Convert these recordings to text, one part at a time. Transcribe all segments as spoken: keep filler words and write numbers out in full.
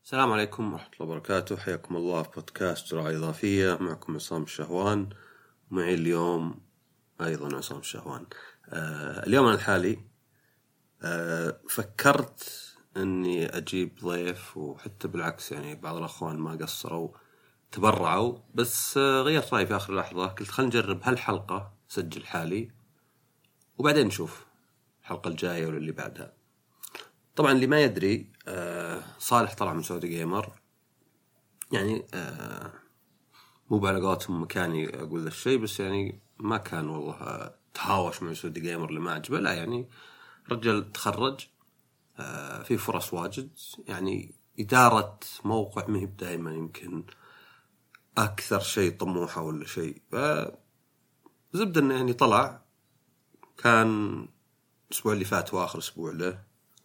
السلام عليكم ورحمة الله وبركاته. حياكم الله في بودكاست جرعة إضافية. معكم عصام الشهوان، معي اليوم أيضا عصام الشهوان. آه اليوم أنا الحالي آه فكرت أني أجيب ضيف، وحتى بالعكس يعني بعض الأخوان ما قصروا تبرعوا، بس آه غيرت رأيي في آخر لحظة. قلت خلينا نجرب هالحلقة سجل حالي وبعدين نشوف الحلقة الجاية ولا اللي بعدها. طبعا اللي ما يدري آه صالح طلع من سعودي جيمر، يعني آه مو بعلاقاتهم مكاني أقول ذا الشيء، بس يعني ما كان والله آه تهاوش مع سعودي جيمر اللي ما عجبه، لا يعني رجل تخرج آه في فرص واجد، يعني إدارة موقع ما هي دائما يمكن أكثر شيء طموحة ولا شيء. فزبد إنه يعني طلع، كان الأسبوع اللي فات وآخر أسبوع له،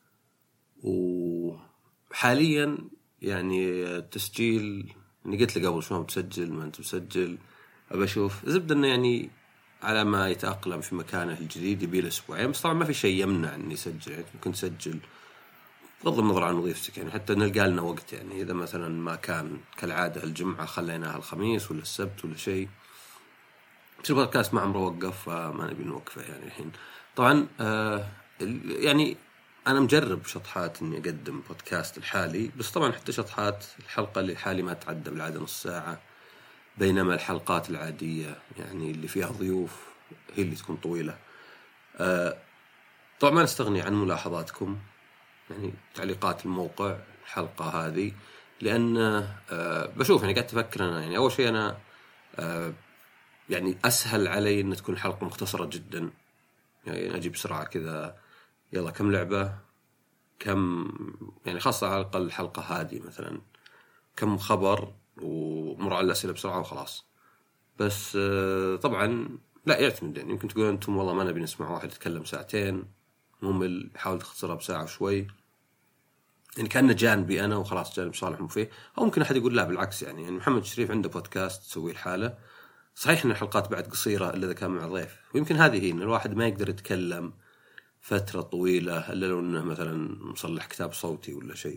وحاليا يعني التسجيل اني قلت له قبل شلون تسجل ما انت مسجل، ابى اشوف زبد انه يعني على ما يتاقلم في مكانه الجديد يبي له اسبوعين. بس طبعا ما في شيء يمنع اني اسجل، يعني ممكن تسجل بغض النظر عن وظيفتك، يعني حتى نلقى لنا وقت، يعني اذا مثلا ما كان كالعاده الجمعه خليناها الخميس ولا السبت ولا شيء. بس البودكاست ما عمره وقف، فما نبي نوقفه يعني الحين. طبعا آه يعني أنا مجرب شطحات إني أقدم بودكاست الحالي، بس طبعا حتى شطحات الحلقة اللي حالي ما تعدى بالعادة نص ساعة، بينما الحلقات العادية يعني اللي فيها ضيوف هي اللي تكون طويلة. آه طبعا ما نستغني عن ملاحظاتكم، يعني تعليقات الموقع الحلقة هذه، لأن آه بشوف يعني قاعد تفكر أنا، يعني أول شيء أنا آه يعني أسهل علي أن تكون الحلقة مختصرة جدا، يعني أجي بسرعة كذا يلا كم لعبة كم، يعني خاصة على الأقل الحلقة هذه مثلا كم خبر ومر على الأسئلة بسرعة وخلاص. بس طبعا لا يعتمد، يعني يمكن تقول أنتم والله ما نبي نسمع واحد يتكلم ساعتين ممل، يحاول تختصرها بساعة وشوي، يعني كأنه جانبي أنا وخلاص جانب صالح مو فيه. أو ممكن أحد يقول لا بالعكس، يعني, يعني محمد شريف عنده بودكاست تسوي الحالة، صحيح أن الحلقات بعد قصيرة إلا إذا كان مع ضيف، ويمكن هذه هي أن الواحد ما يقدر يتكلم فترة طويلة إلا لو أنه مثلا مصلح كتاب صوتي ولا شيء.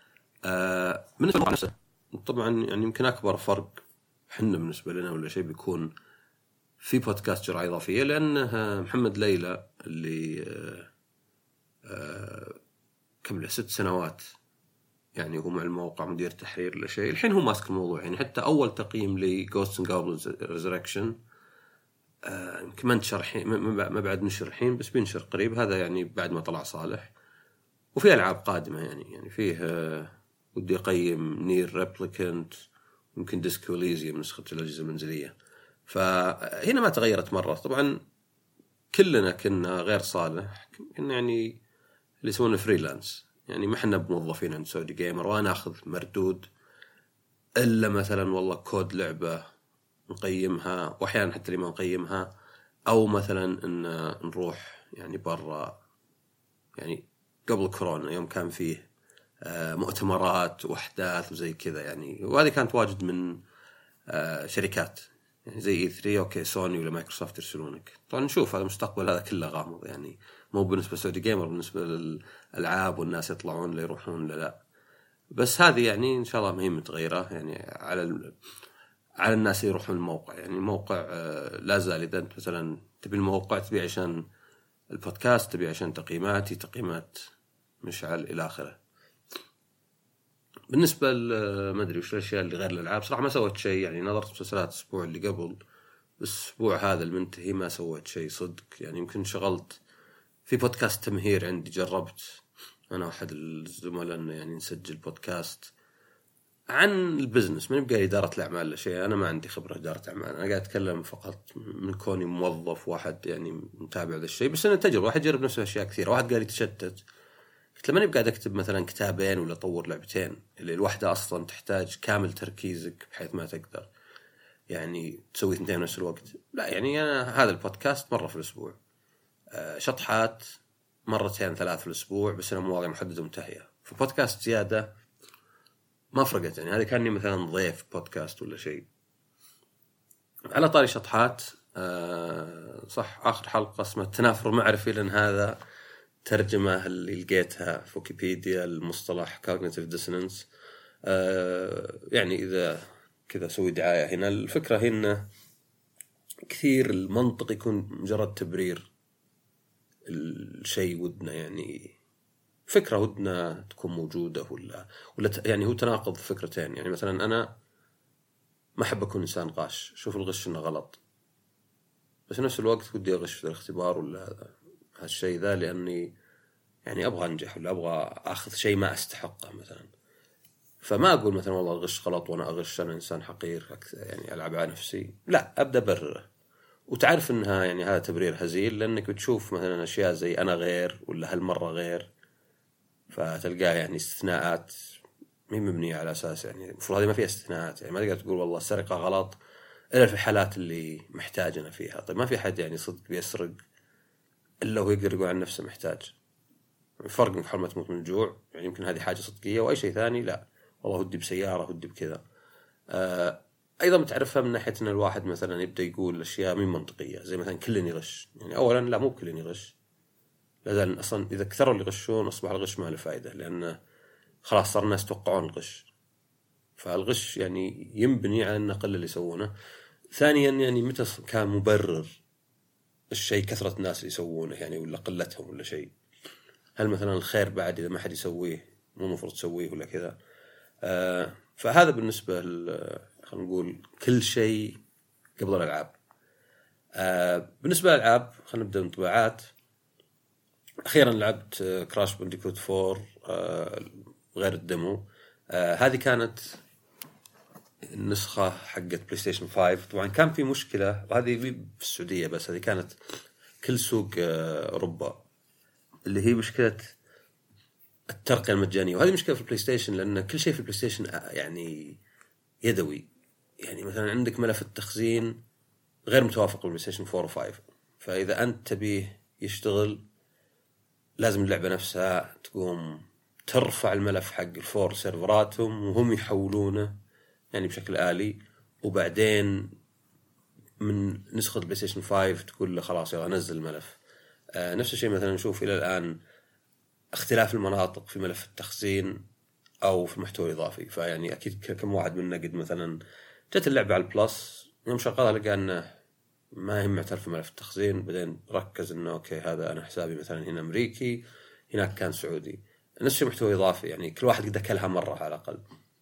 آه بالنسبة لنفسه طبعا يعني يمكن أكبر فرق حنا بالنسبة لنا ولا شيء بيكون في بودكاست جرعة إضافية، لأنه محمد ليلى اللي آه آه كم ست سنوات يعني هو مع الموقع مدير تحرير ولا شيء، الحين هو ماسك الموضوع. يعني حتى أول تقييم لي Ghosts and Goblins Resurrection يمكن ما انتشر الحين، ما بعد نشر الحين بس بينشر قريب، هذا يعني بعد ما طلع صالح. وفي ألعاب قادمة، يعني يعني فيه ودي أقيم نير ريبليكنت، يمكن ديسكو إليزيوم نسخة الأجهزة المنزلية. فهنا ما تغيرت مرة. طبعا كلنا كنا غير صالح كنا يعني اللي يسمونه فريلانس، يعني ما حنا بموظفين عند سعودي جيمر وأنا أخذ مردود إلا مثلا والله كود لعبة نقيمها، وأحيانا حتى اللي ما نقيمها، أو مثلا إن نروح يعني برا، يعني قبل كورونا يوم كان فيه مؤتمرات وأحداث وزي كذا يعني، وهذه كانت واجد من شركات يعني زي إي ثري أوكي سوني ولا مايكروسوفت يرسلونك. طبعا نشوف هذا المستقبل هذا كله غامض، يعني مو بالنسبة لسعودي جيمر، بالنسبة للألعاب والناس يطلعون لا يروحون لا لا. بس هذه يعني إن شاء الله مهمة تغيره، يعني على على الناس يروحون الموقع. يعني الموقع لا زال، إذا أنت مثلا تبي الموقع تبي عشان البودكاست، تبي عشان تقييماتي تقييمات مشعل إلى آخره. بالنسبة ما أدري وش الأشياء اللي غير الألعاب، صراحة ما سويت شيء، يعني نظرت مسلسلات الأسبوع اللي قبل، الأسبوع هذا المنتهي ما سويت شيء صدق. يعني يمكن شغلت في بودكاست تمهير عندي، جربت أنا واحد الزملاء يعني نسجل بودكاست عن البزنس، ما نبقى إدارة الأعمال لا شيء، أنا ما عندي خبرة إدارة أعمال، أنا قاعد أتكلم فقط من كوني موظف واحد يعني متابع ذا الشيء. بس أنا تجربة، واحد يجرب نفسه أشياء كثيرة. واحد قال يتشتت، قلت لما نبقى أكتب مثلا كتابين ولا أطور لعبتين اللي الواحدة أصلا تحتاج كامل تركيزك بحيث ما تقدر يعني تسوي اثنتين نفس الوقت. لا يعني أنا هذا البودكاست مرة في الأسبوع، شطحات مرتين ثلاث في الأسبوع، بس أنا مواضيع محددة ومنتهية. في بودكاست زيادة ما فرقت، يعني هذا كاني مثلا ضيف بودكاست ولا شيء. على طاري شطحات أه صح، آخر حلقة اسمها التنافر المعرفي، لأن هذا ترجمة اللي لقيتها في ويكيبيديا المصطلح cognitive dissonance. آه يعني إذا كذا سوي دعاية هنا، الفكرة هنا كثير المنطق يكون مجرد تبرير الشيء ودنا، يعني فكرة ودنا تكون موجودة ولا ولا يعني هو تناقض فكرتين. يعني مثلا أنا ما أحب أكون إنسان غاش، شوف الغش إنه غلط، بس نفس الوقت ودي أغش في الاختبار ولا هالشيء ذا لأني يعني أبغى أنجح ولا أبغى أخذ شيء ما أستحقه مثلا. فما أقول مثلا والله الغش غلط وأنا أغش، أنا إنسان حقير يعني ألعب على نفسي، لا، أبدأ برره. وتعرف إنها يعني هذا تبرير هزيل، لأنك بتشوف مثلا أشياء زي أنا غير ولا هالمرة غير، فتلقاه يعني استثناءات مين مبنية على أساس يعني المفروض هذه ما فيها استثناءات. يعني ما تقدر تقول والله السرقة غلط إلا في الحالات اللي محتاجنا فيها. طيب ما في حد يعني صدق بيسرق إلا هو يقدر يقول عن نفسه محتاج. فرق من حرمة تموت من الجوع، يعني يمكن هذه حاجة صدقية، وأي شيء ثاني لا، والله ودي بسيارة ودي بكذا. آه أيضا بتعرفها من ناحية أن الواحد مثلا يبدأ يقول أشياء مين منطقية، زي مثلا كلني غش. يعني أولا لا، مو كلني غش، لأن أصلا إذا كثروا اللي يغشون أصبح الغش ما له فائدة، لأن خلاص صار الناس يتوقعون الغش. فالغش يعني ينبني على أن قل اللي يسوونه. ثانيا يعني متى كان مبرر الشيء كثرة الناس اللي يسوونه يعني ولا قلتهم ولا شيء؟ هل مثلا الخير بعد إذا ما حد يسويه مو مفروض تسويه ولا كذا؟ آه فهذا بالنسبة خلينا نقول كل شيء قبل الألعاب. آه بالنسبة للألعاب خلينا نبدأ من طباعات. أخيرا لعبت كراش بانديكوت فور آه غير الديمو. آه هذه كانت النسخة حقت بلاي ستيشن فايف. طبعا كان في مشكلة، وهذه في السعودية بس، هذه كانت كل سوق آه أوروبا، اللي هي مشكلة الترقية المجانية. وهذه مشكلة في البلاي ستيشن، لأن كل شيء في البلاي ستيشن يعني يدوي. يعني مثلا عندك ملف التخزين غير متوافق بالبلاي ستيشن فور و فايف، فإذا أنت تبيه يشتغل لازم اللعبة نفسها تقوم ترفع الملف حق الفور سيرفراتهم وهم يحولونه يعني بشكل آلي، وبعدين من نسخة البلاي ستيشن فايف تقول له خلاص يلا نزل الملف. آه نفس الشيء مثلا نشوف إلى الآن اختلاف المناطق في ملف التخزين أو في المحتوى الإضافي. فيعني أكيد كم واحد منا قد مثلا جت اللعبة على البلس يوم شغالها لقى أنه ما هم معترف في ملف التخزين، بعدين ركز أنه أوكي هذا أنا حسابي مثلا هنا أمريكي هناك كان سعودي. نفس الشيء محتوى إضافي، يعني كل واحد قد أكلها مرة على الأقل.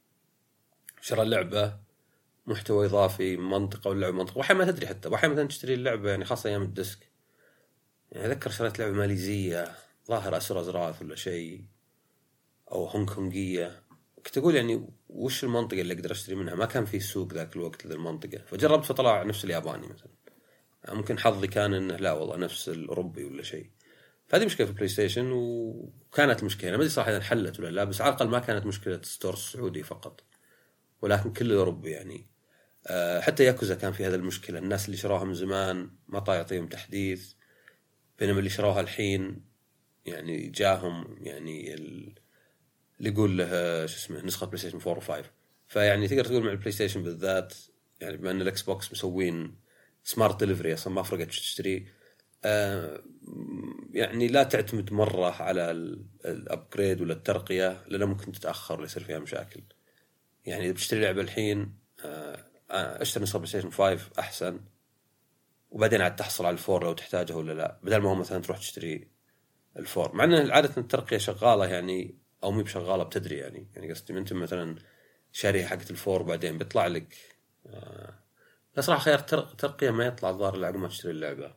شرى اللعبة محتوى إضافي منطقة ولا منطقة، وأحيانا ما تدري حتى، وأحيانا مثلا تشتري اللعبة يعني خاصة أيام الديسك. يعني أذكر شريت لعبة ماليزية ظاهر أسر أزراث ولا شيء أو هونغ كونغية، كنت أقول يعني وش المنطقة اللي أقدر أشتري منها؟ ما كان في سوق ذاك الوقت للمنطقة، فجربت فطلع نفس الياباني مثلا. ممكن حظي كان إنه لا والله نفس الأوروبي ولا شيء. فهذه مشكلة في البلاي ستيشن، وكانت مشكلة أنا ما أدري صراحة حلت ولا لا، بس على الأقل ما كانت مشكلة ستور السعودي فقط، ولكن كل الأوروبي يعني. أه حتى ياكوزا كان في هذا المشكلة، الناس اللي شروها من زمان ما طاع يعطيهم تحديث، بينما اللي شروها الحين يعني جاهم يعني ال... اللي يقول له شو اسمه نسخة بلاي ستيشن فور و فايف. فيعني تقدر تقول مع البلاي ستيشن بالذات، يعني بما أن الإكس بوكس مسوين سمارت ديليفري أصلا ما فرقت تشتري، آه يعني لا تعتمد مرة على الأبجريد ولا الترقية، لأنه ممكن تتأخر ويصير فيها مشاكل. يعني إذا بتشتري لعبة الحين آه اشتري نسخة بلاي ستيشن فايف أحسن، وبعدين عاد تحصل على الفور لو تحتاجه ولا لا، بدل ما هو مثلا تروح تشتري الفور، مع أن عادة الترقية شغالة يعني أو مي بشغالة بتدري يعني يعني قصدي أنت مثلا شاريها حقة الفور بعدين بيطلع لك آه لا صراحة خيار ترقية ما يطلع الظاهر إلا عقب ما تشتري اللعبة،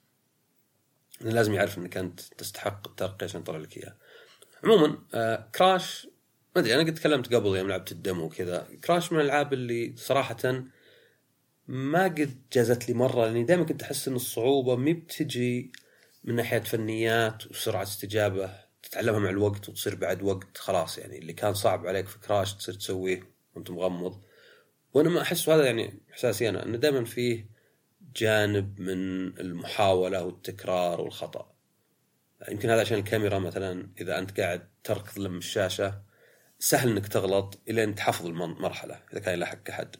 لازم يعرف أنك أنت تستحق الترقية عشان يطلع لك إياه. عموما آه كراش ما أدري، أنا قد تكلمت قبل يوم لعبت الدمو وكذا، كراش من الألعاب اللي صراحة ما قد جازت لي مرة، لأني دائما كنت أحس أن الصعوبة مي بتجي من ناحية فنيات وسرعة استجابة تتعلمها مع الوقت وتصير بعد وقت خلاص، يعني اللي كان صعب عليك في كراش تصير تسويه وأنت مغمض. وأنا ما أحس هذا يعني إحساسي أنا، أنه دائما فيه جانب من المحاولة والتكرار والخطأ. يمكن هذا عشان الكاميرا مثلا إذا أنت قاعد تركض لم الشاشة سهل أنك تغلط إلى أن تحفظ المرحلة إذا كان يلاحق أحد.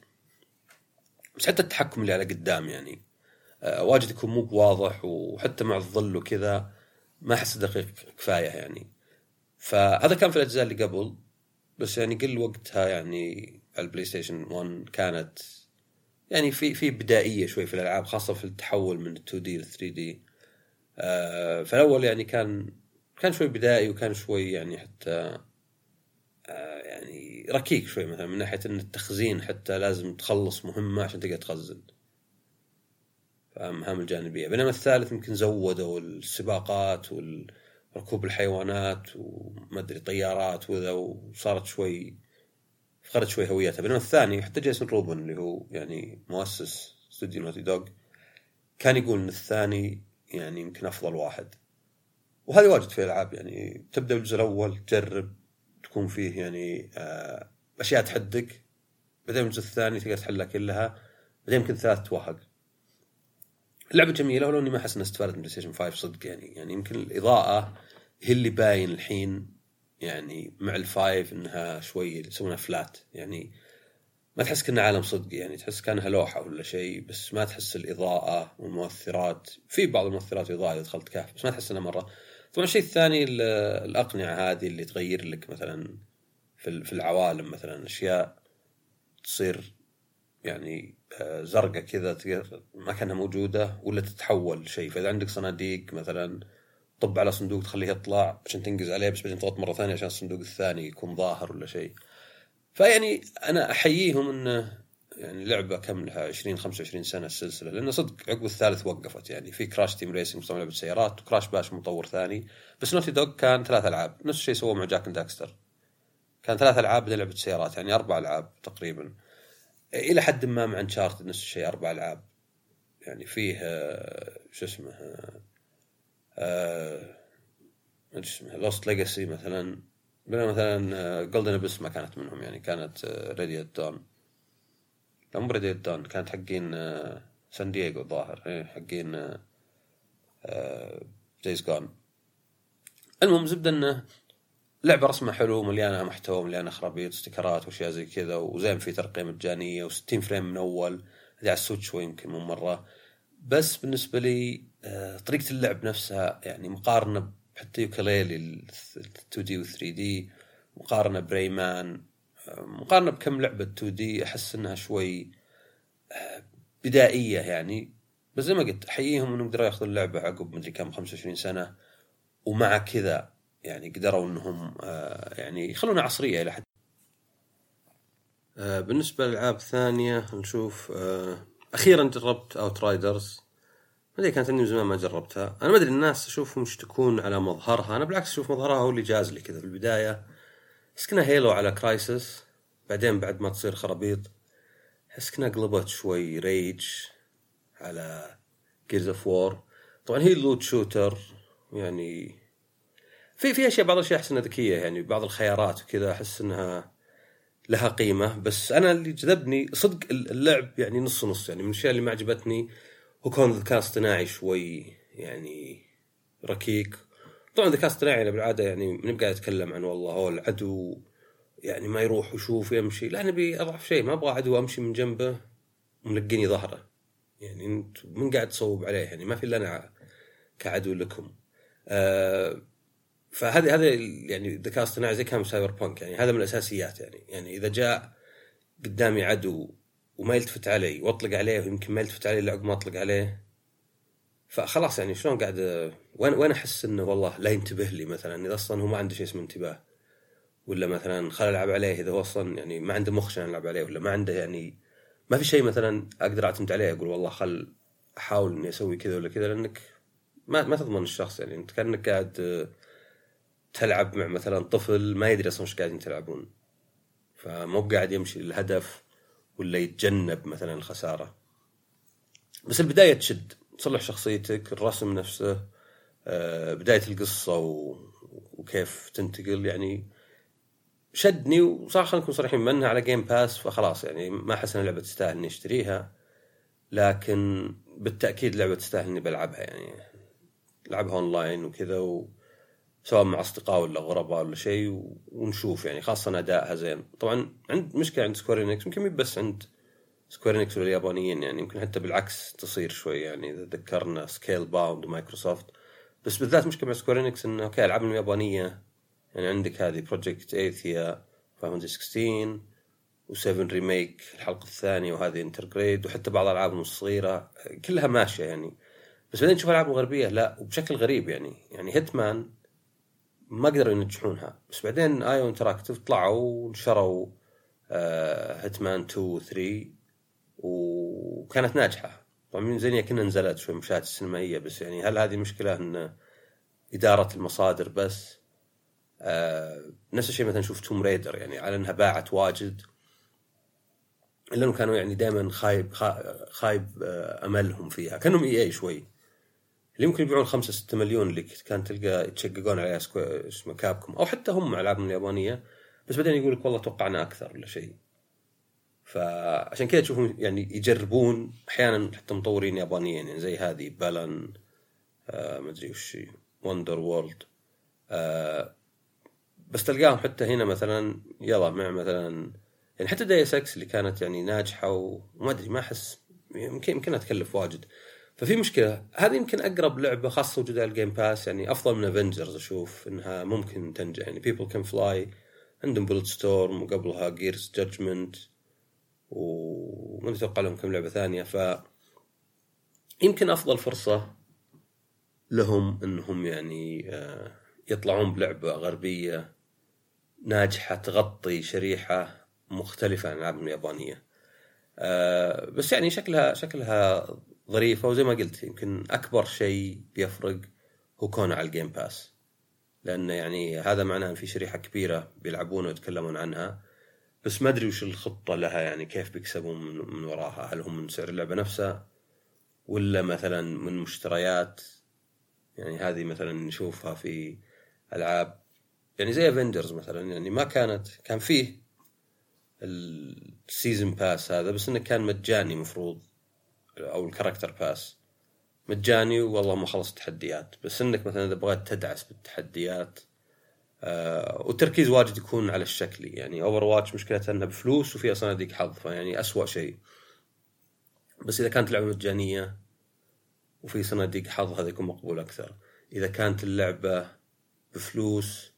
بس حتى التحكم اللي على قدام يعني آه واجد يكون مو واضح، وحتى مع الظل وكذا ما أحس دقيق كفاية يعني. فهذا كان في الأجزاء اللي قبل، بس يعني قل وقتها يعني على البلاي ستيشن واحد كانت يعني في في بدائية شوي في الألعاب، خاصة في التحول من تو دي ل ثري دي. آه فالأول يعني كان كان شوي بدائي، وكان شوي يعني حتى آه يعني ركيك شوي، مثلا من ناحية أن التخزين حتى لازم تخلص مهمة عشان تقدر تخزن فمهام الجانبية. بينما الثالث يمكن زودوا السباقات والركوب الحيوانات وما أدري طيارات وذا، وصارت شوي فقدت شوي هويتها. بينما الثاني حتى جيسون روبن اللي هو يعني مؤسس استوديو نوتي دوغ كان يقول ان الثاني يعني يمكن افضل واحد. وهذه واجد في الالعاب، يعني تبدا بالجزء الاول تجرب تكون فيه يعني آه اشياء تحدك، بعدين الجزء الثاني تقدر تحلها كلها، بعدين يمكن ثلاث توهق. اللعبه جميله، ولو اني ما احس اني استفادت من بلاي ستيشن خمسة صدق يعني. يعني يمكن الاضاءه هي اللي باين الحين يعني مع الفايف انها شوي يسوونها فلات، يعني ما تحس كأنه عالم صدق، يعني تحس كأنها لوحة ولا شيء، بس ما تحس الإضاءة والمؤثرات. في بعض المؤثرات إضاءة إذا دخلت كهف، بس ما تحس إنها مرة. طبعا الشيء الثاني الأقنعة هذه اللي تغير لك مثلا في في العوالم، مثلا أشياء تصير يعني زرقة كذا ما كانها موجودة، ولا تتحول شيء. فإذا عندك صناديق مثلا طب على صندوق تخليه يطلع عشان تنقز عليه، بس بعدين تضغط مرة ثانية عشان الصندوق الثاني يكون ظاهر ولا شيء. فيعني أنا أحييهم إنه يعني لعبة كم لها عشرين خمسة وعشرين سنة السلسلة، لأنه صدق عقب الثالث وقفت. يعني في كراش تيم ريسنج مصمم لعبة سيارات، وكراش باش مطور ثاني. بس نوتي دوغ كان ثلاث ألعاب، نفس الشيء سووا مع جاك اند داكستر، كان ثلاث ألعاب بدل لعبة سيارات، يعني أربع ألعاب تقريبا. إلى حد ما مع انشارتد نفس الشيء أربع ألعاب، يعني فيه شو اسمه آه اسمه لوست ليجاسي مثلا. بينما مثلا جولدن ابيس ما كانت منهم، يعني كانت راديات دون، لا مو راديات دون، كانت حقين سان دييغو الظاهر، ايه حقين دايز جون. المهم زبدة انه لعبة رسمها حلو، مليانة محتوى، مليانة خرابيط استيكرات واشياء زي كذا، وزين في ترقية مجانية وستين فريم من اول. هذه على السويتش شوي يمكن مو مرة. بس بالنسبة لي طريقة اللعب نفسها يعني مقارنة حتى يوكاليلي تو دي و ثري دي، مقارنة بريمان، مقارنة بكم لعبة تو دي، أحس أنها شوي بدائية يعني. بس زي ما قلت أحييهم أنهم قدروا يأخذوا اللعبة عقب مدري كم خمسة وعشرين سنة، ومع كذا يعني قدروا أنهم يعني يخلونها عصرية إلى حد. بالنسبة للألعاب ثانية نشوف أخيرا جربت أوترايدرز. ما أدري كانت عندي من زمان ما جربتها. أنا ما أدري الناس أشوفهم يشتكون على مظهرها، أنا بالعكس أشوف مظهرها هو اللي جاز لي كذا في البداية. بس كنا هيلو على كرايسس، بعدين بعد ما تصير خرابيط حس كنا قلبت شوي ريج على جيرز اوف وور. طبعا هي لوت شوتر، يعني في في اشياء بعض الاشياء احس انها ذكيه، يعني بعض الخيارات وكذا احس انها لها قيمه. بس انا اللي جذبني صدق اللعب يعني نص نص. يعني من الاشياء اللي ما عجبتني هو كون الذكاء الاصطناعي شوي يعني ركيك. طبعا الذكاء الاصطناعي انا بالعاده يعني من قاعد اتكلم عن والله هو العدو يعني ما يروح ويشوف يمشي، لا نبي اضعف شيء، ما ابغى عدو امشي من جنبه وملقيني ظهره، يعني انت من قاعد تصوب عليه، يعني ما في الا انا كعدو لكم. آه فهذا هذا يعني الذكاء الاصطناعي زي كان سايبر بانك، يعني هذا من الاساسيات. يعني يعني اذا جاء قدامي عدو وما يلتفت علي واطلق عليه، ويمكن ما يلتفت علي الا عقب ما اطلق عليه، فخلاص يعني شلون قاعد وين وين احس انه والله لا ينتبه لي مثلا اذا اصلا هو ما عنده شيء اسمه انتباه، ولا مثلا خل العب عليه اذا هو اصلا يعني ما عنده مخ عشان العب عليه، ولا ما عنده يعني ما في شيء مثلا اقدر اعتمد عليه اقول والله خل احاول اني اسوي كذا ولا كذا، لانك ما ما تضمن الشخص. يعني انت كانك قاعد تلعب مع مثلا طفل ما يدري اصلا ايش قاعدين تلعبون، فمو قاعد يمشي للهدف ولا يتجنب مثلا الخساره. بس البدايه تشد، تصلح شخصيتك، الرسم نفسه، بدايه القصه وكيف تنتقل، يعني شدني. وصراحة خلينا نكون صريحين منها على جيم باس، فخلاص يعني ما أحس أن اللعبة تستاهل إني أشتريها، لكن بالتأكيد لعبة تستاهل إني بلعبها. يعني لعبها أونلاين وكذا، سواء مع أصدقاء ولا غرباء ولا شيء، ونشوف يعني خاصة أدائها زين. طبعا عند مشكلة عند سكويرينكس، يمكن بس عند سكويرينكس واليابانيين، يعني يمكن حتى بالعكس تصير شوي. يعني إذا ذكرنا سكيل باوند ومايكروسوفت، بس بالذات مشكلة مع سكويرينكس إنه أوكي ألعاب اليابانية، يعني عندك هذه بروجكت ايثيا، فاينل ستة عشر و7 ريميك الحلقة الثانية وهذه انترجريد، وحتى بعض الألعاب الصغيرة كلها ماشية يعني. بس بعدين تشوف الألعاب الغربية لا، وبشكل غريب يعني يعني هيتمان ما قدروا ينجحونها، بس بعدين آيو انتراكتيف طلعوا ونشروا آه هيتمان اثنين و ثلاثة وكانت ناجحة. طبعا من زين كنا نزلت شوي مشاهد السينمائية، بس يعني هل هذه مشكلة إن إدارة المصادر بس؟ آه نفس الشيء مثلا شوف توم ريدر يعني على أنها باعت واجد، إلا أنهم كانوا يعني دائما خايب خايب آه أملهم فيها، كانوا إي إي شوي اللي يمكن يبيعون خمسة ستة مليون اللي كان تلقى يتشققون عليها اسمه كابكم أو حتى هم ألعابهم اليابانية، بس بعدين يقول لك والله توقعنا أكثر ولا شيء. فعشان كذا تشوفون يعني يجربون أحيانا حتى مطورين يابانيين يعني زي هذه بالان آه ما أدري وش وندر وورلد آه، بس تلقاهم حتى هنا مثلا يلا مع مثلا يعني حتى داي سكس اللي كانت يعني ناجحة وما أدري ما أحس يمكن يمكنها تكلف واجد. ففي مشكلة، هذه يمكن أقرب لعبة خاصة وجودها الجيم باس يعني أفضل من افنجرز، أشوف إنها ممكن تنجح يعني. People Can Fly عندهم بولت ستورم وقبلها جيرز جادجمنت وما أتوقع لهم كم لعبة ثانية، ف يمكن أفضل فرصة لهم إنهم يعني يطلعون بلعبة غربية ناجحة تغطي شريحة مختلفة عن الألعاب اليابانية. بس يعني شكلها شكلها ظريفة، وزي ما قلت يمكن أكبر شيء بيفرق هو كونه على الجيم باس، لأن يعني هذا معناه أن في شريحة كبيرة بيلعبون ويتكلمون عنها، بس ما أدري وش الخطة لها يعني كيف بيكسبون من, من وراها. هل هم من سعر اللعبة نفسها ولا مثلا من مشتريات؟ يعني هذه مثلا نشوفها في ألعاب يعني زي افنجرز مثلا، يعني ما كانت كان فيه السيزن باس هذا بس إنه كان مجاني مفروض، أو الكاركتر باس مجاني والله ما خلص تحديات، بس إنك مثلا إذا بغيت تدعس بالتحديات آه والتركيز واجد يكون على الشكل. يعني أوفر واتش مشكلتها أنها بفلوس وفيها صناديق حظ، فيعني أسوأ شيء. بس إذا كانت لعبة مجانية وفي صناديق حظ هذا يكون مقبول أكثر. إذا كانت اللعبة بفلوس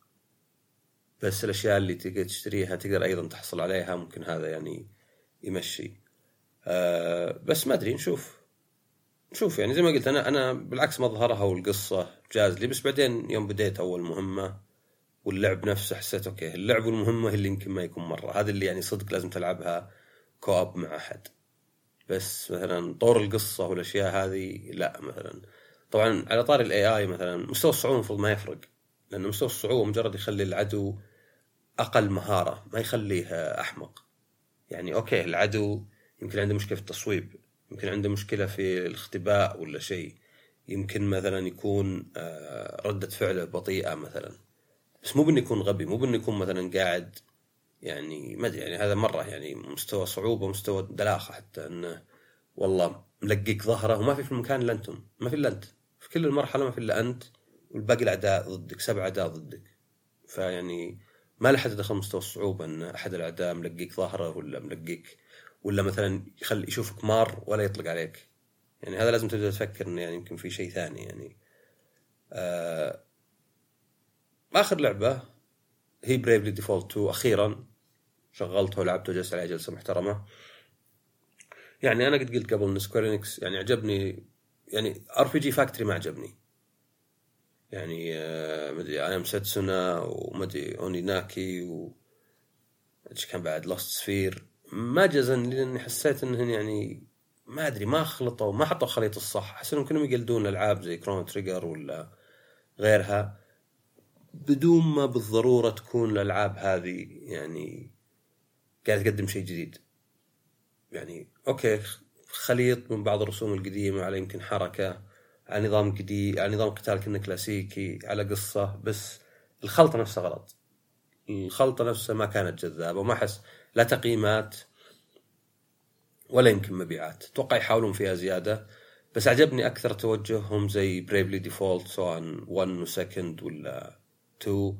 بس الأشياء اللي تقدر تشتريها تقدر أيضا تحصل عليها، ممكن هذا يعني يمشي. أه بس ما أدري، نشوف نشوف يعني زي ما قلت أنا أنا بالعكس مظهرها والقصة جاز لي، بس بعدين يوم بديت أول مهمة واللعب نفسه حسيت أوكي اللعب والمهمة اللي يمكن ما يكون مرة، هذا اللي يعني صدق لازم تلعبها كواب مع أحد. بس مثلا طور القصة والأشياء هذه لا. مثلا طبعا على طار ال إيه آي مثلا مستوى الصعوبة المفروض ما يفرق، لأن مستوى الصعوبة مجرد يخلي العدو أقل مهارة ما يخليه أحمق. يعني أوكي العدو يمكن عنده مشكلة في التصويب، يمكن عنده مشكلة في الاختباء ولا شيء، يمكن مثلا يكون ردة فعله بطيئة مثلا، بس مو بأنه يكون غبي، مو بأنه يكون مثلا قاعد يعني ما أدري. يعني هذا مرة يعني مستوى صعوبة مستوى دلاخة، حتى أنه والله ملقيك ظهره وما في في المكان إلا أنتم، ما في إلا أنت في كل المرحلة، ما في إلا أنت والباقي الأعداء ضدك، سبع أعداء ضدك. فيعني ما لحد دخل مستوى الصعوبة أن أحد الأعداء ملقيك ظهره ولا ملقيك ولا مثلا يخلي يشوفك مار ولا يطلق عليك. يعني هذا لازم تبدأ تفكر إنه يعني يمكن في شيء ثاني. يعني آه آخر لعبة هي Bravely Default تو، أخيرا شغلته ولعبته وجلست عليها جلسة محترمة. يعني أنا قد قلت قبل إن سكوير إنكس يعني عجبني، يعني آر بي جي فاكتوري ما عجبني. يعني آه مدري أيام ساتسونا ومدري أونيناكي و إيش كان بعد لاست سفير ما جزن، لأني حسيت إنهن يعني ما أدري ما خلطوا ما حطوا خليط الصح. حسنا إنهم كانوا يقلدون ألعاب زي كرون تريجر ولا غيرها بدون ما بالضرورة تكون الألعاب هذه يعني قاعد تقدم شيء جديد. يعني أوكي خليط من بعض الرسوم القديمة على يمكن حركة على نظام جديد على نظام قتال كنا كلاسيكي على قصة، بس الخلطة نفسها غلط. الخلطة نفسها ما كانت جذابة وما حس لا تقييمات ولا يمكن مبيعات. توقع يحاولون فيها زيادة، بس عجبني أكثر توجههم زي Bravely Default سواء واحد و second ولا تو.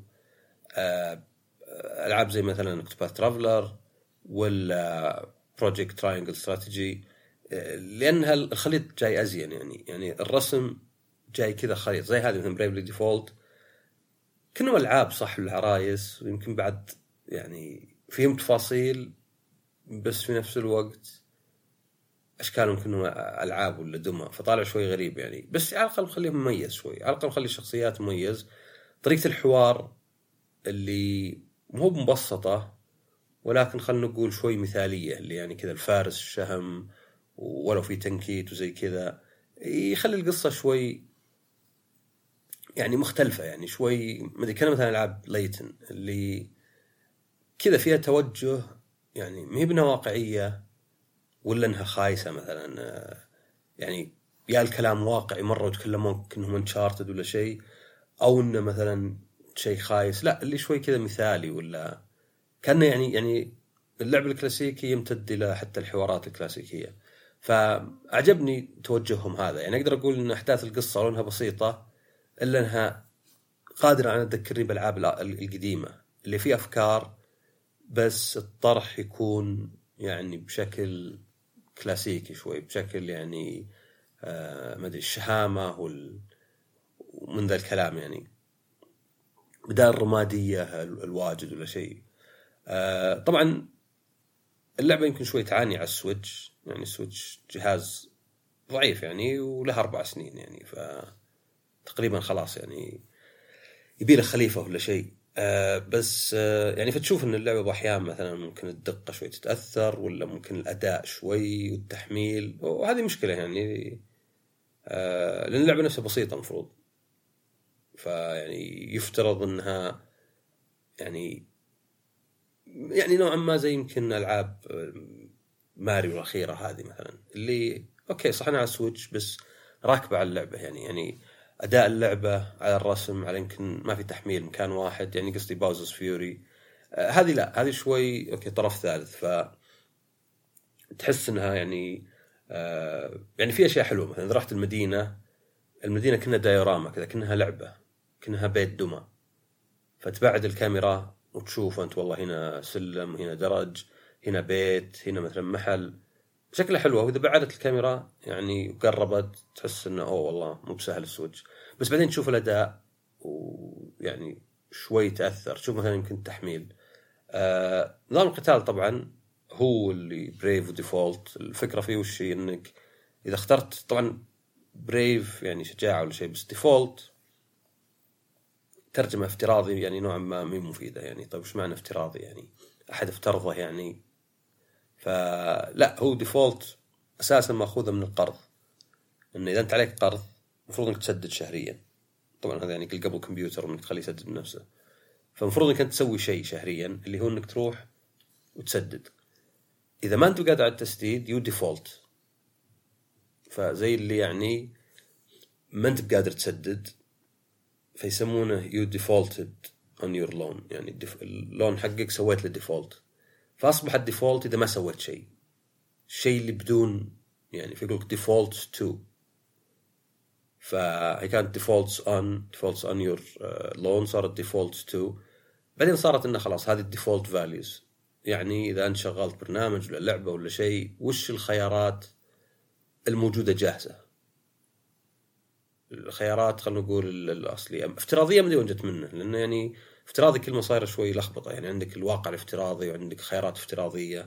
ألعاب زي مثلا Octopath Traveler ولا Project Triangle Strategy، لأنها الخليط جاي أزين. يعني يعني الرسم جاي كذا خليط زي هذه مثلا Bravely Default كانوا ألعاب صح للعرايس، ويمكن بعد يعني فيهم تفاصيل بس في نفس الوقت أشكالهم كأنهم ألعاب ولا دمى، فطالع شوي غريب يعني. بس على الأقل خليه مميز شوي، على الأقل خلي الشخصيات مميز. طريقة الحوار اللي مو مبسطة ولكن خلنا نقول شوي مثالية، اللي يعني كذا الفارس الشهم ولو في تنكيت وزي كذا، يخلي القصة شوي يعني مختلفة، يعني شوي مدري. كان مثلا ألعاب ليتن اللي كذا فيها توجه، يعني ما هي بنا واقعية ولا انها خايسة مثلا، يعني يا الكلام واقعي مرة وتكلمون كأنهم انشارتد ولا شيء، او انه مثلا شيء خايس. لا، اللي شوي كذا مثالي، ولا كان يعني يعني اللعب الكلاسيكي يمتد الى حتى الحوارات الكلاسيكية. فأعجبني توجههم هذا. يعني أقدر أقول إن أحداث القصة لأنها بسيطة إلا أنها قادرة على تذكرني بالألعاب القديمة اللي فيه أفكار، بس الطرح يكون يعني بشكل كلاسيكي شوي، بشكل يعني آه ما أدري الشهامة وال... ومن ذا الكلام، يعني بدال الرمادية الواجد ولا شيء. آه طبعا اللعبة يمكن شوي تعاني على السويتش، يعني السويتش جهاز ضعيف يعني وله أربع سنين يعني، فتقريبا خلاص يعني يبي له خليفة ولا شيء. آه بس آه يعني فتشوف ان اللعبة بأحيان مثلا ممكن الدقة شوي تتأثر، ولا ممكن الأداء شوي والتحميل، وهذه مشكلة يعني. آه لأن اللعبة نفسها بسيطة مفروض، فيعني يفترض انها يعني يعني نوعا ما زي يمكن ألعاب ماريو الأخيرة هذه مثلا، اللي أوكي صحنا على السويتش بس راكبة على اللعبة، يعني يعني أداء اللعبة على الرسم، على يمكن ما في تحميل مكان واحد، يعني قصدي باوزرز فيوري. آه هذه لا، هذه شوي أوكي طرف ثالث، فتحس إنها يعني آه يعني في أشياء حلوة. مثلا إذا رحت المدينة، المدينة كأنها دايوراما كذا، كأنها لعبة، كأنها بيت دمى، فتبعد الكاميرا وتشوف أنت والله هنا سلم، هنا درج، هنا بيت، هنا مثلا محل، شكلها حلوة. وإذا بعدت الكاميرا يعني وقربت تحس إنه أوه والله مو بسهل السويتش. بس بعدين تشوف الأداء ويعني شوي تأثر. شوف مثلا يمكن تحميل آه نظام القتال طبعا هو اللي بريف وديفولت. الفكرة فيه وش هي؟ إنك إذا اخترت طبعا بريف يعني شجاعة ولا شيء، بس ديفولت ترجمة افتراضي يعني نوعا ما مي مفيدة يعني. طيب وش معنى افتراضي؟ يعني أحد افترضه يعني. فلا، هو ديفولت أساسا مأخوذة من القرض، إن إذا أنت عليك قرض مفروض إنك تسدد شهريا. طبعا هذا يعني كل قبل كمبيوتر وإنك تخليه يسدد بنفسه، فمفروض إنك أنت تسوي شيء شهريا اللي هو إنك تروح وتسدد. إذا ما أنت قادر على التسديد يو ديفولت، فزي اللي يعني ما أنت بقادر تسدد فيسمونه you defaulted on your loan، يعني اللون حقك سويت له ديفولت. فأصبح الديفولت إذا ما سويت شيء، الشيء اللي بدون يعني فيقولك defaults to، فهي كانت defaults on defaults on your uh, loan صارت defaults to. بعدين صارت إنه خلاص هذه default values، يعني إذا أنت شغلت برنامج ولا لعبة ولا شيء وش الخيارات الموجودة جاهزة. الخيارات خلنا نقول الأصلية افتراضية، ما أدري وين جت منه، لأنه يعني افتراضي كلمة صايرة شوي لخبطة. يعني عندك الواقع الافتراضي وعندك خيارات افتراضية،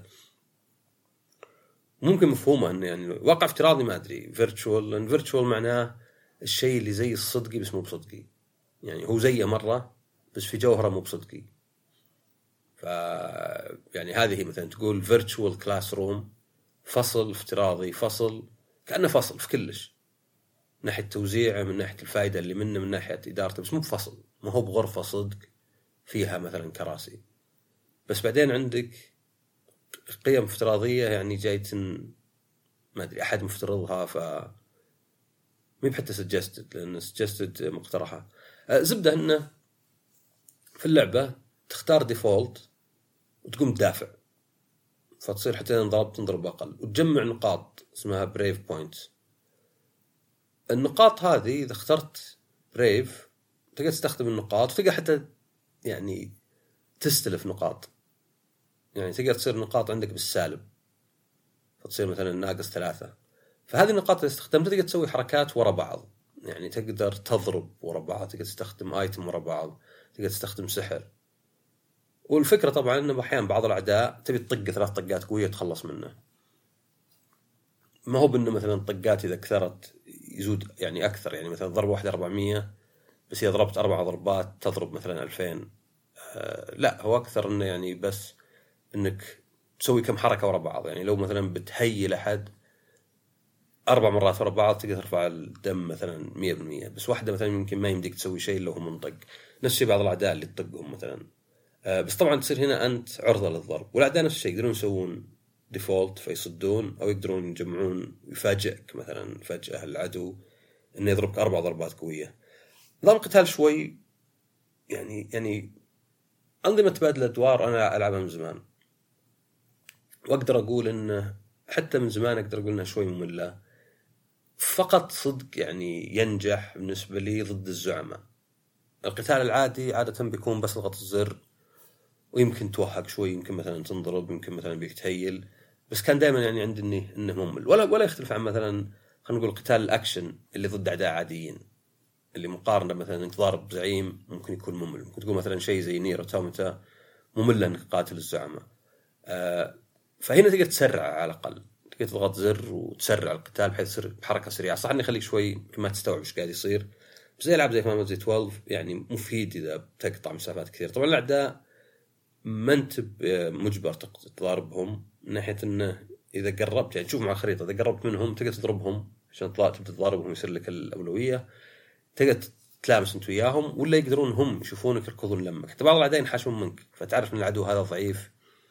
ممكن مفهومة إنه يعني واقع افتراضي ما أدري virtual، لأن virtual معناه الشيء اللي زي الصدقي بس مو بصدقي، يعني هو زيه مرة بس في جوهره مو بصدقي. ف يعني هذه مثلا تقول virtual classroom، فصل افتراضي، فصل كأنه فصل في كلش، من ناحية توزيعه، من ناحية الفائدة اللي منه، من ناحية إدارته، بس مو بفصل، ما هو بغرفة صدق فيها مثلا كراسي. بس بعدين عندك قيم افتراضية يعني جايتن ما أدري أحد مفترضها، ف مي بحتى سجستد، لأن سجستد مقترحة. زبدة أنه في اللعبة تختار ديفولت وتقوم تدافع، فتصير حتى إذا ضربت تنضرب أقل، وتجمع نقاط اسمها بريف بوينتس. النقاط هذه إذا اخترت بريف تقدر تستخدم النقاط، وتقدر حتى يعني تستلف نقاط، يعني تقدر تصير نقاط عندك بالسالب، فتصير مثلا ناقص ثلاثة. فهذه النقاط اللي استخدمتها تقدر تسوي حركات ورا بعض، يعني تقدر تضرب ورا بعض، تقدر تستخدم آيتم ورا بعض، تقدر تستخدم سحر. والفكرة طبعا أنه أحيانا بعض الأعداء تبي تطق ثلاث طقات قوية تخلص منه، ما هو بأنه مثلا طقات إذا كثرت يزود يعني أكثر، يعني مثلا ضربة واحدة أربعمية بس إذا ضربت أربع ضربات تضرب مثلا ألفين. آه لا، هو أكثر أنه يعني بس أنك تسوي كم حركة ورا بعض. يعني لو مثلا بتهيل أحد أربع مرات ورا بعض تقدر ترفع الدم مثلا مية بالمية، بس واحدة مثلا يمكن ما يمديك تسوي شيء لو هو منطق. نفس الشيء بعض الأعداء اللي تطقهم مثلا. آه بس طبعا تصير هنا أنت عرضة للضرب، والأعداء نفس الشيء يقدرون يسوون ديفولت فيصدون، أو يقدرون يجمعون يفاجئك مثلا فجأة العدو إنه يضربك أربع ضربات قوية. نظام قتال شوي يعني يعني أنظمة تبادل الأدوار أنا ألعبها من زمان، وأقدر أقول إنه حتى من زمان أقدر أقول إنها شوي مملة. فقط صدق يعني ينجح بالنسبة لي ضد الزعماء. القتال العادي عادة بيكون بس ضغط الزر، ويمكن توهق شوي، يمكن مثلا تنضرب، يمكن مثلا بيك تهيل، بس كان دائما يعني عندي إنه إنه ممل. ولا ولا يختلف عن مثلا خلينا نقول قتال الأكشن اللي ضد أعداء عاديين، اللي مقارنة مثلا إنك ضارب زعيم ممكن يكون ممل. ممكن تقول مثلا شيء زي نير أوتوماتا ممل إنك قاتل الزعماء. آه فهنا تقدر تسرع على الأقل، تقدر تضغط زر وتسرع القتال بحيث يصير بحركة سريعة. صح إنه يخليك شوي ما تستوعب إيش قاعد يصير، بس زي ألعاب زي فاينل فانتسي اثنا عشر يعني مفيد إذا بتقطع مسافات كثير. طبعا الأعداء ما أنت مجبر تضاربهم، من ناحية إنه إذا قربت يعني تشوف مع الخريطة إذا قربت منهم تقدر تضربهم عشان تبدأ تضاربهم يصير لك الأولوية، تقدر تلامس أنت وياهم، ولا يقدرون هم يشوفونك يركضون لمك. حتى بعض الأعداء ينحاشون منك فتعرف إن العدو هذا ضعيف،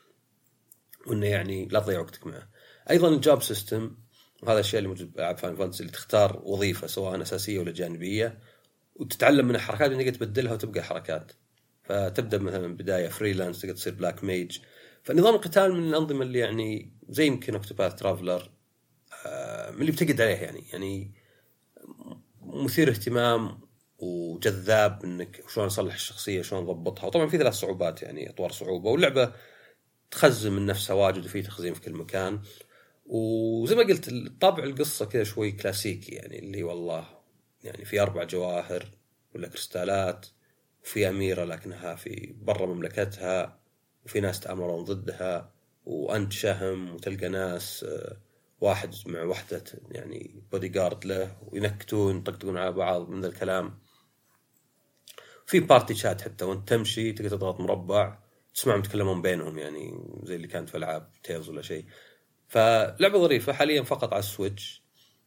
وإنه يعني لا تضيع وقتك معه. أيضا الجوب سيستم، وهذا الشيء اللي موجود بألعاب فاينل فانتسي، اللي تختار وظيفة سواء أساسية ولا جانبية وتتعلم من الحركات اللي تقدر تبدلها وتبقى حركات. فتبدأ مثلا بداية فريلانس تقدر تصير بلاك ميج. فنظام القتال من الأنظمة اللي يعني زي يمكن أوكتوباث ترافلر من اللي بتقعد عليه، يعني يعني مثير اهتمام وجذاب انك شلون نصلح الشخصيه شلون نضبطها. وطبعا في ثلاث صعوبات يعني اطوار صعوبه، واللعبه تخزن من نفسها واجد وفي تخزين في كل مكان. وزي ما قلت طابع القصه كذا شوي كلاسيكي، يعني اللي والله يعني في اربع جواهر ولا كريستالات، وفي اميره لكنها في برا مملكتها، وفي ناس تامرون ضدها، وانت شهم وتلقى ناس واحد مع وحدة يعني بودي جارد له وينكتون يطقطقون على بعض من ذا الكلام. في بارتي شات حتى وانت تمشي تقدر تضغط مربع تسمعهم يتكلمون بينهم، يعني زي اللي كانت في ألعاب تيرز ولا شيء. فلعبة ظريفة حاليا فقط على السويتش.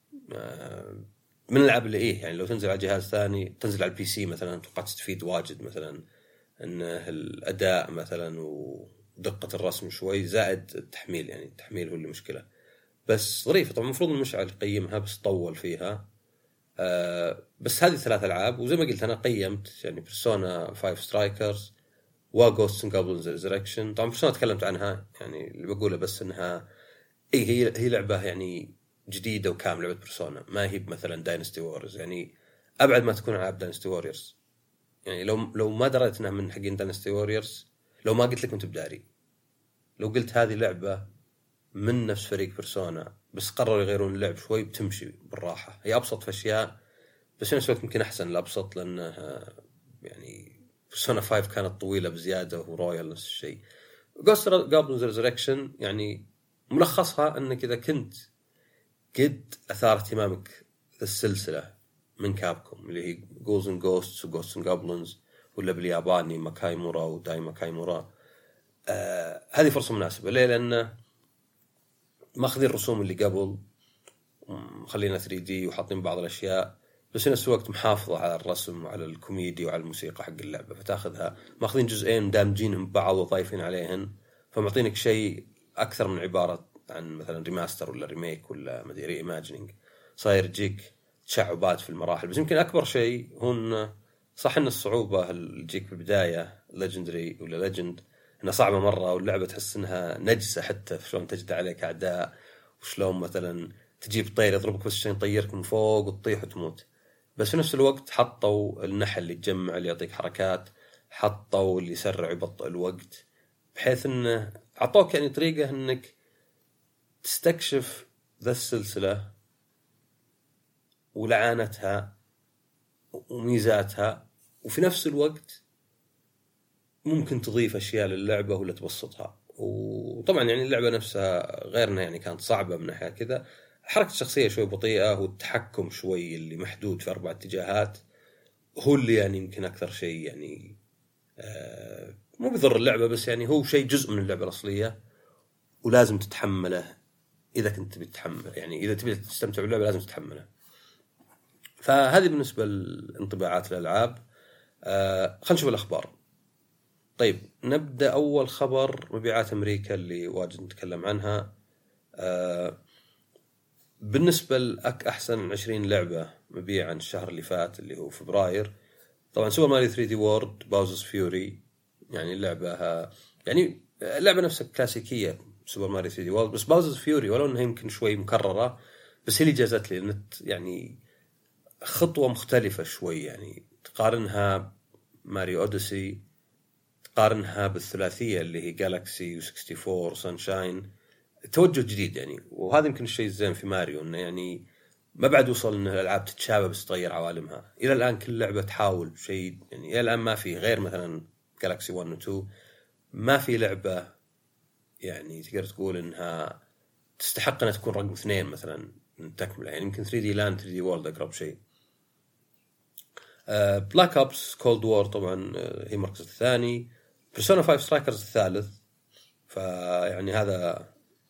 من الألعاب اللي إيه يعني لو تنزل على جهاز ثاني، تنزل على البي سي مثلا توقع تستفيد واجد، مثلا إن الأداء مثلا ودقة الرسم شوي زائد التحميل، يعني التحميل هو اللي مشكلة. بس ظريفة طبعا، المفروض إن مشعل يقيمها بس طول فيها. آه بس هذه ثلاث ألعاب، وزي ما قلت أنا قيمت يعني بيرسونا فايف سترايكرز وغوستس اند جوبلينز ريزركشن. طبعا بيرسونا تكلمت عنها، يعني اللي بقوله بس إنها إيه هي هي لعبة يعني جديدة وكاملة. لعبة بيرسونا ما هي مثلا داينستي وورز، يعني أبعد ما تكون ألعاب داينستي ووريرز. يعني لو لو ما دريت إنها من حقين داينستي ووريرز، لو ما قلت لك أنت بداري، لو قلت هذه لعبة من نفس فريق بيرسونا بس قرروا يغيرون اللعب شوي بتمشي بالراحة. هي أبسط في أشياء بس في نفس الوقت يمكن أحسن الأبسط، لأنه يعني بيرسونا فايف كانت طويلة بزيادة ورويال نفس الشيء. Ghost Goblins Resurrection يعني ملخصها أنك إذا كنت قد أثار اهتمامك السلسلة من كابكوم اللي هي Ghouls and Ghosts و Ghosts and Goblins، ولا بالياباني ماكايمورا وداي ماكايمورا، آه هذه فرصة مناسبة. ليه؟ لأنه ماخذين الرسوم اللي قبل مخلينا ثري دي وحاطين بعض الأشياء، بس في نفس الوقت محافظة على الرسم وعلى الكوميديا وعلى الموسيقى حق اللعبة. فتاخذها ماخذين جزئين دامجينهم ببعض وضايفين عليهن، فمعطينك شيء أكثر من عبارة عن مثلا ريماستر ولا ريميك ولا مدري ري إيماجينينج. صاير يجيك تشعبات في المراحل. بس يمكن أكبر شيء هون صح إن الصعوبة اللي تجيك في البداية ليجندري ولا ليجند إنها صعبة مرة، واللعبة تحس إنها نجسة حتى في شلون تجد عليك أعداء، وشلون مثلا تجيب طير يضربك بس عشان يطيرك من فوق وتطيح وتموت. بس في نفس الوقت حطوا النحل اللي تجمع اللي يعطيك حركات، حطوا اللي يسرع يبطئ الوقت، بحيث إنه عطوك يعني طريقة إنك تستكشف ذا السلسلة ولعانتها وميزاتها، وفي نفس الوقت ممكن تضيف أشياء للعبة ولا تبسطها. وطبعا يعني اللعبة نفسها غيرنا يعني كانت صعبة من ناحية كذا، حركة الشخصية شوي بطيئة، والتحكم شوي اللي محدود في أربع اتجاهات هو اللي يعني يمكن أكثر شيء يعني آه مو بضر اللعبة، بس يعني هو شيء جزء من اللعبة الأصلية ولازم تتحمله إذا كنت بتتحمل، يعني إذا تبي تستمتع باللعبة لازم تتحمله. فهذه بالنسبة لانطباعات الألعاب. آه خلينا نشوف الأخبار. طيب نبدأ أول خبر مبيعات أمريكا اللي واجد نتكلم عنها. آه بالنسبة لأك أحسن عشرين لعبة مبيعا الشهر اللي فات اللي هو فبراير، طبعا سوبر ماريو ثري دي وورد، باوزرز فيوري، يعني اللعبة يعني اللعبة نفسها كلاسيكية سوبر ماريو ثري دي وورد، بس باوزرز فيوري ولو أنها يمكن شوي مكررة بس هي اللي جازت لي لأن يعني خطوة مختلفة شوي، يعني تقارنها ماريو أوديسي، تقارنها بالثلاثية اللي هي جالاكسي وستة وستين وسانشاين، توجه جديد يعني. وهذا يمكن الشيء الزين في ماريو انه يعني ما بعد وصل ان الالعاب تتشابه بس تغير عوالمها. الى الان كل لعبه تحاول شيء، يعني الى الان ما في غير مثلا جالاكسي واحد و اثنين، ما في لعبه يعني تقدر تقول انها تستحق انها تكون رقم اثنين مثلا تكمله. يعني يمكن ثري دي لاند ثري دي وورلد اقرب شيء. بلاك اوبس كولد وور طبعا هي المركز الثاني، بيرسونا فايف سترايكرز الثالث. فيعني هذا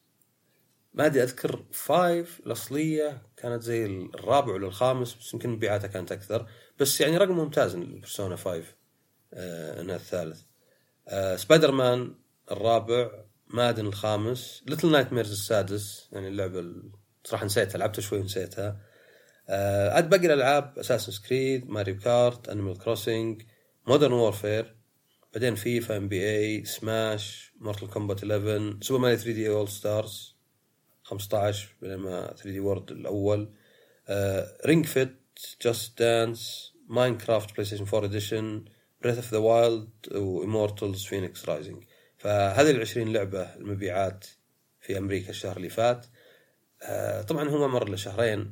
ما أدري أذكر فايف الأصلية كانت زي الرابع ولا الخامس، بس يمكن مبيعاتها كانت أكثر، بس يعني رقم ممتاز البرسونا فايف آه أنها الثالث. آه سبايدر مان الرابع، مادن الخامس، ليتل نايت ميرز السادس. يعني اللعبة صراحة نسيتها، لعبتها شوي ونسيتها. آه عاد باقي الألعاب أساسنز كريد، ماريو كارت، أنيمال كروسنج، مودرن وورفير، بعدين فيفا، ام بي اي، سماش، مورتال كومبات إليفن، سوبر ماريو ثري دي اول ستارز خمسة عشر بينما ثري دي وورد الأول، رينج فيت، جاست دانس، ماينكرافت بلاي ستيشن فور إديشن، بريث اوف ذا وايلد، وإمورتالز فينيكس رايزنج. فهذه العشرين لعبة المبيعات في أمريكا الشهر اللي فات. uh, طبعا هو ما مر إلا شهرين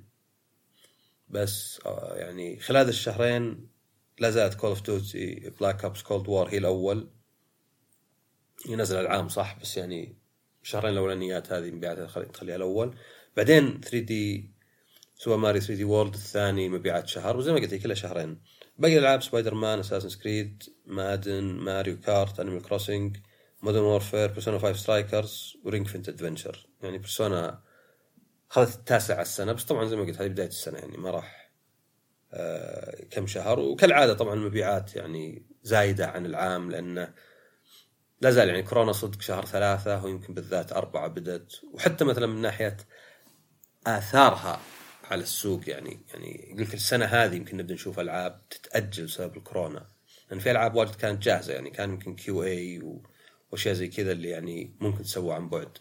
بس، uh, يعني خلال الشهرين لا زالت كول اوف ديوتي بلاك اوبس كولد وور هي الأول، ينزل العام صح بس يعني شهرين الأولانيات هذه مبيعاتها تخليها الأول. بعدين ثري دي سوبر ماريو ثري دي وورلد الثاني مبيعات شهر، وزي ما قلت كلها شهرين. باقي الألعاب سبايدر مان، أساسنز كريد، مادن، ماريو كارت، أنيمال كروسنج، مودرن وورفير، بيرسونا فايف سترايكرز، ورينج فينت أدفنتشر. يعني بيرسونا خذت التاسع السنة، بس طبعا زي ما قلت هذه بداية السنة يعني ما راح آه كم شهر. وكالعادة طبعا المبيعات يعني زايدة عن العام لأنه لا زال يعني كورونا صدق شهر ثلاثة، ويمكن بالذات أربعة بدت، وحتى مثلا من ناحية آثارها على السوق يعني يعني يقول لك السنة هذه يمكن نبدأ نشوف ألعاب تتأجل بسبب الكورونا، لأن يعني في ألعاب واجد كانت جاهزة، يعني كان يمكن كيو اي وأشياء زي كذا اللي يعني ممكن تسوى عن بعد،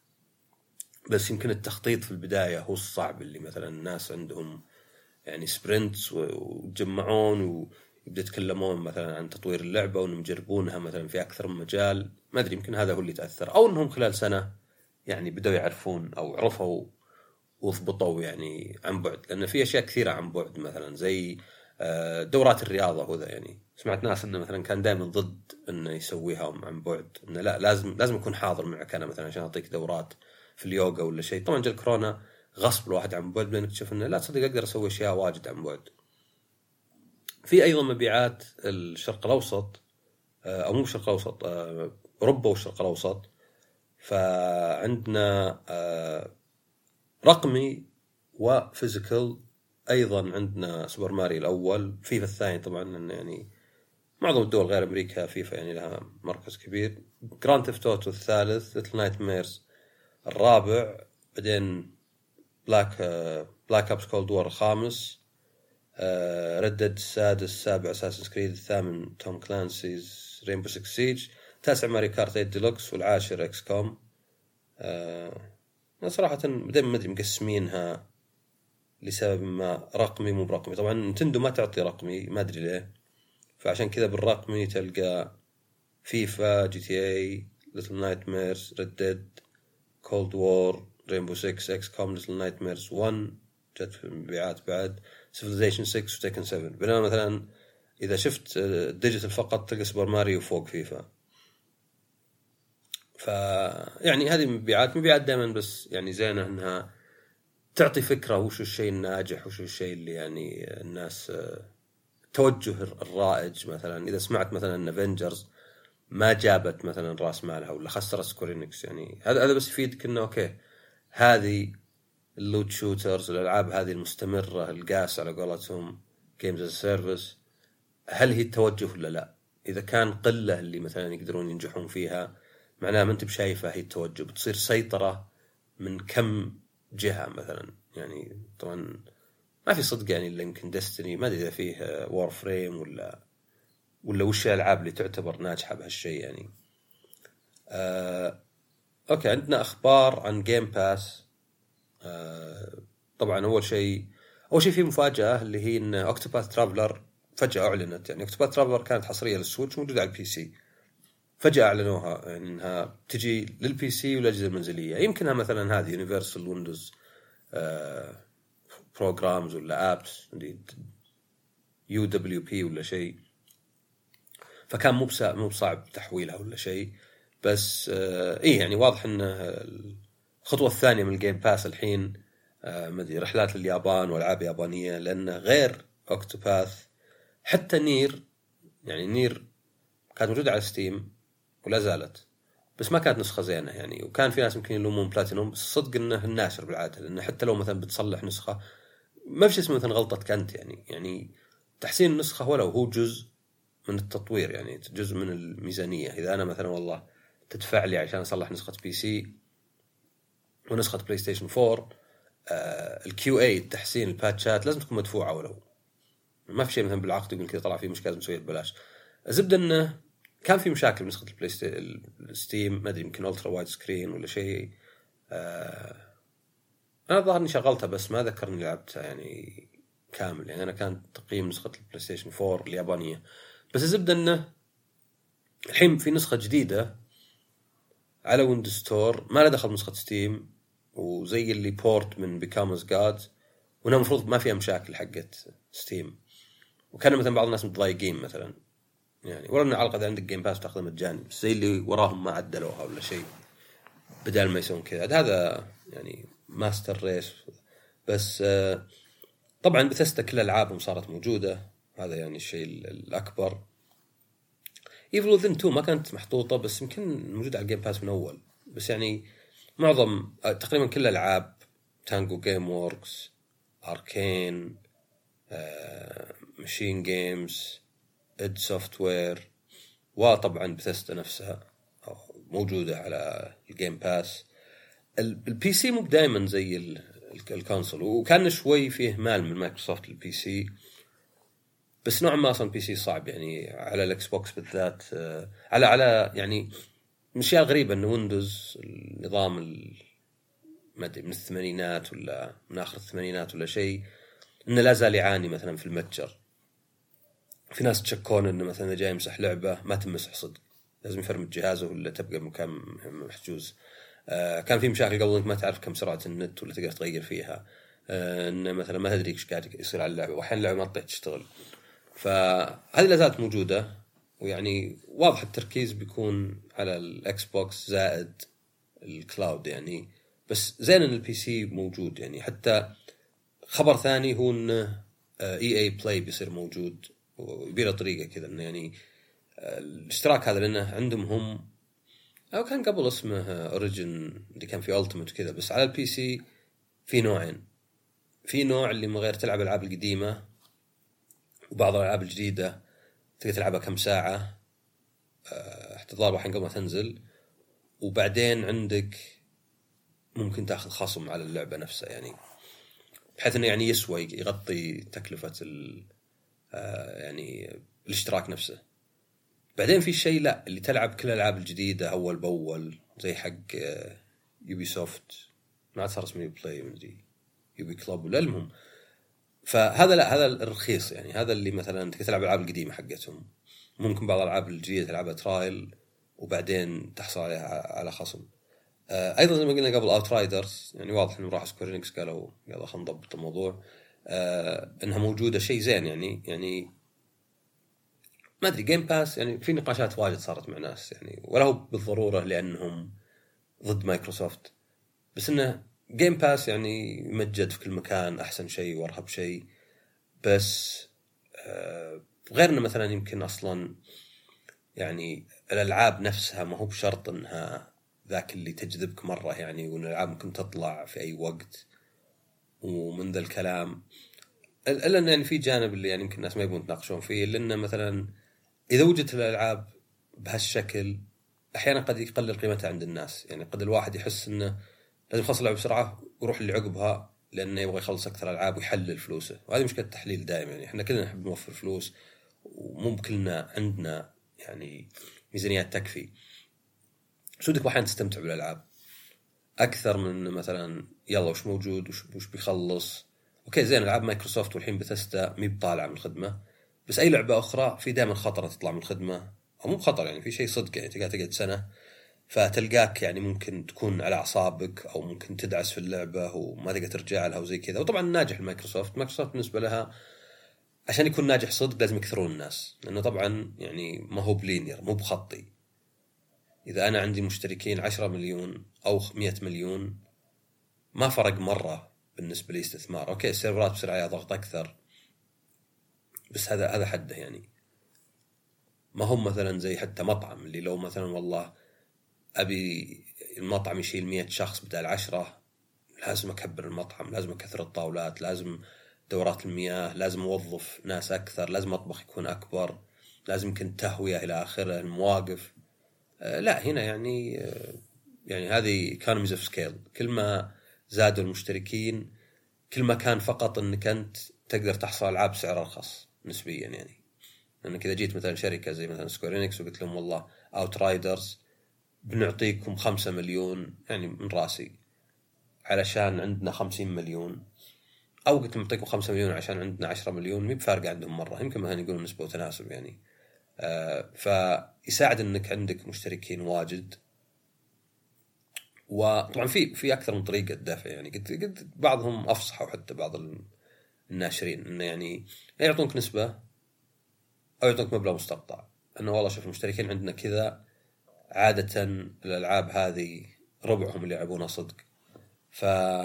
بس يمكن التخطيط في البداية هو الصعب، اللي مثلا الناس عندهم يعني سبرنتس وتجمعون ويبدأ يتكلمون مثلا عن تطوير اللعبة وانهم يجربونها مثلا في أكثر من مجال. ما أدري يمكن هذا هو اللي تأثر، أو أنهم خلال سنة يعني بدأوا يعرفون أو عرفوا وضبطوا يعني عن بعد، لأن في أشياء كثيرة عن بعد مثلا زي دورات الرياضة. وذا يعني سمعت ناس إنه مثلا كان دائما ضد إنه يسويها عن بعد، إنه لا لازم لازم يكون حاضر معك أنا مثلا عشان أعطيك دورات في اليوغا ولا شيء. طبعا جاء الكورونا غصب الواحد عن بعد، لأنك تشوف إنه لا تصدق أقدر أسوي أشياء واجد عن بعد. في أيضا مبيعات الشرق الأوسط، أو مو الشرق الأوسط، أوروبا والشرق الأوسط. فعندنا رقمي وفيزيكال. أيضا عندنا سوبر ماريو الأول، فيفا الثاني طبعا، لأن يعني معظم الدول غير أمريكا فيفا يعني لها مركز كبير. جراند ثيفت أوتو الثالث، ليتل نايت ميرز الرابع، بعدين بلاك بلاك أوبس كولد وور الخامس، ريد ديد السادس، السابع أساسنز كريد، الثامن توم كلانسيز رينبو سيكس سيج، التاسع ماريو كارت ثمانية ديلوكس، والعاشر إكس كوم. أه صراحة دائما ما أدري مقسمينها لسبب ما رقمي مو برقمي. طبعا نتندو ما تعطي رقمي ما أدري ليه، فعشان كذا بالرقمي تلقى فيفا، جي تي اي، ليتل نايت ميرز، ريد ديد، كولد وور، رينبو سيكس، إكس كوم، ليتل نايت ميرز واحد جت في المبيعات بعد، سيفيلايزيشن ستة وتيكن سبعة. بينما مثلا إذا شفت ديجيتال فقط تلقى سوبر ماريو فوق فيفا. ف يعني هذه مبيعات مبيعات دائما، بس يعني زينة إنها تعطي فكرة وش الشيء الناجح وش الشيء اللي يعني الناس توجه الرائج. مثلا إذا سمعت مثلا أن افنجرز ما جابت مثلا راس مالها ولا خسرت سكورينكس، يعني هذا هذا بس يفيدك إنه أوكي هذه اللوت شوترز الألعاب هذه المستمرة القاس على قولتهم جيمز از سيرفيس، هل هي التوجه ولا لا؟ إذا كان قلة اللي مثلا يقدرون ينجحون فيها معناها ما أنت بشايفة هي التوجه، بتصير سيطرة من كم جهة مثلا. يعني طبعا ما في صدق يعني إلا يمكن ديستني، ما أدري إذا فيه وور فريم ولا ولا وش الألعاب اللي تعتبر ناجحة بهالشيء يعني. آه، أوكي عندنا أخبار عن جيم باس. آه، طبعا أول شيء أول شيء في مفاجأة اللي هي إن أوكتوباث ترافلر فجأة أعلنت. يعني أوكتوباث ترافلر كانت حصرية للسويتش موجودة على البي سي، فجأة أعلنوها يعني إنها تجي للبي سي والأجهزة المنزلية. يمكنها مثلا هذه يونيفرسال ويندوز بروجرامز ولا أبس يو دبليو بي ولا شيء، فكان مو مو صعب تحويلها ولا شيء. بس آه إيه يعني واضح إن الخطوة الثانية من الجيم باس الحين آه مدري رحلات لليابان والألعاب يابانية، لأن غير أوكتوباث حتى نير، يعني نير كانت موجودة على ستيم ولا زالت، بس ما كانت نسخة زينة يعني. وكان في ناس يمكن يلومون بلاتينوم، بس صدق إنه الناشر بالعادة، لأنه حتى لو مثلا بتصلح نسخة ما فيش اسمه مثلا غلطة كانت يعني يعني تحسين النسخة ولو هو جزء من التطوير، يعني جزء من الميزانية. إذا أنا مثلا والله تدفع لي عشان أصلح نسخة بي سي ونسخة بلاي ستيشن فور، آه الكيو اي التحسين الباتشات لازم تكون مدفوعة، ولو ما في شيء مثلا بالعقد يقول كذا طلع فيه مشكلة لازم نسويها ببلاش. الزبدة إنه كان في مشاكل بنسخة البلاي ستيشن ستيم، ما أدري يمكن ألترا وايد سكرين ولا شيء. آه أنا ظهرني شغلتها بس ما ذكرني لعبتها يعني كامل. يعني أنا كان تقييم نسخة البلاي ستيشن فور اليابانية. بس الزبدة إنه الحين في نسخة جديدة على ويندوز ستور ما له دخل نسخة ستيم، وزي اللي بورت من Become as God، وأنا مفروض ما فيها مشاكل حقت ستيم. وكان مثلا بعض الناس متضايقين مثلا يعني، ولا إن على الأقل عندك جيم باس تأخذه مجاني، بس زي اللي وراهم ما عدلوها ولا شيء بدال ما يسوون كذا. هذا يعني ماستر ريس. بس طبعا بثستا كل ألعابهم صارت موجودة، هذا يعني الشيء الأكبر. Evil Within تو ما كانت محطوطة، بس يمكن موجودة على الجيم باس من أول. بس يعني معظم تقريبا كل الألعاب تانجو جيم ووركس، أركين، ماشين جيمز، إد سوفتوير، وطبعا بثستا نفسها موجودة على الجيم باس. البي سي مو دائما زي الكونسول، وكان شوي فيه مال من مايكروسوفت البي سي، بس نوعا ما اصلا بي سي صعب يعني على الاكس بوكس بالذات. على على يعني من الاشياء الغريبه ان ويندوز النظام ما ادري من الثمانينات ولا من اخر الثمانينات ولا شيء، انه لا زال يعاني مثلا في المتجر. في ناس تشكون انه مثلا جاي يمسح لعبه ما تمسح صدق، لازم يفرمت جهازه ولا تبقى مكان محجوز. آه كان في مشاكل قبل انك ما تعرف كم سرعه النت ولا تقدر تغير فيها. آه ان مثلا ما تدري ايش قاعد يصير على اللعبه، واحيانا اللعبه ما تطيح تشتغل. فهذه لا زالت موجودة، ويعني واضح التركيز بيكون على الأكس بوكس زائد الكلاود يعني. بس زين إن البي سي موجود يعني. حتى خبر ثاني هو إن إي إي بلاي بيصير موجود، ويبيله طريقة كذا إنه يعني الاشتراك هذا، لأنه عندهم هم أو كان قبل اسمه أوريجين اللي كان في ألتيميت كذا، بس على البي سي في نوعين. في نوع اللي من غير تلعب الألعاب القديمة، وبعض الألعاب الجديدة تقدر تلعبها كم ساعة حتى ضاربة حين قبل ما تنزل، وبعدين عندك ممكن تأخذ خصم على اللعبة نفسها يعني، بحيث إنه يعني يسوى يغطي تكلفة ال يعني الاشتراك نفسه. بعدين في شيء لا اللي تلعب كل الألعاب الجديدة أول بأول زي حق يوبي سوفت، ما صار اسمه يوبي بلاي مدري يوبي كلوب ولا المهم. فهذا لا هذا الرخيص يعني، هذا اللي مثلا تلعب الألعاب القديمة حقتهم. ممكن بعض الألعاب الجديدة تلعبها ترايل وبعدين تحصل عليها على خصم. آه أيضا زي ما قلنا قبل أوترايدرز، يعني واضح إنه راح سكويرينكس قالوا يلا خلينا نضبط الموضوع. آه إنها موجودة شيء زين يعني يعني ما ادري جيم باس يعني في نقاشات واجد صارت مع ناس يعني، ولا هو بالضروره لانهم ضد مايكروسوفت، بس انه جيم باس يعني يمجد في كل مكان، احسن شيء وارهب شيء. بس آه غير انه مثلا يمكن اصلا يعني الالعاب نفسها ما هو بشرط انها ذاك اللي تجذبك مره يعني، وان الالعاب ممكن تطلع في اي وقت ومن ذا الكلام. الا ان يعني في جانب اللي يعني يمكن الناس ما يبون يتناقشون فيه، لان مثلا اذا وجدت الالعاب بهالشكل احيانا قد يقلل قيمتها عند الناس. يعني قد الواحد يحس انه لازم يخلص اللعبه بسرعه ويروح اللي عقبها لانه يبغى يخلص اكثر العاب ويحلل فلوسه، وهذه مشكله التحليل دائما. يعني احنا كلنا نحب نوفر فلوس، ومو كلنا عندنا يعني ميزانيات تكفي. سودك احيانا تستمتع بالالعاب اكثر من مثلا يلا وش موجود وش, وش بيخلص. اوكي زين، العاب مايكروسوفت والحين بثيستا مي بطالعه من الخدمه، بس اي لعبه اخرى في دائما خطر تطلع من الخدمه، او مو بخطر يعني في شيء صدق يعني تقعد تقعد سنه فتلقاك يعني ممكن تكون على اعصابك او ممكن تدعس في اللعبه وما تقدر ترجع لها وزي كذا. وطبعا ناجح المايكروسوفت مايكروسوفت بالنسبه لها عشان يكون ناجح صدق لازم يكثرون الناس، لانه طبعا يعني ما هو بلينير مو بخطي. اذا انا عندي مشتركين عشرة مليون او مئة مليون ما فرق مره بالنسبه لي استثمار. اوكي السيرفرات بصير عليها ضغط اكثر، بس هذا هذا حده يعني. ما هم مثلا زي حتى مطعم اللي لو مثلا والله ابي المطعم يشيل مئة شخص بدل عشرة، لازم اكبر المطعم، لازم اكثر الطاولات، لازم دورات المياه، لازم اوظف ناس اكثر، لازم اطبخ يكون اكبر، لازم يمكن تهويه الى اخره، المواقف. آه لا هنا يعني آه يعني هذه economies of scale. كل ما زادوا المشتركين كل ما كان فقط انك انت تقدر تحصل العاب بسعر ارخص نسبيا. يعني انك اذا جيت مثلا شركه زي مثلا سكوير انكس وقلت لهم والله اوت رايدرز بنعطيكم خمسة مليون يعني من راسي علشان عندنا خمسين مليون، او قلت نعطيكم خمسة مليون عشان عندنا عشرة مليون، مي بفارقه عندهم مره، يمكن مثلا يقولون نسبه وتناسب يعني. آه فيساعد انك عندك مشتركين واجد. وطبعا في في اكثر من طريقه دفع يعني، قد قد بعضهم افصحوا حتى بعض الناشرين انه يعني يعطونك نسبه او يعطونك مبلغ مستقطع، انه والله شوف المشتركين عندنا كذا، عاده الالعاب هذه ربعهم اللي يلعبونها صدق. ف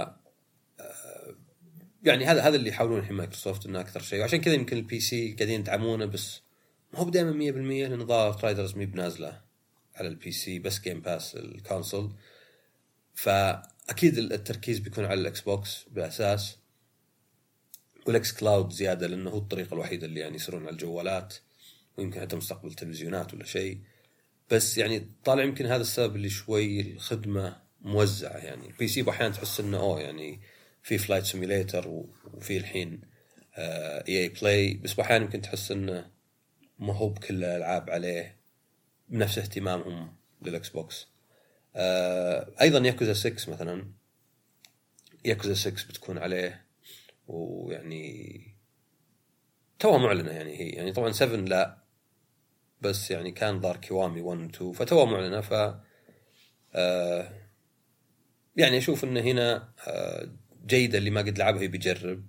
يعني هذا هذا اللي يحاولون الحين مايكروسوفت انه اكثر شيء، وعشان كذا يمكن البي سي قاعدين يدعمونه، بس ما هو دائما مية بالمية لان ظاهر رايدرز مي بنازله على البي سي، بس جيم باس الكونسول. فاكيد التركيز بيكون على الاكس بوكس باساس، والاكس كلاود زياده لانه هو الطريقه الوحيده اللي يعني يصيرون على الجوالات، ويمكن حتى مستقبل تلفزيونات ولا شيء. بس يعني طالع يمكن هذا السبب اللي شوي الخدمه موزعه. يعني البي سي احيانا تحس انه اوه يعني في فلايت سيميليتر وفي الحين اي اي بلاي، بس احيانا يمكن تحس انه ما هو بكل الالعاب عليه بنفس اهتمامهم للاكس بوكس. آه ايضا ياكوزا ستة مثلا، ياكوزا ستة بتكون عليه، ويعني توها معلنه يعني هي يعني طبعا سبعة لا، بس يعني كان ضار كيوامي واحد و اثنين فتوها معلنه. ف آه يعني اشوف انه هنا آه جيدة اللي ما قد لعبها بيجرب.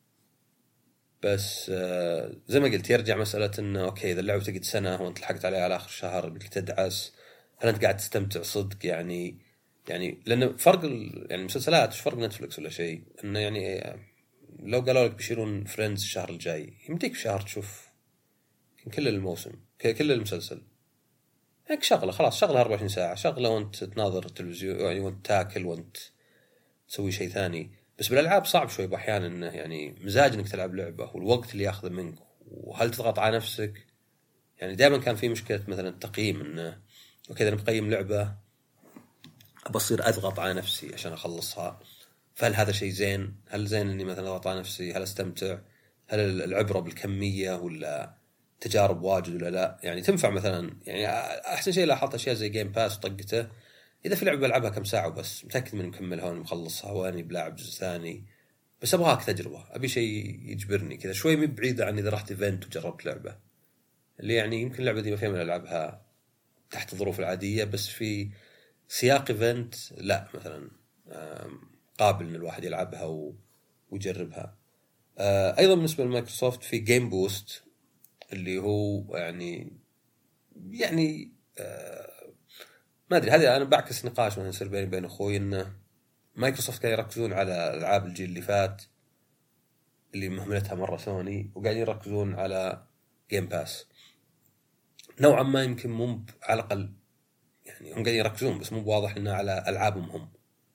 بس آه زي ما قلت يرجع مسألة انه اوكي اذا اللعبة تقعد سنة وانت لحقت عليها على اخر شهر بدك تدعس، هل انت قاعد تستمتع صدق يعني؟ يعني لانه فرق يعني المسلسلات مش فرق نتفلكس ولا شيء، انه يعني لو قالوا لك بيشيلون فريندز الشهر الجاي يمديك بشهر تشوف كل الموسم كل المسلسل. هيك شغله خلاص، شغله أربعة وعشرين ساعة، شغله وانت تناظر التلفزيون يعني وانت تاكل وانت تسوي شيء ثاني. بس بالالعاب صعب شوي باحيان انه يعني مزاج انك تلعب لعبه والوقت اللي ياخذه منك، وهل تضغط على نفسك. يعني دائما كان في مشكله مثلا التقييم، انه اوكي انا بقيم لعبه بصير اضغط على نفسي عشان اخلصها، فهل هذا شيء زين؟ هل زين اني مثلا اضغط على نفسي؟ هل استمتع؟ هل العبره بالكميه ولا تجارب واجد ولا لا؟ يعني تنفع مثلا يعني احسن شيء لاحظت اشياء زي جيم باس وطقته، اذا في لعبه بلعبها كم ساعه وبس متاكد من مكملها وانا مخلصها واني بلاعب جزء ثاني، بس ابغاك تجربه، ابي شيء يجبرني كذا شوي، مي بعيده عن اذا رحت ايفنت وجربت لعبه اللي يعني يمكن اللعبه دي ما فيها من العبها تحت الظروف العاديه، بس في سياق ايفنت لا مثلا قابل ان الواحد يلعبها ويجربها. ايضا بالنسبه لمايكروسوفت في جيم بوست، اللي هو يعني يعني آه ما ادري، هذه انا بعكس نقاش مثلا يصير بيني وبين اخوي انه مايكروسوفت قاعد يركزون على العاب الجيل اللي فات اللي مهملتها مره سوني، وقاعدين يركزون على جيم باس نوعا ما، يمكن مو على الاقل يعني هم قاعدين يركزون بس مو بواضح انه على العابهم هم.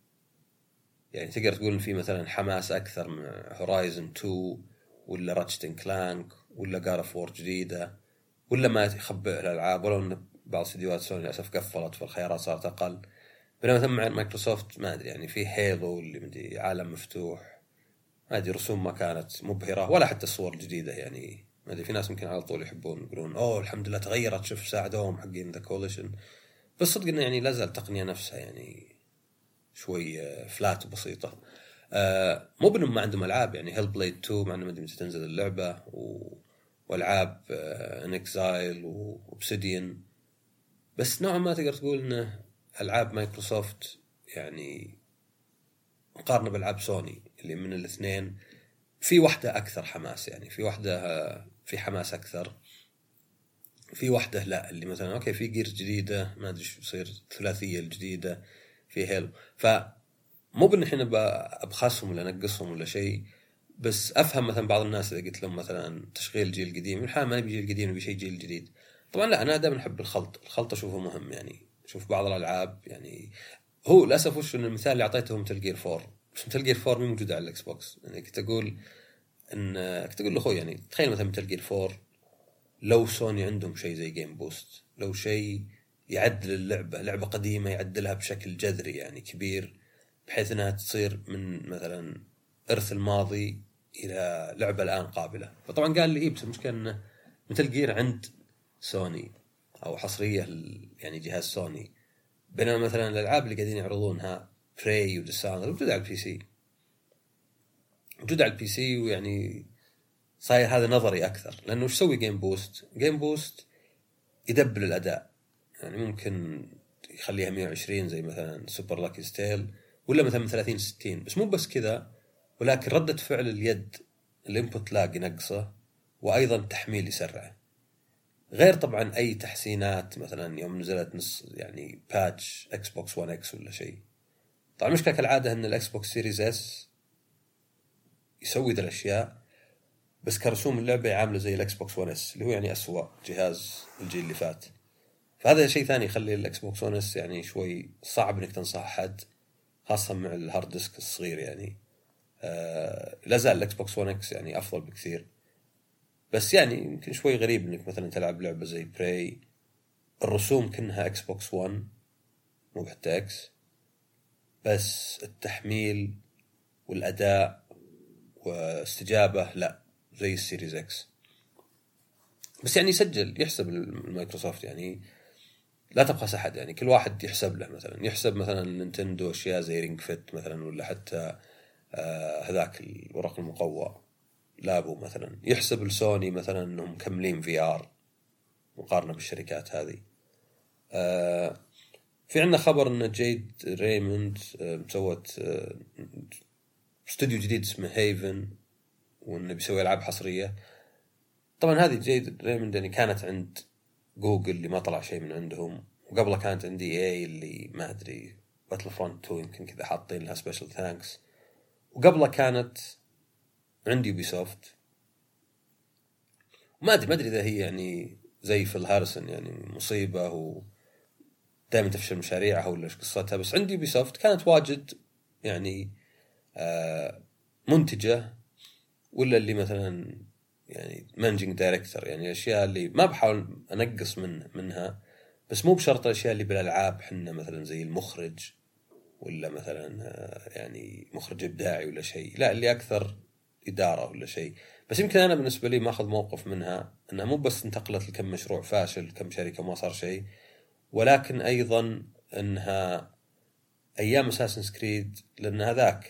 يعني تقدر تقول ان في مثلا حماس اكثر من هورايزن تو ولا راتشت كلانك ولا جار اوف وور جديده، ولا ما يخبئ الالعاب، ولو ان بعض استديوهات سوني للاسف قفلت فالخيارات صارت اقل. بينما مثلا مع مايكروسوفت ما ادري يعني في هيلو اللي مدري عالم مفتوح، ما ادري رسوم ما كانت مبهره ولا حتى الصور الجديده. يعني ما ادري في ناس يمكن على طول يحبون يقولون اوه الحمد لله تغيرت، شوف ساعدوهم حقين ذا كوليشن، بس صدق انه يعني لازال التقنيه نفسها يعني شوي فلات وبسيطه. آه مو بانهم ما عندهم العاب، يعني هيل بليد تو مع انه ما ادري متى تنزل اللعبه، و... والعاب ان اكزايل واوبسيديان، بس نوعا ما تقدر تقول انه العاب مايكروسوفت يعني مقارنه بالعاب سوني اللي من الاثنين في واحده اكثر حماس. يعني في واحده في حماس اكثر، في واحده لا اللي مثلا اوكي في جير جديده ما ادري شو يصير ثلاثيه الجديده في هيلو. ف مو بان احنا ابخسهم ولا انقصهم ولا شيء، بس افهم مثلا بعض الناس اذا قلت لهم مثلا تشغيل جيل قديم، الحال ما نبي جيل قديم نبي شيء جيل جديد. طبعا لا، انا دائما احب الخلط، الخلط اشوفه مهم. يعني شوف بعض الالعاب يعني هو للاسف وش ان المثال اللي اعطيته مثل جير فور، بس مثل جير فور مو موجوده على الاكس بوكس. يعني كنت اقول ان كنت اقول لاخوي يعني تخيل مثلا مثل جير فور لو سوني عندهم شيء زي جيم بوست، لو شيء يعدل اللعبه، لعبه قديمه يعدلها بشكل جذري يعني كبير، بحيث انها تصير من مثلا ارث الماضي الى لعبه الان قابله. فطبعا قال لي إيه، بس المشكله انه مثل جير عند سوني او حصريه يعني جهاز سوني، بينما مثلا الالعاب اللي قاعدين يعرضونها براي وديسانر موجوده على البي سي، موجوده على البي سي، ويعني صاير هذا نظري اكثر. لانه وش يسوي جيم بوست؟ جيم بوست يدبل الاداء، يعني ممكن يخليها مية وعشرين زي مثلا سوبر لاكي ستيل، ولا مثلا ثلاثين ستين. بس مو بس كذا، ولكن ردة فعل اليد الانبوت لاج ينقصه، وايضا تحميل يسرعه، غير طبعا اي تحسينات مثلا يوم نزلت نص يعني باتش اكس بوكس ون اكس ولا شيء. طبعا مشكلة كالعاده ان الاكس بوكس سيريز اس يسوي ذا الاشياء، بس كرسوم اللعبه يعامله زي الاكس بوكس ون اس اللي هو يعني اسوأ جهاز الجيل اللي فات. فهذا شيء ثاني يخلي الاكس بوكس ون اس يعني شوي صعب انك تنصح حد، خاصه مع الهارد ديسك الصغير. يعني آه لا زال الاكس بوكس ون اكس يعني افضل بكثير، بس يعني يمكن شوي غريب انك مثلا تلعب لعبه زي براي الرسوم كأنها اكس بوكس ون مو حتى اكس، بس التحميل والاداء واستجابه لا زي السيريز اكس. بس يعني يسجل يحسب المايكروسوفت، يعني لا تبخس احد، يعني كل واحد يحسب له. مثلا يحسب مثلا نينتندو اشياء زي رينج فيت مثلا، ولا حتى آه هذاك الورق المقوى لابو مثلا. يحسب السوني مثلا انهم مكملين في ار مقارنه بالشركات هذه. آه في عندنا خبر ان جيد ريموند آه مسوت آه استوديو جديد اسمه هيفن، وانه بيسوي العاب حصريه. طبعا هذه جيد ريموند يعني كانت عند جوجل اللي ما طلع شيء من عندهم، وقبلها كانت عندي اي اللي ما ادري باتل فرونت تو يمكن كذا حاطين لها سبيشال ثانكس، وقبلها كانت عندي يوبي سوفت. وما ادري ما ادري اذا هي يعني زي فيل هاريسون يعني مصيبه ودائما تفشل مشاريعها ولا ايش قصتها. بس عندي يوبي سوفت كانت واجد يعني آه منتجه، ولا اللي مثلا يعني مانجينج دايركتور، يعني الاشياء اللي ما بحاول انقص من منها، بس مو بشرط الاشياء اللي بالالعاب حنا مثلا زي المخرج ولا مثلا يعني مخرج ابداعي ولا شيء، لا اللي اكثر اداره ولا شيء. بس يمكن انا بالنسبه لي ما اخذ موقف منها انها مو بس انتقلت لكم مشروع فاشل كم شركه ما صار شيء، ولكن ايضا انها ايام اساسن كريد، لان هذاك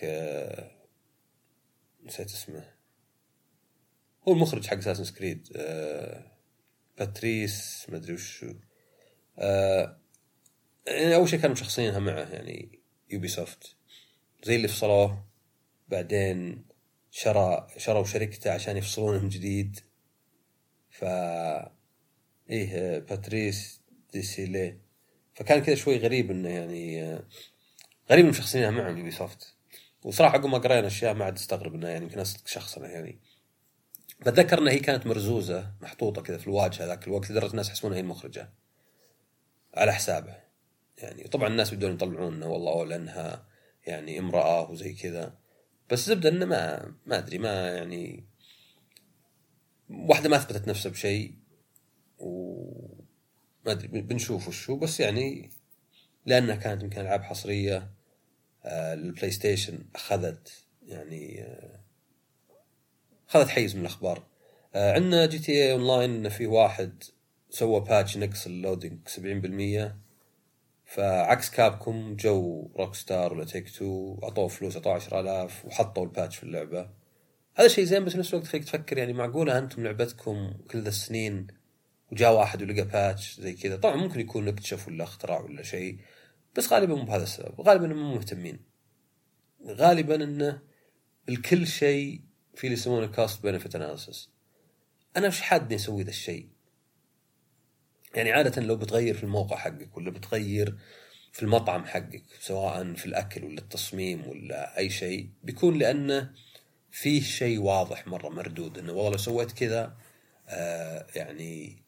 نسيت اسمه، هو المخرج حق اساسن كريد باتريس ما ادري وش. آه اول شيء كانوا مشخصينها معه يعني يوبي سوفت، زي اللي فصلوه بعدين شرى شروا شركته عشان يفصلونهم جديد. ف إيه باتريس ديسيلي. فكان كذا شوي غريب إنه يعني غريب إنه مشخصينها معهم يوبي سوفت. وصراحة قم قرأنا أشياء ما عاد استغرب إنها يعني يمكن شخصنا يعني. بتذكر إنها هي كانت مرزوزة محطوطة كذا في الواجهة ذاك الوقت لدرجة الناس يحسبونها هي المخرجة على حسابه يعني. طبعا الناس بدون يطلعوننا والله أو لأنها يعني امرأة وزي كذا، بس زبدة إنه ما ما أدري ما يعني واحدة ما أثبتت نفسها بشيء وما أدري بنشوف وشو. بس يعني لأنها كانت يمكن ألعاب حصرية آه للبلاي ستيشن أخذت يعني آه أخذت حيز من الأخبار. آه عندنا جي تي اي أونلاين في واحد سوى باتش نقص اللودينج سبعين بالمية، فعكس كابكم جو روكستار ولا تيك تو أعطوه فلوس أعطوه عشرة آلاف وحطوا الباتش في اللعبة. هذا شيء زين، بس في نفس الوقت خليك تفكر يعني معقولة أنتم لعبتكم كل ذا السنين وجاء واحد ولقى باتش زي كذا؟ طبعا ممكن يكون اكتشف ولا اختراع ولا شيء، بس غالبا مو بهذا السبب. غالبا مو مهتمين، غالبا إنه الكل شيء في اللي يسمونه cost benefit analysis. أنا مش حادني أسوي ذا الشيء يعني. عادة لو بتغير في الموقع حقك ولا بتغير في المطعم حقك سواء في الأكل ولا التصميم ولا أي شيء، بيكون لأنه فيه شيء واضح مرة مردود إنه والله لو سويت كذا آه يعني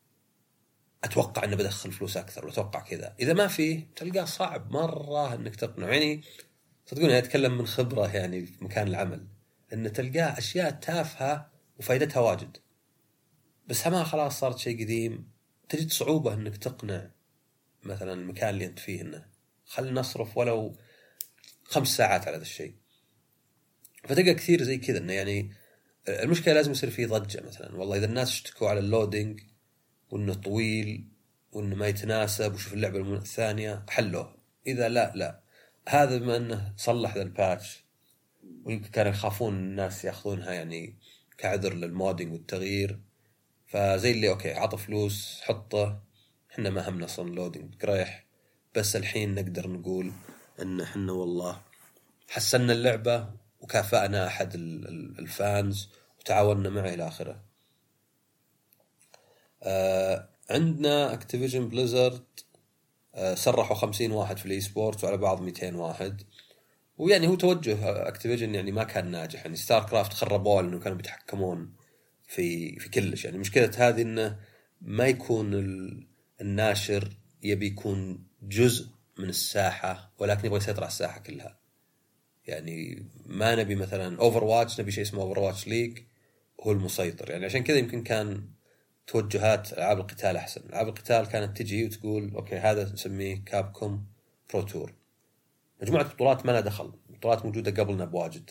أتوقع إنه بدخل فلوس أكثر وأتوقع كذا. إذا ما فيه تلقاه صعب مرة إنك تقنع يعني. صدقوني أتكلم من خبرة يعني في مكان العمل، إن تلقاه أشياء تافهة وفائدتها واجد، بس ما خلاص صارت شيء قديم تجد صعوبة إنك تقنع مثلا المكان اللي أنت فيه إنه خل نصرف ولو خمس ساعات على هذا الشيء. فتلقى كثير زي كذا إنه يعني المشكلة لازم يصير فيه ضجة مثلا. والله إذا الناس اشتكوا على اللودينج وإنه طويل وإنه ما يتناسب وشوف اللعبة الثانية حلوه. إذا لا لا هذا بما أنه صلح ذا الباتش، ويمكن كانوا يخافون الناس يأخذونها يعني كعذر للمودينج والتغيير، فزي اللي أوكي عطى فلوس حطه، إحنا ما همنا صن لودينج قريح، بس الحين نقدر نقول إن إحنا والله حسنا اللعبة وكافأنا أحد الفانز وتعاوننا معه إلى آخره. آه عندنا أكتيفيجن بليزرد آه سرحوا خمسين واحد في الإي سبورت وعلى بعض مئتين واحد، ويعني هو توجه أكتيفيجن يعني ما كان ناجح. يعني ستار كرافت خربوه لأنه كانوا بيتحكمون في في كلش. يعني مشكلة هذه إنه ما يكون الناشر يبي يكون جزء من الساحة ولكن يبغى يسيطر على الساحة كلها. يعني ما نبي مثلا اوفر واتش، نبي شيء اسمه اوفر واتش ليج هو المسيطر. يعني عشان كذا يمكن كان توجهات العاب القتال احسن. العاب القتال كانت تجي وتقول اوكي هذا نسميه كابكوم برو تور، مجموعه بطولات ما لها دخل، بطولات موجوده قبلنا بواجد،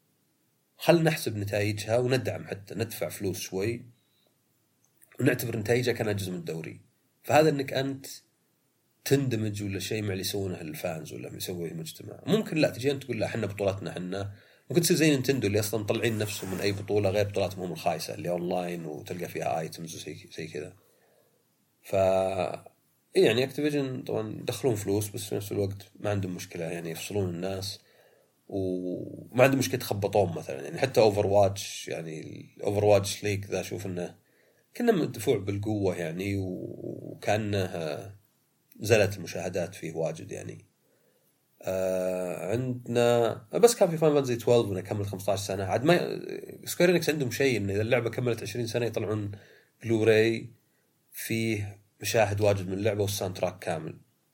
خل نحسب نتائجها وندعم، حتى ندفع فلوس شوي ونعتبر نتائجها كانها جزء من الدوري. فهذا انك انت تندمج ولا شيء مع اللي يسوونه الفانز ولا يسويه المجتمع. ممكن لا تجي انت تقول لا احنا بطولاتنا احنا، ممكن تصير زي نينتندو اللي اصلا مطلعين نفسهم من اي بطوله غير بطولاتهم هم الخايسه اللي اونلاين وتلقى فيها ايتمز وزي زي كذا. ف يعني اكتيفيجن طبعا يدخلون فلوس بس في نفس الوقت ما عندهم مشكله يعني يفصلون الناس، وما عندهم مشكله يتخبطون مثلا. يعني حتى اوفر واتش يعني اوفر واتش ليج ذا اشوف انه كنا مدفوع بالقوه يعني، وكانه زلت المشاهدات فيه واجد يعني. آه عندنا بس كان في فاين فانتسي اثنا عشر وانا كمل خمسة عشر سنه عاد. ما سكوير إنكس عندهم شيء ان اذا اللعبه كملت عشرين سنه يطلعون بلوراي فيه مشاهد واجد من اللعبه والساوند تراك كامل.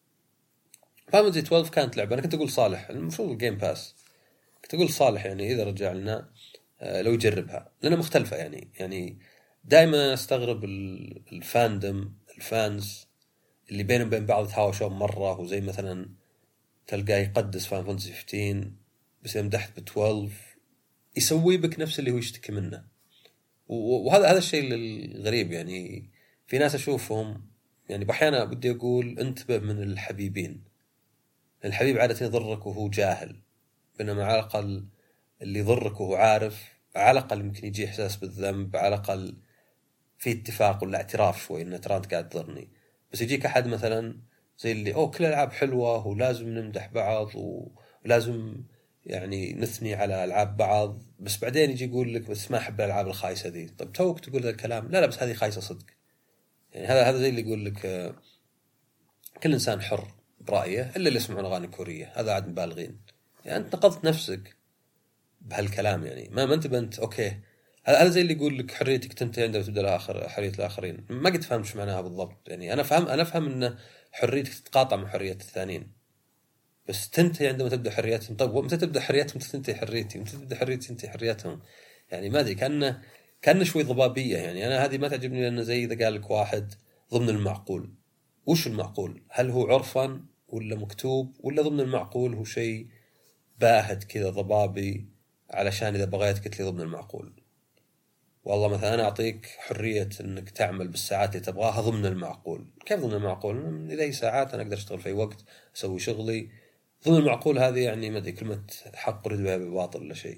فاين فانتسي اثنا عشر كانت لعبه انا كنت اقول صالح المفروض الجيم باس، كنت اقول صالح يعني اذا رجع لنا آه لو يجربها لانها مختلفه يعني. يعني دائما استغرب الفاندم الفانز اللي بينهم بين بعض يتهاوشون مرة، وزي مثلا تلقاه يقدس فان فانتسي خمسة عشر بس يمدحت ب اثنا عشر يسوي بك نفس اللي هو يشتكي منه. وهذا هذا الشيء الغريب يعني. في ناس أشوفهم يعني بأحيانا بدي أقول انتبه من الحبيبين. الحبيب عادة يضرك وهو جاهل، بينما على الأقل اللي يضرك وهو عارف على الأقل يمكن يجي إحساس بالذنب، على الأقل في اتفاق ولا اعتراف شوي إنه ترى أنت قاعد تضرني. بس يجيك أحد مثلا زي اللي أوه كل الألعاب حلوة ولازم نمدح بعض ولازم يعني نثني على ألعاب بعض، بس بعدين يجي يقول لك بس ما أحب الألعاب الخايسة دي. طب توك تقول هذا الكلام، لا لا بس هذه خايسة صدق. يعني هذا هذا زي اللي يقول لك آه، كل إنسان حر برأيه إلا اللي يسمعون أغاني كورية، هذا عاد مبالغين. يعني أنت نقضت نفسك بهالكلام، يعني ما ما أنت بنت أوكي. هذا زي اللي يقول لك حريتك تنتهي عندما تبدأ الآخر حرية الآخرين. ما قد فهمت شو معناها بالضبط. يعني أنا فهم أنا أفهم إن حريتك تتقاطع مع حرية الثانيين، بس تنتهي عندما تبدأ حريتهم. طيب متى تبدأ حريتهم تنتهي حريتي؟ متى تبدأ حريتي تنتهي حريتهم؟ يعني ما أدري، كأنه كأنه شوي ضبابية. يعني أنا هذه ما تعجبني، لأنه زي إذا قال لك واحد ضمن المعقول. وش المعقول؟ هل هو عرفا ولا مكتوب، ولا ضمن المعقول هو شيء باهت كذا ضبابي علشان إذا بغيت قلت لي ضمن المعقول؟ والله مثلا أنا أعطيك حرية أنك تعمل بالساعات اللي تبغاها ضمن المعقول. كيف ضمن المعقول؟ إذا هي ساعات أنا أقدر أشتغل في أي وقت، أسوي شغلي. ضمن المعقول هذه يعني ما أدري كلمة حق رد بها بباطل ولا شيء.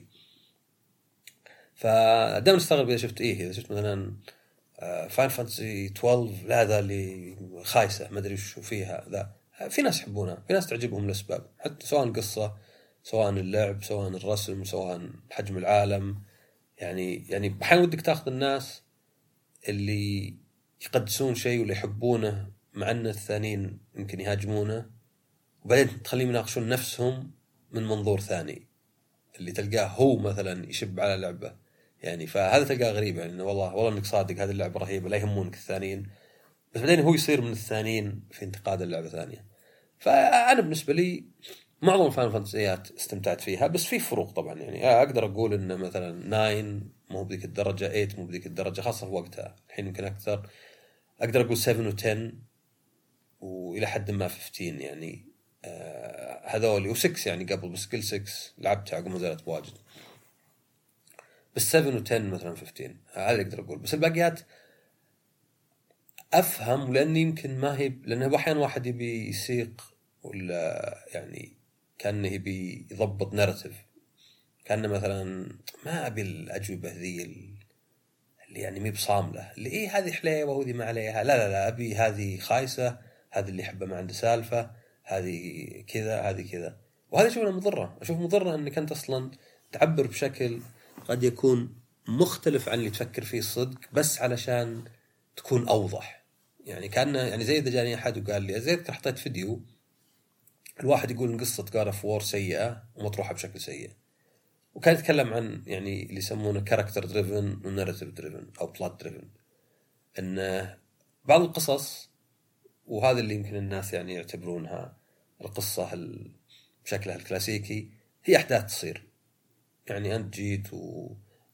فدائما استغرب إذا شفت إيه إذا شفت مثلا فاين فانتسي اثنا عشر، لا ذا اللي خايسة ما أدري وش فيها. ذا في ناس يحبونها، في ناس تعجبهم الأسباب، حتى سواء قصة، سواء اللعب، سواء الرسم، سواء حجم العالم. يعني يعني بحين ودك تاخذ الناس اللي يقدسون شيء ولا يحبونه مع أن الثانيين يمكن يهاجمونه، وبعدين تخليهم يناقشون نفسهم من منظور ثاني، اللي تلقاه هو مثلا يشب على لعبة. يعني فهذا تلقاه غريب، يعني والله والله انك صادق هذه اللعبة رهيبة لا يهمونك الثانيين، بس بعدين هو يصير من الثانيين في انتقاد اللعبة ثانية. فأنا بالنسبة لي معظم فان فانتسيات استمتعت فيها، بس في فروق طبعا. يعني أقدر أقول إن مثلا تسعة مو بذيك الدرجة، ثمانية مو بذيك الدرجة، خاصة في وقتها. الحين يمكن أكثر. أقدر أقول سبعة و10 وإلى حد ما خمسة عشر، يعني آه هذول و6 يعني قبل، بس كل ستة لعبتها عقب ما زالت بواجد. بس سبعة و10 مثلا خمسة عشر هذا أقدر أقول. بس الباقيات أفهم، لأني يمكن ما هي، لأنه أحيانا واحد يبي يسيق ولا يعني كأنه يبي يضبط ناراتيف، كأنه مثلا ما أبي الأجوبة ذي اللي يعني مي بصاملة، اللي إيه هذه حليوة وهذه ما عليها. لا لا لا أبي هذه خايسة، هذه اللي يحبها ما عنده سالفة، هذه كذا هذه كذا. وهذا شغله مضرة. أشوف مضرة أنك أنت أصلا تعبر بشكل قد يكون مختلف عن اللي تفكر فيه الصدق، بس علشان تكون أوضح. يعني كان يعني زي إذا جاني أحد وقال لي، زي إذا حطيت فيديو الواحد يقول إن قصة God of War سيئة ومطروحة بشكل سيء، وكان يتكلم عن يعني اللي يسمونه character driven و narrative driven أو plot driven، إن بعض القصص، وهذا اللي يمكن الناس يعني يعتبرونها القصة بشكلها الكلاسيكي، هي أحداث تصير. يعني أنت جيت و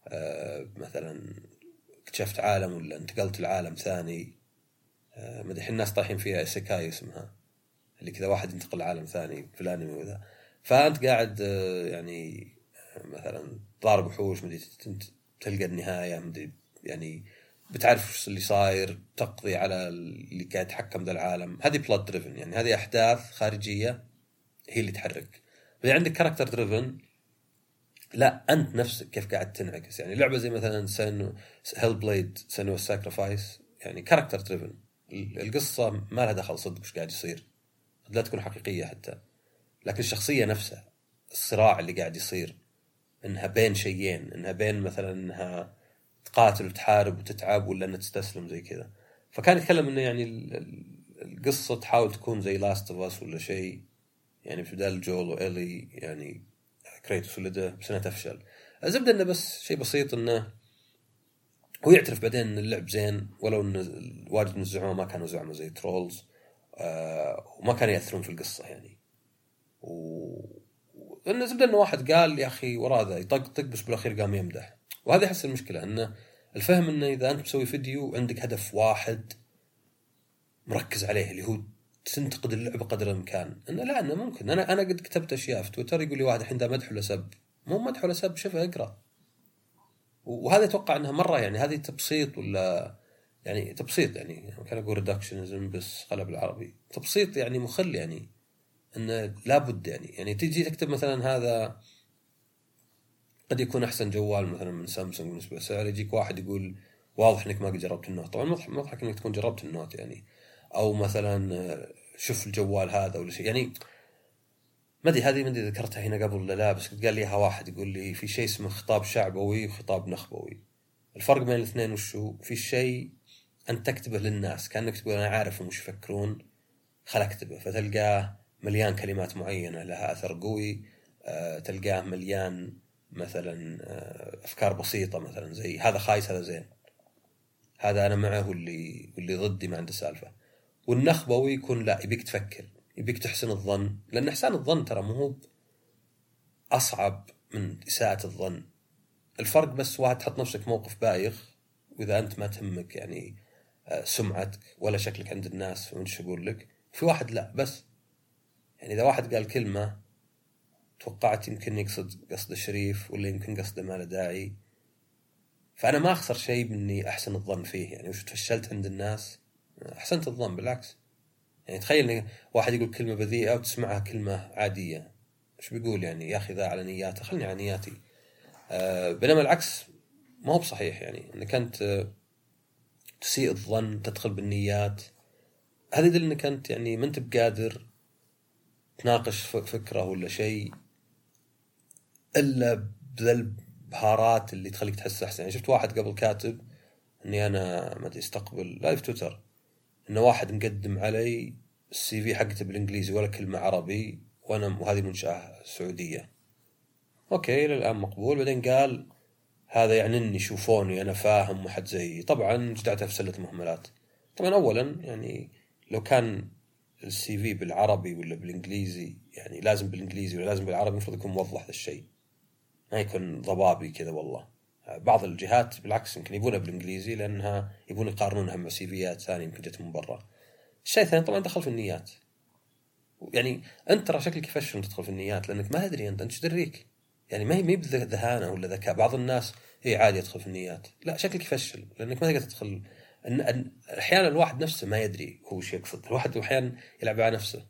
مثلا اكتشفت عالم ولا انتقلت لعالم ثاني، ما ادري الناس طايحين فيها إيسيكاي اسمها، اللي كذا واحد ينتقل لعالم ثاني في الانمي وذا. فأنت قاعد يعني مثلا ضارب وحوش، مدري تلقى النهاية، مدري يعني بتعرف وش اللي صاير، تقضي على اللي قاعد يتحكم ذا العالم. هذه بلوت دريفن، يعني هذه أحداث خارجية هي اللي تحرك. إذا عندك كاركتر دريفن، لا أنت نفسك كيف قاعد تنعكس. يعني لعبة زي مثلا سينو هيل بليد سينو ساكريفايس، يعني كاركتر دريفن، القصة ما لها دخل صدق وش قاعد يصير، لا تكون حقيقية حتى، لكن الشخصية نفسها، الصراع اللي قاعد يصير، إنها بين شيئين، إنها بين مثلا إنها تقاتل وتحارب وتتعب، ولا إنها تستسلم زي كذا. فكان يتكلم إنه يعني القصة تحاول تكون زي لاست اوف اس ولا شيء، يعني في بدال جول وإلي يعني كريتوس ولده، بس إنها تفشل. الزبدة إنه بس شيء بسيط، إنه هو يعترف بعدين إن اللعب زين، ولو إن واجد من الزعماء ما كانوا زعماء زي ترولز، آه وما كانوا يأثرون في القصة يعني. و إنه زبدة إنه واحد قال يا أخي وراء ذا يطقطق، بس بالأخير قام يمدح. وهذا يحس المشكلة، إنه الفهم إنه إذا أنت مسوي فيديو عندك هدف واحد مركز عليه اللي هو تنتقد اللعبة قدر الإمكان، إنه لا، إنه ممكن أنا أنا قد كتبت أشياء في تويتر يقول لي واحد الحين ده مدح ولا سب، مو مدح ولا سب، شوفه اقرأ. وهذا أتوقع أنها مرة يعني هذه تبسيط، ولا يعني تبسيط، يعني كان أقول ريدكشنزم بس خلى بالعربي تبسيط، يعني مخل، يعني أنه لابد يعني يعني تيجي تكتب مثلا هذا قد يكون أحسن جوال مثلا من سامسونج بالنسبة للسعر، يجيك واحد يقول واضح إنك ما قد جربت النوت. طبعا مضحك إنك تكون جربت النوت يعني، أو مثلا شوف الجوال هذا ولا شيء. يعني ما ادري هذه ما ادري ذكرتها هنا قبل ولا لا، بس قال لي واحد يقول لي في شيء اسمه خطاب شعبوي وخطاب نخبوي. الفرق بين الاثنين وشو؟ في شيء أنت تكتبه للناس كأنك تقول أنا عارفهم وش يفكرون خل أكتبه، فتلقاه مليان كلمات معينة لها أثر قوي، أه تلقاه مليان مثلا أه أفكار بسيطة، مثلا زي هذا خايس هذا زين، هذا أنا معه واللي واللي ضدي ما عنده سالفة. والنخبوي يكون لا، يبيك تفكر، يبيك تحسن الظن، لأن إحسان الظن ترى مو أصعب من إساءة الظن. الفرق بس واحد تحط نفسك موقف بايخ، وإذا أنت ما تهمك يعني سمعتك ولا شكلك عند الناس فمنش أقول لك، في واحد لا، بس يعني إذا واحد قال كلمة توقعت يمكن يقصد قصد شريف ولا يمكن قصده ما له داعي، فأنا ما أخسر شيء مني أحسن الظن فيه. يعني وش تفشلت عند الناس أحسنت الظن بالعكس. يعني تخيل واحد يقول كلمة بذيئة وتسمعها كلمة عادية، إيش بيقول يعني يا أخي ذا على نياته خلني على نياتي. أه بينما العكس ما هو بصحيح، يعني أنك أنت تسيء الظن تدخل بالنيات، هذا يدل أنك أنت يعني ما أنت بقادر تناقش فكرة ولا شيء إلا بذا البهارات اللي تخليك تحس أحسن. يعني شفت واحد قبل كاتب أني أنا ما استقبل لايف تويتر إنه واحد مقدم علي السي في حقته بالإنجليزي ولا كلمة عربي، وأنا وهذه منشأة سعودية، أوكي إلى الآن مقبول. بعدين قال هذا يعني إني شوفوني أنا فاهم وحد زي، طبعا جدعتها في سلة مهملات. طبعا أولا يعني لو كان السي في بالعربي ولا بالإنجليزي، يعني لازم بالإنجليزي ولا لازم بالعربي، المفروض يكون موضح هذا الشيء، ما يكون ضبابي كذا. والله بعض الجهات بالعكس يمكن يبونها بالإنجليزي لأنها يبون يقارنونها مع سيفيات ثانية يمكن جت من برا. الشيء الثاني طبعا دخل في النيات، يعني أنت ترى شكلك يفشل أن تدخل في النيات لأنك ما أدري أنت أنت تدريك، يعني ما هي ما بذهانة ولا ذكاء. بعض الناس هي عادي يدخل في النيات، لا شكلك يفشل لأنك ما تقدر تدخل. أحيانا الواحد نفسه ما يدري هو وش يقصد، الواحد أحيانا يلعب على نفسه،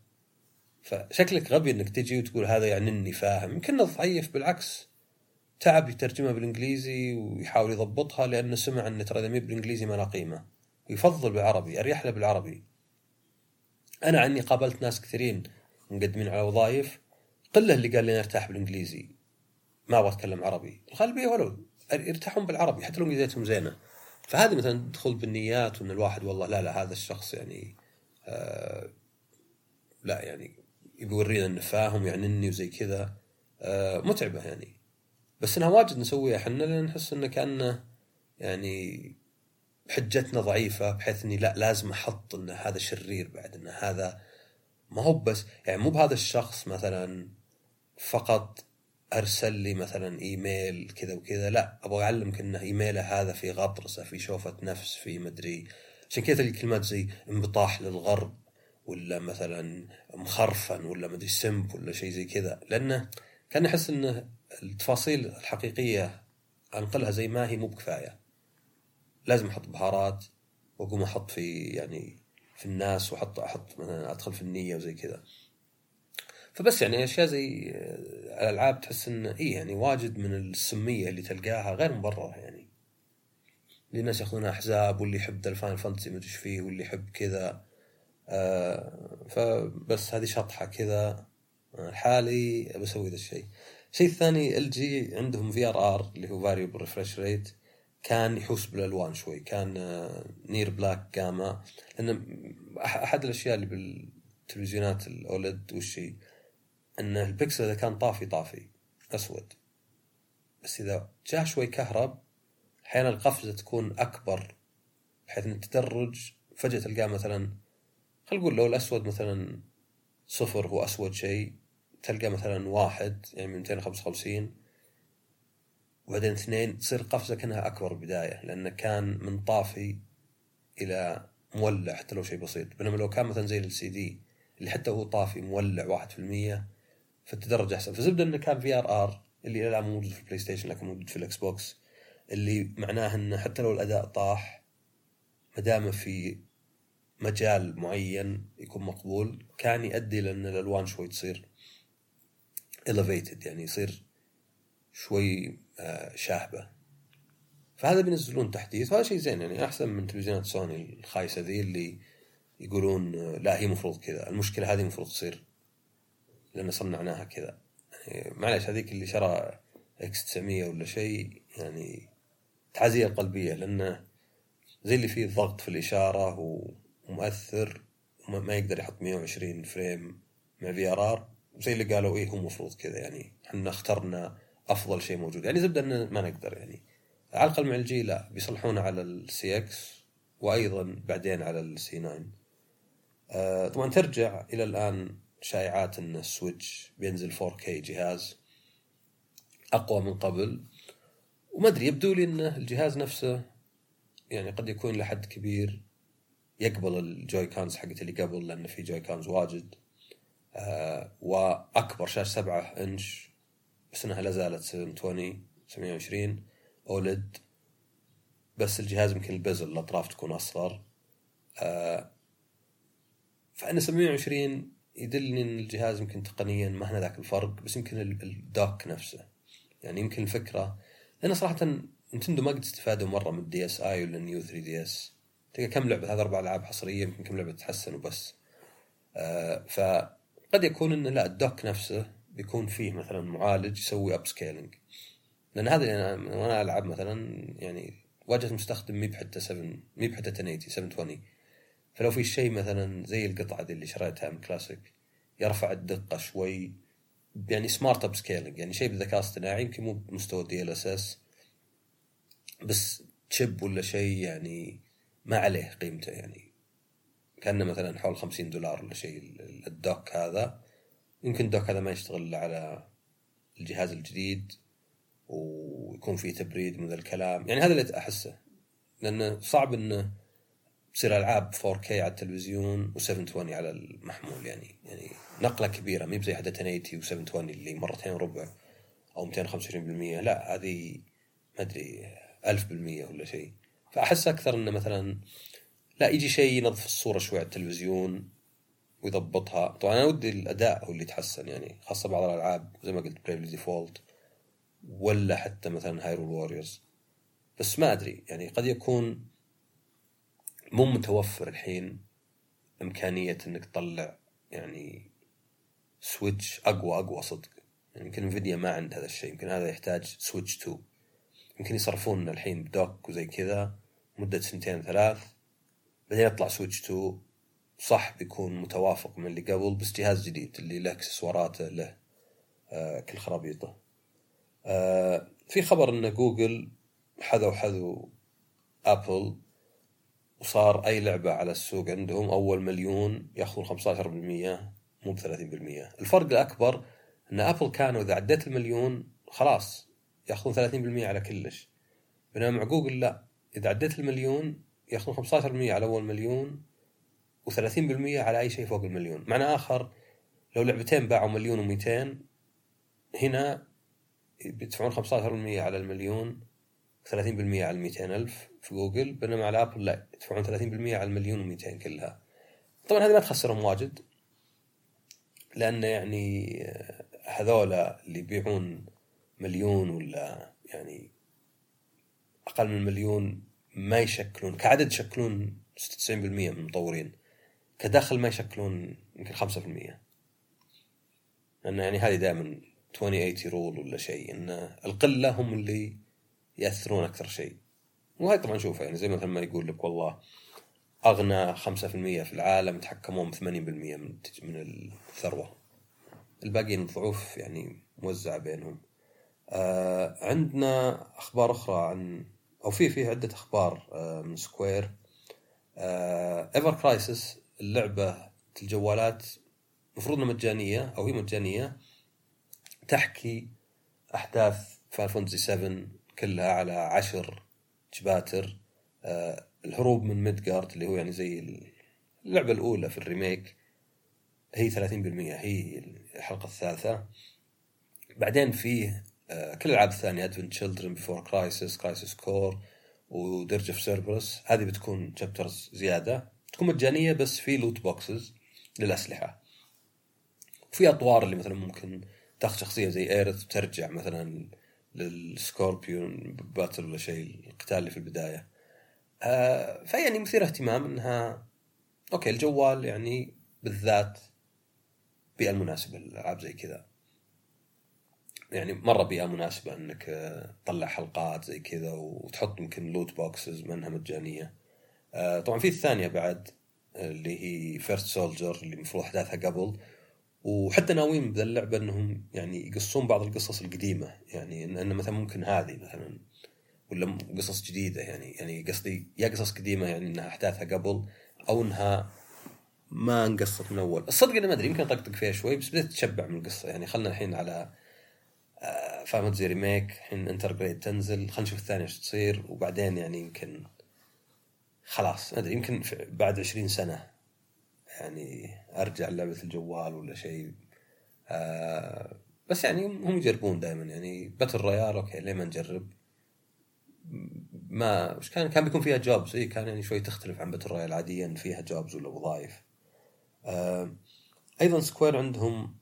فشكلك غبي أنك تجي وتقول هذا يعني إني فاهم، يمكن ضعيف بالعكس تعب يترجمها بالإنجليزي ويحاول يضبطها لأنه سمع أن ترى إذا ما بالإنجليزي ما له قيمة، ويفضل بالعربي أريح له بالعربي. أنا عني قابلت ناس كثيرين مقدمين على وظائف قله اللي قال لي ارتاح بالإنجليزي ما أبغى أتكلم عربي، الغالبية ولو يرتاحون بالعربي حتى لو إنجليزيتهم زينة. فهذه مثلا تدخل بالنيات، وأن الواحد والله لا لا هذا الشخص يعني آه لا يعني يورينا أنه فاهم يعني إني وزي كذا آه متعبة يعني، بس إنها واجد نسويها حنا لأن نحس إنه كأنه يعني حجتنا ضعيفة بحيث إني لا لازم أحط إن هذا شرير بعد، إن هذا ما هو بس يعني مو بهذا الشخص مثلا فقط أرسل لي مثلا إيميل كذا وكذا، لا أبغى أعلمك إنه إيميله هذا في غطرسة في شوفة نفس في مدري. عشان كذا الكلمات زي انبطاح للغرب ولا مثلا مخرفن ولا مدري سمب ولا شيء زي كذا، لأنه كان أحس إنه التفاصيل الحقيقية أنقلها زي ما هي مو بكفاية، لازم أحط بهارات وأقوم أحط في يعني في الناس وأحط أحط مثلا أدخل في النية وزي كذا. فبس يعني أشياء زي الألعاب تحس إن إيه يعني واجد من السمية اللي تلقاها غير مبررة، يعني الناس يأخذونها أحزاب واللي يحب الفاين فانتسي ما تش فيه واللي يحب كذا آه فبس هذه شطحة كذا الحالي بسوي ذا الشيء. الشيء الثاني ال جي عندهم في ار ار اللي هو variable refresh rate كان يحوس بالألوان شوي، كان نير بلاك جاما، لأن أحد الأشياء اللي بالتلفزيونات الأولد والشيء أن البكسل إذا كان طافي طافي أسود، بس إذا جاء شوي كهرب أحيانا القفزة تكون أكبر بحيث أن التدرج فجأة تلقاه مثلا خل نقول لو الأسود مثلا صفر هو أسود شيء تلقى مثلا واحد يعني مئتين وخمسة وخمسين وبعدين اثنين تصير قفزة كأنها أكبر بداية لأنه كان من طافي إلى مولع حتى لو شيء بسيط. بينما لو كان مثلا زي السي دي اللي حتى هو طافي مولع واحد في المية فالتدرج أحسن. فزبدة أنه كان في آر آر اللي الآن موجود في البلاي ستيشن لكن موجود في الإكس بوكس، اللي معناه أنه حتى لو الأداء طاح مدامه في مجال معين يكون مقبول، كان يؤدي لأن الألوان شوي تصير elevated يعني يصير شوي شاهبة. فهذا بينزلون تحديث وهذا شيء زين يعني أحسن من تلفزيونات سوني الخايسة ذي اللي يقولون لا هي مفروض كذا، المشكلة هذه مفروض تصير لأن صنعناها كذا. يعني معلش هذيك اللي شرى إكس تسعمية ولا شيء يعني تعزية قلبية، لأنه زي اللي فيه ضغط في الإشارة ومؤثر وما يقدر يحط مية وعشرين فريم مع في ار ار، زي اللي قالوا إيه هو مفروض كذا. يعني إحنا اخترنا أفضل شيء موجود، يعني زبدة إن ما نقدر يعني. على الأقل مع الجي لا بيصلحونه على السي إكس وأيضا بعدين على السي ناين. آه طبعا ترجع إلى الآن شائعات إن السويتش بينزل فور كي جهاز أقوى من قبل، وما أدري يبدو لي إن الجهاز نفسه يعني قد يكون لحد كبير يقبل الجوي كانز حقت اللي قبل، لأن في جوي كانز واجد. آه وأكبر شاشة سبعة إنش بس إنها لازالت سبعمية وعشرين أوليد، بس الجهاز يمكن البزل الأطراف تكون أصغر. آه فأنا سبعمية وعشرين يدلني إن الجهاز يمكن تقنيا ما هنا ذاك الفرق، بس يمكن الدوك نفسه. يعني يمكن الفكرة، لأن صراحة نتندو ما قد استفادوا مرة من الدي اس اي ولا النيو ثري دي اس. تلقى كم لعبة، هذا أربع ألعاب حصرية، يمكن كم لعبة تتحسن وبس. آه فقد يكون إن لا الدوك نفسه بيكون فيه مثلا معالج يسوي أب سكيلينج، لأن هذا يعني وأنا ألعب مثلا يعني واجهة المستخدم مي بحتى سبعة مي بحتى عشرة ثمانين سبعمية وعشرين، فلو في شيء مثلا زي القطعة دي اللي شريتها من كلاسيك يرفع الدقة شوي، يعني سمارت اب سكيلينج، يعني شيء بالذكاء الاصطناعي، يمكن مو بمستوى دي ال اس اس بس تشيب ولا شيء يعني ما عليه قيمته، يعني كأنه مثلا حول خمسين دولار ولا شيء الدوك هذا. يمكن الدوك هذا ما يشتغل على الجهاز الجديد ويكون فيه تبريد من الكلام، يعني هذا اللي أحسه، لأنه صعب إنه تصير ألعاب فور كي على التلفزيون و720 على المحمول. يعني يعني نقلة كبيرة، مي بزي حتى عشرة ثمانين و720 اللي مرتين ربع أو مئتين وخمسة وعشرين بالمية، لا هذه ما أدري ألف بالمية ولا شيء. فأحس أكثر إنه مثلا لا يجي شيء ينظف الصورة شوي على التلفزيون ويضبطها. طبعا أنا ودي الأداء هو اللي يتحسن، يعني خاصة بعض الألعاب زي ما قلت بريفلي ديفولت ولا حتى مثلا هايرول ووريرز، بس ما أدري يعني قد يكون مو متوفر الحين إمكانية إنك تطلع يعني سويتش أقوى أقوى صدق. يعني يمكن انفيديا ما عند هذا الشيء، يمكن هذا يحتاج سويتش تو، يمكن يصرفون الحين بدوك وزي كذا مدة سنتين ثلاث، بعدين يطلع سويتش تو صح بيكون متوافق من اللي قبل، بس جهاز جديد اللي له اكسسواراته له آه كل خرابيطه. آه في خبر إن جوجل حذوا حذوا أبل وصار أي لعبة على السوق عندهم أول مليون يأخذون خمسة عشر بالمية مو بثلاثين بالمية. الفرق الأكبر أن أبل كانوا إذا عدت المليون خلاص يأخذون ثلاثين بالمية على كلش، بينما مع جوجل لا، إذا عدت المليون يأخذون خمسة عشر بالمية على أول مليون وثلاثين بالمية على أي شيء فوق المليون. معنى آخر لو لعبتين باعوا مليون ومئتين هنا بيدفعون خمسة عشر بالمية على المليون ثلاثين بالمية على المئتين ألف في جوجل، بينما على أبل لا يدفعون ثلاثين بالمية على المليون ومئتين كلها. طبعا هذه ما تخسرهم واجد، لأن يعني هذولا اللي يبيعون مليون ولا يعني أقل من مليون ما يشكلون كعدد، يشكلون ستة وتسعين بالمية من المطورين، كدخل ما يشكلون يمكن خمسة بالمية. لأن يعني هذه دائما عشرين ثمانين رول ولا شيء، إن القلة هم اللي يأثرون أكثر شيء. وهاي طبعا شوفها يعني زي مثلا ما يقول لك والله أغنى خمسة بالمية في العالم يتحكمون بثمانين بالمية من من الثروة، الباقيين ضعوف يعني موزعة بينهم. آه عندنا أخبار أخرى عن أو في فيه عدة أخبار آه من سكوير. آه إيفر كرايسيس اللعبة الجوالات مفروض انها مجانية أو هي مجانية، تحكي أحداث فاينل فانتسي سبعة كلها على عشر جباتر. آه الهروب من ميدغارد اللي هو يعني زي اللعبة الأولى في الريميك هي ثلاثين بالمية، هي الحلقة الثالثة. بعدين فيه آه كل الألعاب الثانية Advent Children, Before Crisis, Crisis Core ودرج اوف سيربرس، هذه بتكون شابترز زيادة تكون مجانية، بس في لوت بوكسز للأسلحة، وفي أطوار اللي مثلا ممكن تاخذ شخصية زي إيرث وترجع مثلا للسكوربيون باتل ولا شيء القتال اللي في البداية. آه فيعني مثير اهتمام إنها أوكي الجوال يعني بالذات بيئة المناسبة للألعاب زي كذا، يعني مرة بيئة مناسبة إنك تطلع حلقات زي كذا وتحط يمكن لوت بوكسز منها مجانية. طبعا في الثانية بعد اللي هي فيرست سولجر اللي مفروض أحداثها قبل، وحتى ناويين بذا اللعبة إنهم يعني يقصون بعض القصص القديمة، يعني إن إن مثلا ممكن هذه مثلا ولا قصص جديدة، يعني يعني قصدي يا قصص قديمة يعني إنها أحداثها قبل أو إنها ما انقصت من أول. الصدق أنا ما أدري، يمكن طقطق فيها شوي بس بدأت تشبع من القصة. يعني خلنا الحين على فاهمت زي ريميك، الحين انترجريد تنزل، خلنا نشوف الثانية ايش تصير، وبعدين يعني يمكن خلاص ما أدري، يمكن بعد عشرين سنة يعني أرجع لعبة الجوال ولا شيء. آه بس يعني هم يجربون دائما، يعني باتل رويال أوكي ليه ما نجرب. ما وش كان كان بيكون فيها جوبز، إيه كان يعني شوي تختلف عن باتل رويال عاديا فيها جوبز ولا وظائف. آه أيضا سكوير عندهم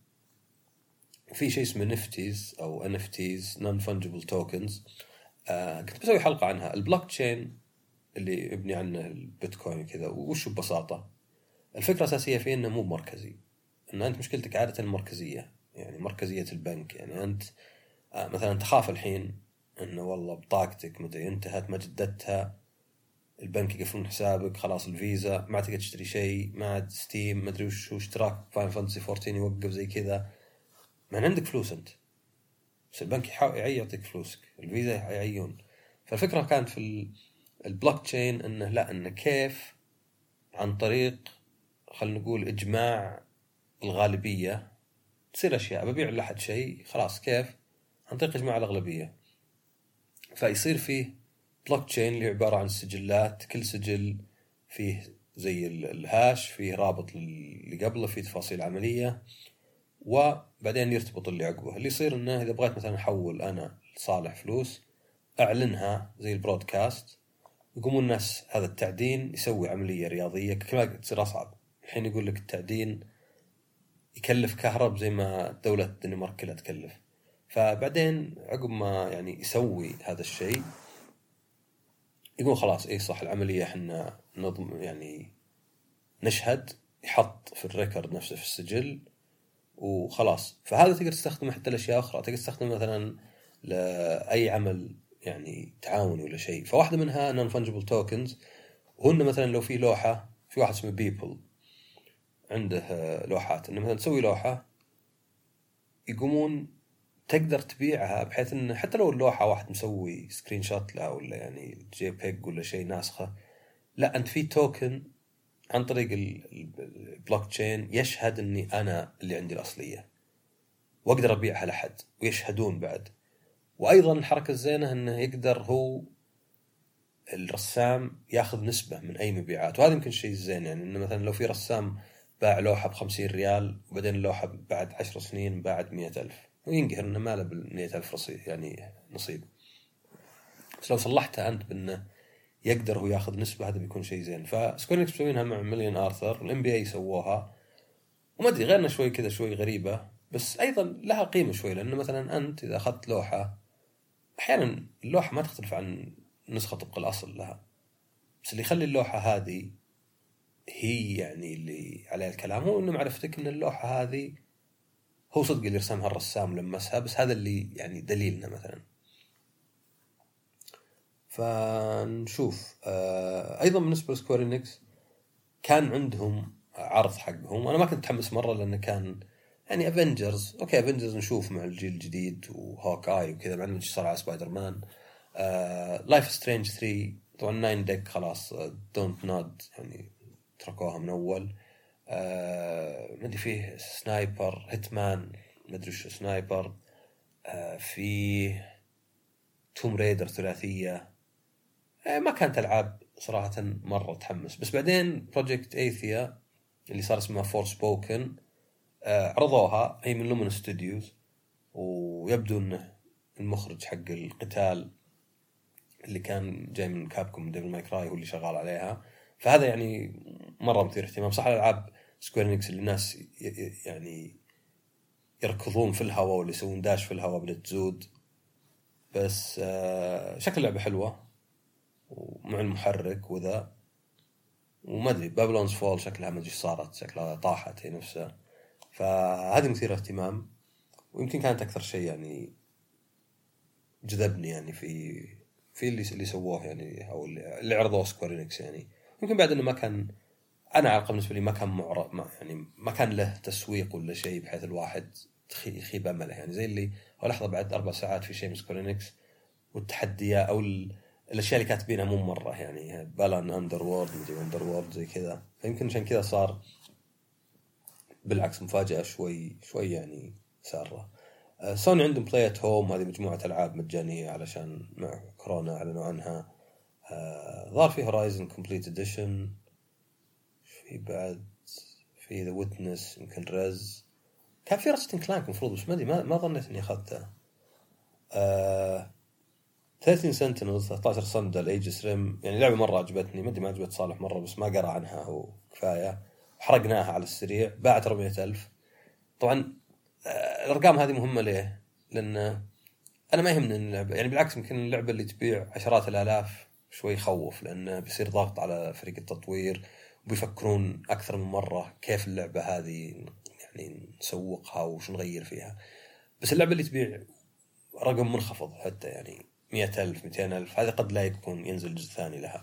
في شيء اسمه نفتيز أو إن إف تيز non fungible tokens. آه كنت بسوي حلقة عنها. البلوك تشين اللي ابني عنه البيتكوين كذا، وش ببساطة الفكرة الأساسية فيه إنه مو مركزي، إن أنت مشكلتك عادة المركزية، يعني مركزية البنك. يعني أنت آه مثلا تخاف الحين إنه والله بطاقتك مدري انتهت ما جددتها، البنك يقفلون حسابك، خلاص الفيزا ما تقدر تشتري شيء، ما عاد ستيم مدري وش اشتراك فاين فانتسي فورتين يوقف زي كذا، ما عندك فلوس أنت، بس البنك يحاول يعطيك فلوسك، الفيزا يعيون. فالفكرة كانت في البلوك تشين إنه لا، إنه كيف عن طريق خلنا نقول إجماع الغالبية تصير أشياء. ببيع لأحد شيء خلاص، كيف عن طريق إجماع الأغلبية. فيصير فيه بلوك تشين اللي عبارة عن سجلات، كل سجل فيه زي الهاش، فيه رابط اللي قبله، فيه تفاصيل عملية، وبعدين يرتبط اللي عقبه. اللي يصير إنه إذا بغيت مثلا أحول أنا لصالح فلوس أعلنها زي البرودكاست، يقومون الناس هذا التعدين يسوي عملية رياضية كما تصير أصعب. الحين يقول لك التعدين يكلف كهرب زي ما دولة الدنمارك كلها تكلف. فبعدين عقب ما يعني يسوي هذا الشيء يقول خلاص إيه صح العملية إحنا نضم يعني نشهد، يحط في الريكورد نفسه في السجل وخلاص. فهذا تقدر تستخدمه حتى لأشياء أخرى، تقدر تستخدمه مثلا لأي عمل يعني تعاوني ولا شيء. فواحدة منها non fungible tokens، وهن مثلا لو في لوحة، في واحد اسمه بيبل عنده لوحات، إنه مثلا تسوي لوحة يقومون تقدر تبيعها، بحيث إن حتى لو اللوحة واحد مسوي سكرين شوت لها ولا يعني جي بيج ولا شيء ناسخة، لا أنت في توكن عن طريق البلوك تشين يشهد إني أنا اللي عندي الأصلية، وأقدر أبيعها لحد ويشهدون بعد. وأيضا الحركة الزينة إنه يقدر هو الرسام ياخذ نسبة من أي مبيعات، وهذا يمكن شيء زين. يعني إنه مثلا لو في رسام باع لوحة بخمسين ريال وبعدين اللوحة بعد عشر سنين باعت مئة ألف، وينقهر إنه ما له بالمئة ألف رصيد يعني نصيب. بس لو صلحتها أنت بأنه يقدر هو ياخذ نسبة، هذا بيكون شيء زين. فسكويرينكس مسوينها مع مليون آرثر، والإن بي إي سووها، وما أدري غيرنا شوي كذا شوي غريبة، بس أيضا لها قيمة شوي. لأنه مثلا أنت إذا أخذت لوحة، أحيانا اللوحة ما تختلف عن نسخة طبق الأصل لها، بس اللي يخلي اللوحة هذه هي يعني اللي عليها الكلام هو إنه معرفتك إن اللوحة هذه هو صدق اللي رسمها الرسام لمسها، بس هذا اللي يعني دليلنا مثلا. فنشوف آه أيضا بالنسبة لسكويرينكس كان عندهم عرض حقهم، وأنا ما كنت متحمس مرة لأنه كان يعني أفنجرز. أوكي أفنجرز نشوف مع الجيل الجديد وهوك آي وكذا، مع إنه صار على سبايدر مان. لايف سترينج ثري طبعا ناين ديك خلاص دونت نود يعني تركوها من أول. آه ما أدري فيه سنايبر هيتمان ما أدري شو سنايبر. آه فيه توم ريدر ثلاثية. آه ما كانت ألعاب صراحة مرة تحمس. بس بعدين بروجكت ايثيا اللي صار اسمها فور سبوكن آه عرضوها، هي من لومن ستوديوز، ويبدو انه المخرج حق القتال اللي كان جاي من كابكوم ديفل ماي كراي هو اللي شغال عليها. فهذا يعني مرة مثير اهتمام. صح الألعاب سكويرينكس اللي الناس يعني يركضون في الهواء واللي يسوون داش في الهواء بدأت تزود، بس آه شكل اللعبة حلوة ومع المحرك وذا. وما أدري بابلونز فول شكلها ما أدري صارت، شكلها طاحت هي نفسها. فهذه مثيرة اهتمام، ويمكن كانت أكثر شيء يعني جذبني يعني في في اللي اللي سووه يعني، أو اللي عرضوه سكوير إنكس يعني. يمكن بعد إنه ما كان، أنا على الأقل بالنسبة لي ما كان معرض، ما يعني ما كان له تسويق ولا شيء بحيث الواحد يخيب أمله يعني. زي اللي هو لحظة بعد أربع ساعات في شيء من سكوير إنكس، والتحديات أو الأشياء اللي كاتبينها مو مرة يعني، بالان أندر وورد مدري أندر وورد زي كذا. فيمكن عشان كذا صار بالعكس مفاجأة شوي شوي يعني سارة. سوني عندهم بلاي ات هوم، هذه مجموعة ألعاب مجانية علشان مع كورونا أعلنوا عنها. ظهر في هورايزن كومبليت اديشن، في بعد في ذا ويتنس، يمكن رز، كان في رستن كلانك مفروض، بس ما ادري ما, ما ظنيت اني اخذته. آه... ثلاثين سنتينلز، ثلاثة عشر صندل، ايجس ريم، يعني لعبة مرة عجبتني. ما ادري ما عجبت صالح مرة، بس ما قرأ عنها هو كفاية، حرقناها على السريع، باعت أربعمية ألف. طبعا الأرقام هذه مهمة ليه؟ لأن أنا ما يهمني اللعبة يعني، بالعكس يمكن اللعبة اللي تبيع عشرات الآلاف شوي يخوف، لأنه بيصير ضغط على فريق التطوير، وبيفكرون أكثر من مرة كيف اللعبة هذه يعني نسوقها وش نغير فيها. بس اللعبة اللي تبيع رقم منخفض حتى يعني مئة ألف مئتين ألف، هذا قد لا يكون ينزل جزء ثاني لها،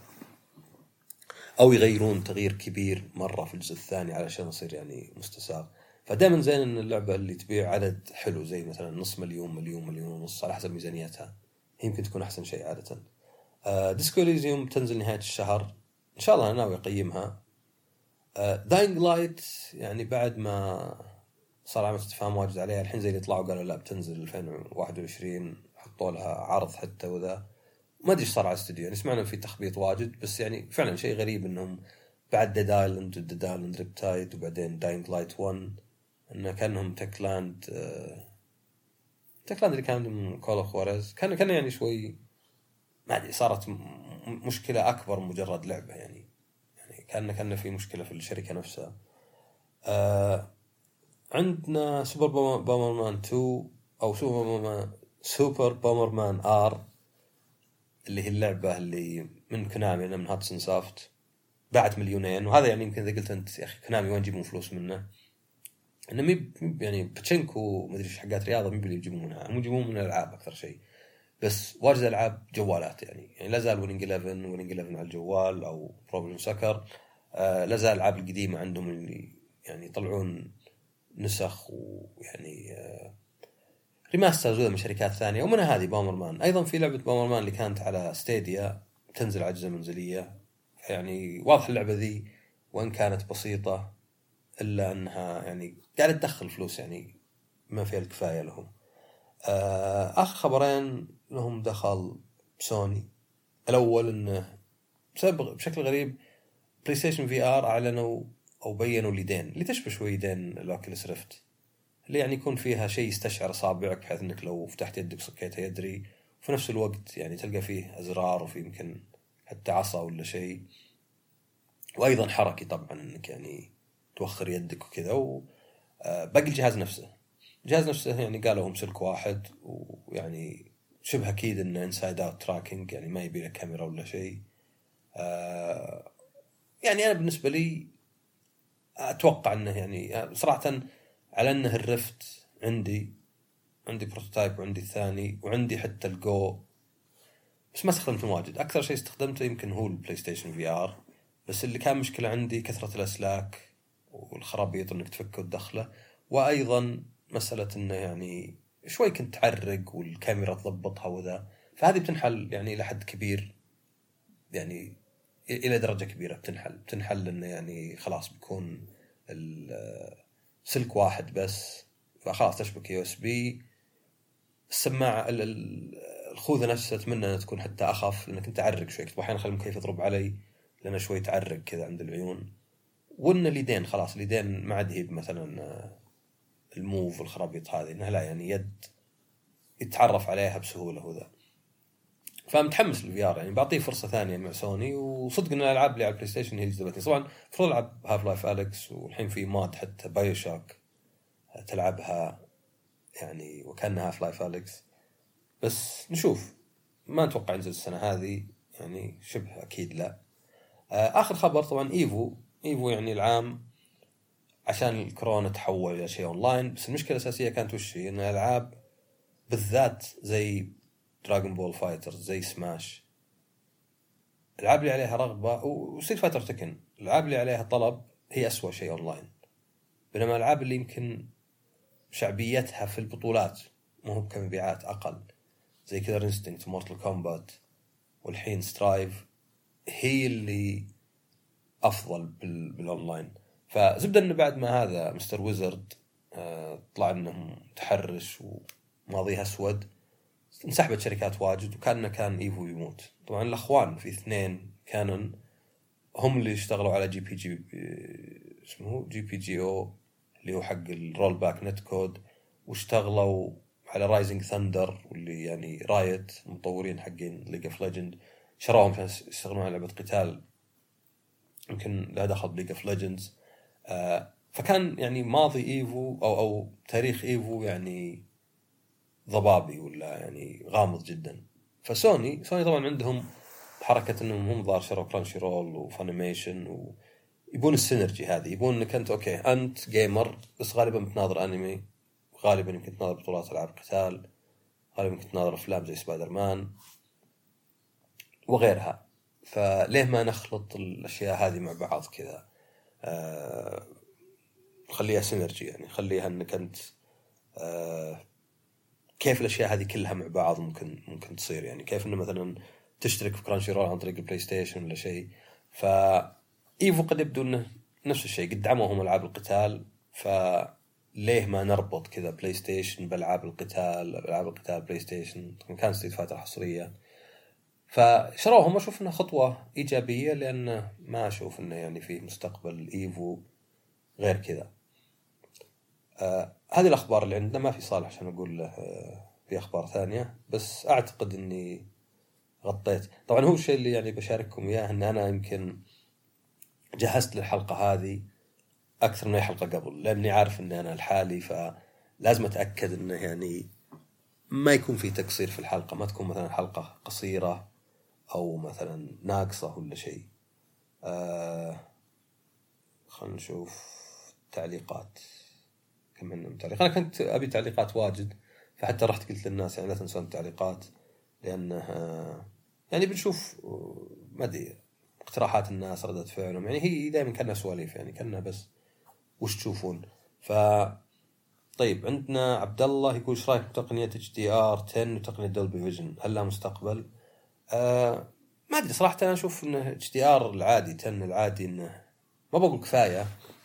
أو يغيرون تغيير كبير مرة في الجزء الثاني علشان يصير يعني مستساغ. فدائما زين ان اللعبه اللي تبيع عدد حلو زي مثلا نص مليون مليون مليون ونص على حسب ميزانيتها، يمكن تكون احسن شيء عاده. آه ديسكو إليزيوم تنزل نهايه الشهر ان شاء الله، انا ناوي اقيمها. آه داينغ لايت يعني بعد ما صار علامه استفهام واجد عليها، الحين زي اللي طلعوا قالوا لا بتنزل ألفين وواحد وعشرين، حطوا لها عرض حتى، وذا ما ادري ايش صار على الاستوديو يعني. سمعنا في تخبيط واجد، بس يعني فعلا شيء غريب انهم بعد ديد ايلاند وديد ايلاند ريبتايد وبعدين داينغ لايت واحد، إنه كانهم تكلاند آه... تكلاند اللي كان من كول اوف وارز، كان كان يعني شوي ما ادري، صارت م... مشكله اكبر من مجرد لعبه يعني. يعني كان كان في مشكله في الشركه نفسها. آه... عندنا سوبر بومر مان اثنين، او سوبر مان سوبر بومر مان ار، اللي هي اللعبه اللي من كونامي من هاتسون سافت، باعت مليونين. وهذا يعني يمكن اذا قلت انت يا اخي كونامي وين يجيبون فلوس منه؟ انه مي يعني باتشينكو ما ادري ايش حقات رياضه، مي اللي يجيبون منها، هم يجيبون من الالعاب اكثر شيء. بس واجد العاب جوالات يعني، يعني لا زال ويننج إحدى عشر ويننج إحدى عشر على الجوال او بروبلم سكر. آه لا زال الالعاب القديمه عندهم اللي يعني يطلعون نسخ ويعني آه ريماسترز من شركات ثانيه، ومنها هذه بومر مان. ايضا في لعبه بومر مان اللي كانت على ستيديا تنزل على اجهزه منزليه، يعني واضح اللعبه ذي وان كانت بسيطه إلا أنها يعني قاعدة تدخل فلوس يعني ما فيها الكفاية لهم. آخر خبرين لهم دخل بسوني. الأول أنه بسبب بشكل غريب بلاي ستيشن في آر أعلنوا أو بيّنوا اليدين اللي تشبه شوي يدين الأوكيلس ريفت، اللي يعني يكون فيها شيء يستشعر أصابعك بحيث أنك لو فتحت يدك صكيتها يدري، وفي نفس الوقت يعني تلقى فيه أزرار وفي يمكن حتى عصا ولا شيء، وأيضا حركي طبعا أنك يعني توخر يدك وكذا. وباقي الجهاز نفسه الجهاز نفسه يعني قالوا هم سلك واحد، ويعني شبه أكيد إنه إنسايد أوت تراكينج، يعني ما يبي له كاميرا ولا شيء. آه يعني أنا بالنسبة لي أتوقع إنه يعني صراحة على إنه الرفت عندي عندي بروتوتايب وعندي الثاني وعندي حتى الجو، بس ما استخدمته واجد. أكثر شيء استخدمته يمكن هو البلاي ستيشن في آر، بس اللي كان مشكلة عندي كثرة الأسلاك والخرابيط إنك تفكه وتدخله، وأيضا مسألة إنه يعني شوي كنت تعرق والكاميرا تضبطها وذا. فهذه بتنحل يعني إلى حد كبير، يعني إلى درجة كبيرة بتنحل بتنحل إنه يعني خلاص بيكون السلك واحد بس، فخلاص تشبك يو اس بي. السماعة الخوذة نفسها أتمنى أن تكون حتى أخف، لأنك أنت تعرق شوي، كنت أحيانا أخلي المكيف يضرب علي لأنه شوي تعرق كذا عند العيون. وإن اليدين خلاص اليدين ما عاد هي مثلا الموف والخرابيط هذه، إنها لا يعني يد يتعرف عليها بسهولة وذا. فمتحمس للفي ار يعني، بعطيه فرصة ثانية مع سوني. وصدق إن الألعاب اللي على البلاي ستيشن هي جذبتني. طبعا فرض ألعب هاف لايف أليكس، والحين في ماد حتى بايو شوك تلعبها يعني وكأنها هاف لايف أليكس، بس نشوف. ما نتوقع ينزل السنة هذه يعني، شبه أكيد لا. آخر خبر طبعا إيفو إيفو يعني العام عشان الكورونا تحول إلى شيء أونلاين. بس المشكلة الأساسية كانت وش هي؟ إن الألعاب بالذات زي دراغون بول فايتر، زي سماش، الألعاب اللي عليها رغبة، وستريت فايتر تكن، الألعاب اللي عليها طلب هي أسوأ شيء أونلاين. بينما الألعاب اللي يمكن شعبيتها في البطولات مو كمبيعات أقل، زي كذا انستنكت، مورتال كومبات، والحين سترايف، هي اللي أفضل بالأونلاين. فزبدأ أنه بعد ما هذا مستر ويزرد آه طلع أنه متحرش وماضيها أسود، انسحبت شركات واجد، وكأنه كان إيفو يموت. طبعا الأخوان في اثنين كانوا هم اللي اشتغلوا على جي بي جي اسمه جي بي جي او اللي هو حق الرول باك نت كود، واشتغلوا على رايزنج ثاندر، واللي يعني رايت مطورين حقين ليج اوف ليجند شراهم عشان يشتغلون على لعبة قتال يمكن لا دخل بليج اوف ليجندز. آه فكان يعني ماضي ايفو او او تاريخ ايفو يعني ضبابي ولا يعني غامض جدا. فسوني سوني طبعا عندهم حركة انهم هم ظهر شروا كرانشي رول وفانيميشن، ويبون السينرجي هذه، يبون انك انت اوكي انت جيمر بس غالبا بتناظر انمي، غالبا يمكن تناظر بطولات العاب قتال، غالبا يمكن تناظر افلام زي سبايدر مان وغيرها. فليه ما نخلط الاشياء هذه مع بعض كذا، آه خليها سينرجي، يعني خليها انك انت آه كيف الاشياء هذه كلها مع بعض ممكن ممكن تصير. يعني كيف انه مثلا تشترك في كرانشي رول عن طريق البلاي ستيشن ولا شيء. فايفو قد يبدو انه نفس الشيء، قد دعموهم العاب القتال، فليه ما نربط كذا بلاي ستيشن بالعاب القتال، العاب القتال بلاي ستيشن. كان ستريت فايتر حصريه، فشروهم. اشوف انها خطوه ايجابيه، لان ما اشوف انه يعني في مستقبل ايفو غير كذا. آه هذه الأخبار اللي عندنا، ما في صالح عشان أقول له آه في أخبار ثانية، بس أعتقد أني غطيت. طبعا هو الشيء اللي يعني بشارككم إياه أن أنا يمكن جهزت للحلقة هذه أكثر من أي حلقة قبل، لأني عارف أن أنا الحالي، فلازم أتأكد أنه يعني ما يكون في تقصير في الحلقة، ما تكون مثلا حلقة قصيرة أو مثلا ناقصة ولا شيء. آه خلنا نشوف تعليقات. كم عندهم تعليق؟ أنا كنت أبي تعليقات واجد، فحتى رحت قلت للناس يعني لا تنسون التعليقات، لأنه يعني بنشوف ما أدري اقتراحات الناس، ردة فعلهم، يعني هي دائما كنا سواليف، يعني كنا بس وش تشوفون. ف طيب عندنا عبد الله يقول ايش رايك بتقنية اتش دي ار عشرة وتقنية دولبي فيجن، هل لها مستقبل؟ آه ما أدري صراحة. أنا أشوف إنه اتش دي ار العادي عشرة العادي إنه ما بقول كفاية،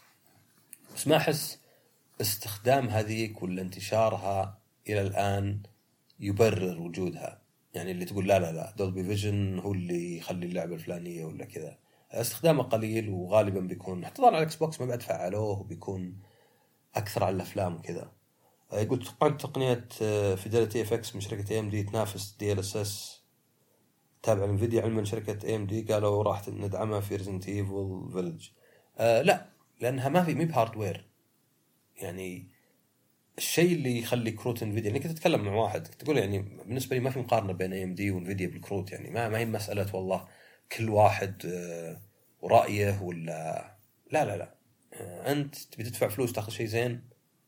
بس ما أحس استخدام هذيك ولا انتشارها إلى الآن يبرر وجودها. يعني اللي تقول لا لا لا دولبي فيجن هو اللي يخلي اللعبة الفلانية ولا كذا، استخدامه قليل، وغالبا بيكون حتى ظهر على الاكس بوكس ما بعد فعلوه، وبيكون أكثر على الأفلام وكذا. يقول توقعت تقنية فيداليتي اف اكس من شركة اي ام دي تنافس دي ال اس اس تابع لانفيديا، علما شركة اي ام دي قالوا راح ندعمها في ريزنت ايفل فيلج. أه لا، لأنها ما في مي بهاردوير. يعني الشيء اللي يخلي كروت انفيديا، يعني كنت اتكلم مع واحد تقول يعني بالنسبه لي ما في مقارنه بين اي ام دي وانفيديا بالكروت، يعني ما ما هي مساله والله كل واحد ورايه ولا لا لا لا. انت تبي تدفع فلوس تاخذ شيء زين،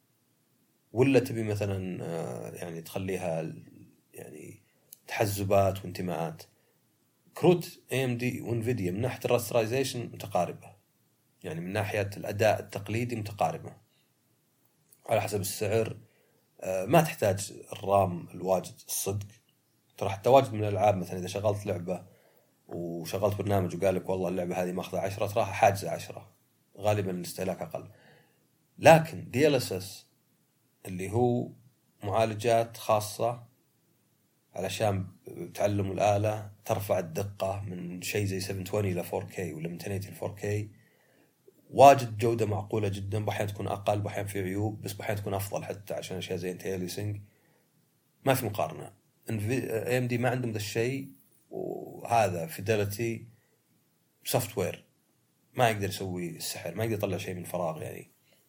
ولا تبي مثلا يعني تخليها يعني تحزبات وانتماءات. كروت اي ام دي وانفيديا من ناحيه الراسترايزيشن متقاربه، يعني من ناحيه الاداء التقليدي متقاربه على حسب السعر. ما تحتاج الرام الواجد الصدق. ترى حتى واجد من الألعاب مثلا إذا شغلت لعبة وشغلت برنامج وقال لك والله اللعبة هذه ماخذة عشرة، تراها حاجزة عشرة، غالبا الاستهلاك أقل. لكن دي ال اس اس اللي هو معالجات خاصة علشان تعلم الآلة ترفع الدقة من شيء زي سبعمية وعشرين إلى فور كي ولا من مئتين وثمانين إلى فور كي، واجد جودة معقولة جدا. بحيان تكون أقل، بحيان في عيوب، بس بحيان تكون أفضل حتى عشان أشياء زي انتي اليسنج. ما في مقارنة. اي ام دي ما عندهم ذا الشيء، وهذا فيداليتي سوفت وير ما يقدر يسوي السحر، ما يقدر يطلع شيء من فراغ يعني.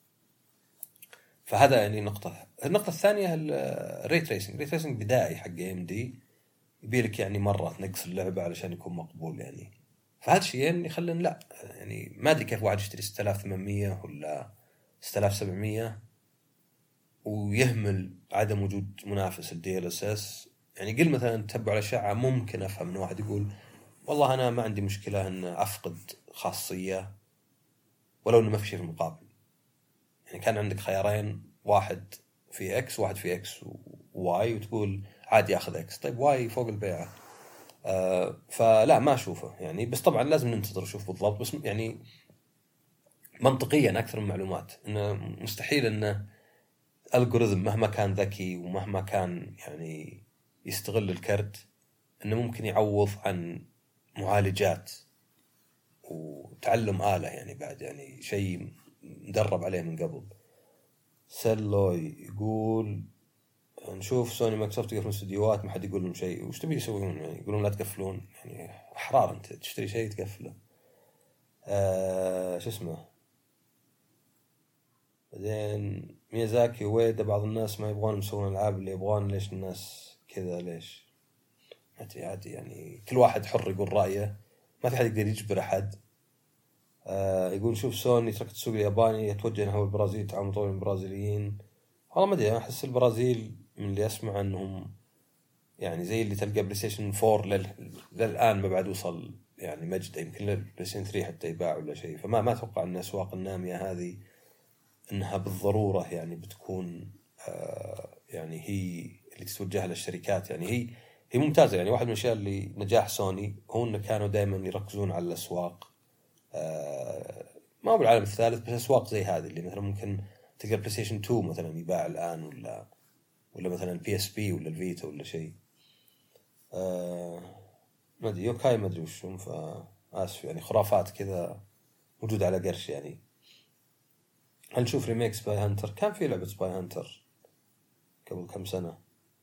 فهذا يعني نقطة. النقطة الثانية الري تريسنج. الري تريسنج بدائي حق اي ام دي، يبيلك يعني مرة تنقص اللعبة علشان يكون مقبول يعني. فهذا الشيء يعني يخلن لا يعني ما أدري كيف واحد يشتري ستة آلاف وثمانمية ولا ستة آلاف وسبعمية ويهمل عدم وجود منافس ال دي إل إس إس. يعني قل مثلا تتبع الأشعة ممكن أفهم إن واحد يقول والله أنا ما عندي مشكلة إن أفقد خاصية ولو إنه ما في شيء في المقابل. يعني كان عندك خيارين، واحد في إكس واحد في إكس وواي، وتقول عادي أخذ إكس، طيب واي فوق البيعة. آه فلا ما أشوفه يعني، بس طبعا لازم ننتظر نشوف بالضبط. بس يعني منطقيا أكثر من معلومات إنه مستحيل إنه الجوريثم مهما كان ذكي ومهما كان يعني يستغل الكرت إنه ممكن يعوض عن معالجات وتعلم آلة يعني بعد، يعني شيء مدرب عليه من قبل. سلوي يقول نشوف سوني مايكروسوفت تقفلون استديوهات ما حد يقول لهم شيء، وش تبي يسوون يعني؟ يقولون لا تقفلون، يعني أحرار أنت تشتري شيء تقفله. آه شو اسمه بعدين ميازاكي ويدا بعض الناس ما يبغون يسوون الألعاب اللي يبغون، ليش الناس كذا ليش؟ عادي عادي يعني كل واحد حر يقول رأيه، ما في حد يقدر يجبر أحد. آه يقول شوف سوني تركت السوق الياباني يتوجه نحو البرازيل تعاون مطورين البرازيليين. والله ما أدري، أنا أحس البرازيل من اللي أسمع أنهم يعني زي اللي تلقى بلاي ستيشن فور لل... للآن ما بعد وصل يعني مجد، يمكن البلاي ستيشن ثري حتى يباع ولا شيء. فما ما أتوقع أن الأسواق النامية هذه أنها بالضرورة يعني بتكون آه يعني هي اللي تتوجه للشركات. يعني هي هي ممتازة. يعني واحد من الأشياء اللي نجاح سوني هو أنه كانوا دائما يركزون على الأسواق، آه ما هو بالعالم الثالث بس أسواق زي هذه اللي مثلا ممكن تلقى بلاي ستيشن تو مثلا يباع الآن، ولا ولا مثلا البي اس بي ولا الفيتا ولا شيء. آه ما أدري يوكاي ما أدري وشهم، فآسف يعني خرافات كذا موجودة على قرش. يعني هل نشوف ريميك سباي هانتر؟ كان في لعبة سباي هانتر قبل كم سنة.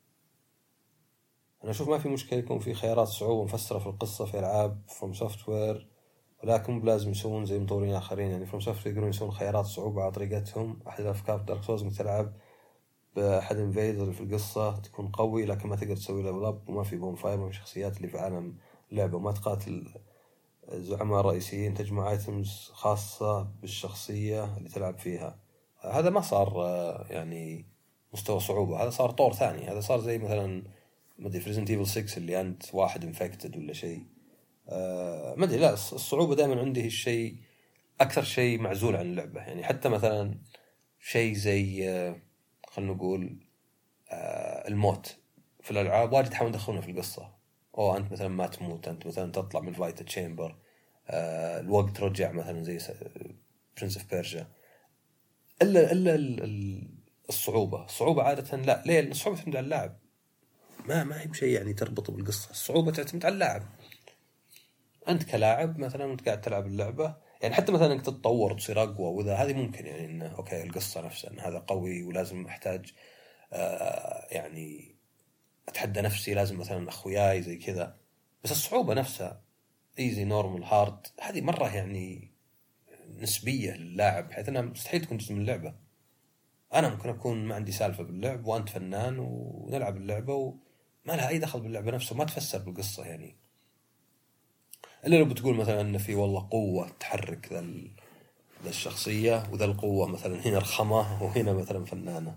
أنا أشوف ما في مشكلة يكون في خيارات صعوبة مفسرة في القصة في ألعاب فروم سوفت وير، ولكن بلازم يسوون زي مطورين آخرين. يعني فروم سوفت وير يقدرون يسوون خيارات صعوبة على طريقتهم. أحد الأفكار في دارك سولز إنك تلعب بأحد انفيدر في القصة تكون قوي لكن ما تقدر تسوي ليفل أب، وما في بون فاير، وما في شخصيات اللي في عالم اللعبة، وما تقاتل الزعماء الرئيسيين، تجمع ايتمز خاصة بالشخصية اللي تلعب فيها. هذا ما صار يعني مستوى صعوبة، هذا صار طور ثاني. هذا صار زي مثلا ما ادري في ريزنت ايفل سكس اللي انت واحد انفكتد ولا شيء. أه ما ادري، لا الصعوبة دائما عندي الشيء اكثر شيء معزول عن اللعبة. يعني حتى مثلا شيء زي أه خلنا نقول أه الموت في الالعاب واجد حاولوا يدخلونه في القصة. او انت مثلا ما تموت، انت مثلا تطلع من الفايت تشامبر، أه الوقت رجع مثلا زي برنس اوف بيرجا. الا الا الصعوبة الصعوبة عادة لا، ليه؟ الصعوبة تعتمد على اللاعب، ما ما هي بشيء يعني تربط بالقصة. الصعوبة تعتمد على اللاعب. أنت كلاعب مثلا أنت قاعد تلعب اللعبة، يعني حتى مثلا إنك تتطور وتصير أقوى وإذا هذه ممكن يعني إنه أوكي القصة نفسها إن هذا قوي ولازم أحتاج آه يعني أتحدى نفسي، لازم مثلا أخوياي زي كذا. بس الصعوبة نفسها إيزي نورمال هارد هذه مرة يعني نسبية للاعب، بحيث أنها مستحيل تكون جزء من اللعبة. أنا ممكن أكون ما عندي سالفة باللعب وأنت فنان ونلعب اللعبة وما لها أي دخل باللعبة نفسها، ما تفسر بالقصة يعني. إلا لو بتقول مثلا أن في والله قوة تحرك ذا ذا الشخصية وذا القوة مثلا هنا رخمة وهنا مثلا فنانة.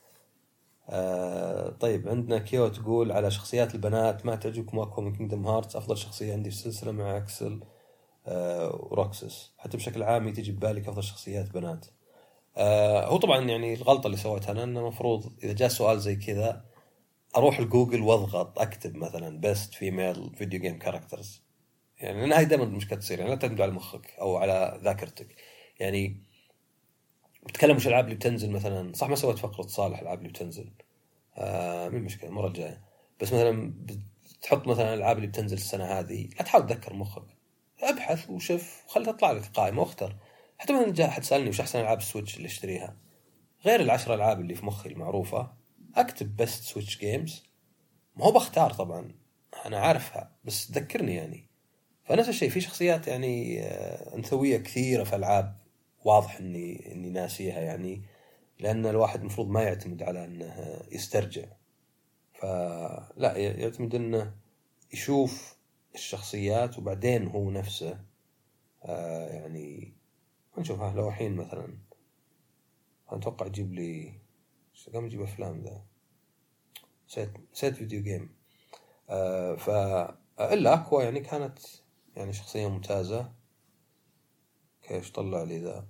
آه طيب عندنا كيو تقول على شخصيات البنات ما تعجبكم أقوى من كينجدم هارتس؟ أفضل شخصية عندي في السلسلة مع أكسل آه وروكسس. حتى بشكل عام تجي ببالك أفضل شخصيات بنات. آه هو طبعا يعني الغلطة اللي سويتها أنا أنه مفروض إذا جاء سؤال زي كذا أروح الجوجل واضغط أكتب مثلا best female video game characters. يعني أنا هاي دائما المشكلة تصير، يعني لا تعتمد على مخك أو على ذاكرتك. يعني بتكلم وش الألعاب اللي بتنزل مثلا، صح ما سويت فقرة صالح الألعاب اللي بتنزل آه مين مشكلة المرة الجاية. بس مثلا بتحط مثلا الألعاب اللي بتنزل السنة هذه، لا تحاول تذكر مخك، أبحث وشوف خلي تطلع لك قائمة واختر. حتى مثلا جاء حد سألني وش أحسن ألعاب السويتش اللي اشتريها، غير العشر ألعاب اللي في مخي المعروفة أكتب بست سويتش جيمز. ما هو بختار طبعا أنا عارفها بس تذكرني يعني. فنفس الشيء في شخصيات يعني أنثوية كثيرة في ألعاب واضح إني إني ناسيها يعني، لأن الواحد مفروض ما يعتمد على أنه يسترجع، فلا يعتمد أنه يشوف الشخصيات وبعدين هو نفسه آه يعني نشوفها. لو حين مثلا أتوقع يجيب لي قام يجيب أفلام ذا سيت سيت فيديو جيم. آه فإلا أكوا يعني كانت يعني شخصية ممتازة. كيف طلع لي ذا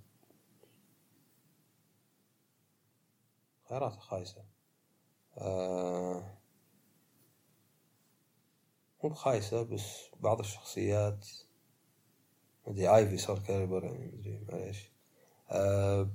خيارات خايسة. آه مو بخايسة بس بعض الشخصيات مدري آيفي صار كاليبر يعني مدري معليش. آه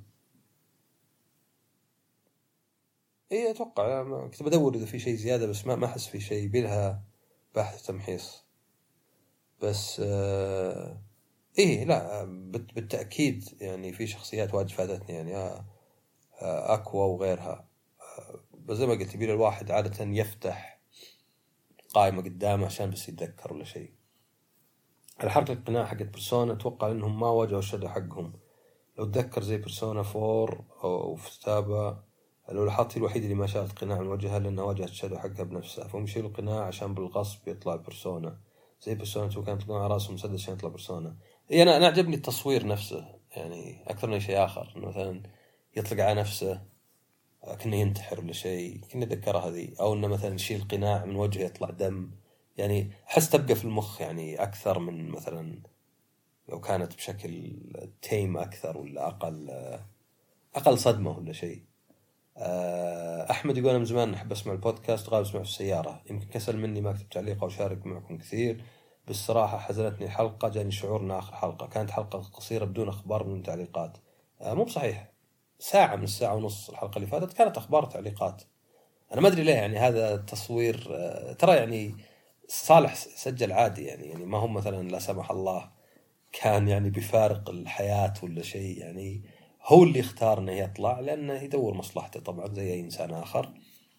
إيه أتوقع كنت بدور إذا في شيء زيادة بس ما ما أحس في شيء بيلها بحث تمحيص. بس آه إيه لا بالتأكيد يعني في شخصيات واجد فادتني يعني آه آه أكوا وغيرها. آه بس زي ما قلت يبيل الواحد عادة يفتح قائمة قدامه عشان بس يتذكر ولا شيء. الحركة القناع حقت بيرسونا أتوقع إنهم ما واجهوا الشدة حقهم. لو تذكر زي بيرسونا فور أو فتابة لو لاحظت الوحيد اللي ما شالت قناع من وجهها لأنها واجهت الشدة حقها بنفسها فهم يشيلوا القناع عشان بالغصب يطلع بيرسونا. زي بيرسونا تو كانت القناع راسهم مسدس عشان يطلع بيرسونا. إيه أنا أنا عجبني التصوير نفسه يعني أكثر من شيء آخر إنه مثلا يطلق على نفسه كأنه ينتحر ولا شيء كنا ذكرها هذه أو إنه مثلا يشيل قناع من وجهه يطلع دم يعني أحس تبقى في المخ يعني أكثر من مثلا لو كانت بشكل تيم أكثر ولا أقل أقل صدمة ولا شيء. أحمد يقول أنا من زمان أحب أسمع البودكاست غالب أسمع في السيارة يمكن كسل مني ما أكتب تعليق أو شارك معكم كثير. بالصراحة حزنتني الحلقة جاني شعور أن آخر حلقة كانت حلقة قصيرة بدون أخبار بدون تعليقات. مو بصحيح ساعة من الساعة ونص الحلقة اللي فاتت كانت أخبار تعليقات. أنا ما أدري ليه يعني هذا التصوير ترى يعني صالح سجل عادي يعني يعني ما هم مثلا لا سمح الله كان يعني بفارق الحياة ولا شيء يعني هو اللي اختار انه يطلع لانه يدور مصلحته طبعا زي اي انسان اخر.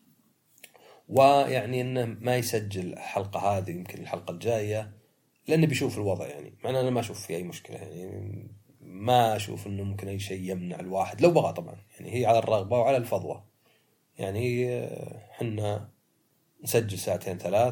ويعني انه ما يسجل الحلقة هذه يمكن الحلقة الجاية لانه بيشوف الوضع يعني مع انا ما اشوف في اي مشكلة يعني ما اشوف انه ممكن اي شيء يمنع الواحد لو بغى طبعا يعني هي على الرغبة وعلى الفضوى يعني حنا نسجل ساعتين ثلاث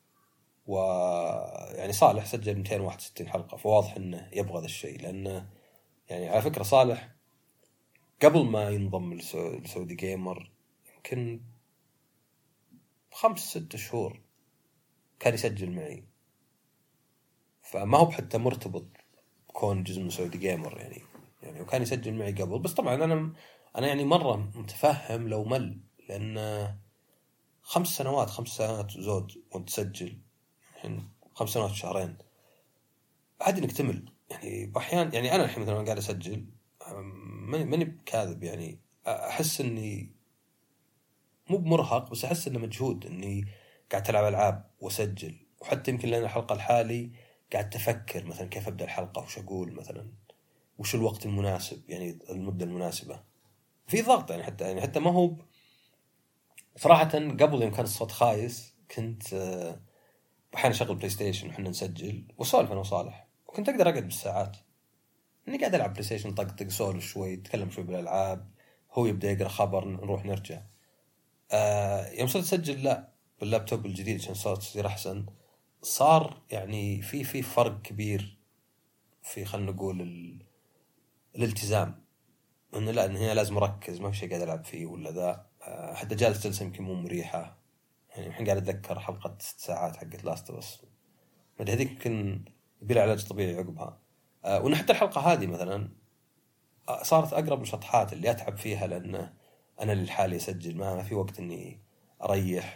ويعني صالح سجل مئتين وواحد وستين حلقة فواضح انه يبغى ذا الشيء لانه يعني على فكرة صالح قبل ما ينضم لسعودي جيمر يمكن خمس ست شهور كان يسجل معي فما هو حتى مرتبط بكون جزء من سعودي جيمر يعني يعني وكان يسجل معي قبل بس طبعا أنا أنا يعني مرة متفهم لو مل لأن خمس سنوات خمس سنوات زود وانت تسجل الحين خمس سنوات شهرين عادي إنك تمل يعني بأحيان يعني أنا الحين مثلا قاعد أسجل ماني ماني بكاذب يعني أحس إني مو بمرهق بس أحس إنه مجهود إني قاعد ألعب ألعاب وأسجل وحتى يمكن لأن الحلقة الحالي قاعد تفكر مثلا كيف أبدأ الحلقة وش أقول مثلا وش الوقت المناسب يعني المدة المناسبة في ضغط يعني حتى يعني حتى ما هو صراحة قبل يوم كان الصوت خايس كنت أحيانا أشغل بلاي ستيشن وحنا نسجل وسولف أنا وصالح وكنت أقدر أقعد بالساعات إني قاعد ألعب بلاي ستيشن طق سولف شوي تكلم شوي بالألعاب هو يبدأ يقرأ خبر نروح نرجع. آه يوم صرت أسجل لا باللابتوب الجديد عشان صوت يصير أحسن صار يعني في في فرق كبير في خلنا نقول ال... الالتزام إنه لا إن هنا لازم أركز ما في شيء قاعد ألعب فيه ولا ذا. آه حتى جالس جلسة يمكن مو مريحة يعني الحين قاعد أتذكر حلقة ست ساعات حقت لاست بس ما أدري هذيك يمكن يبي علاج طبيعي عقبها. آه وإن حتى الحلقة هذه مثلا صارت أقرب للشطحات اللي أتعب فيها لأنه أنا للحالي أسجل ما, ما في وقت إني أريح.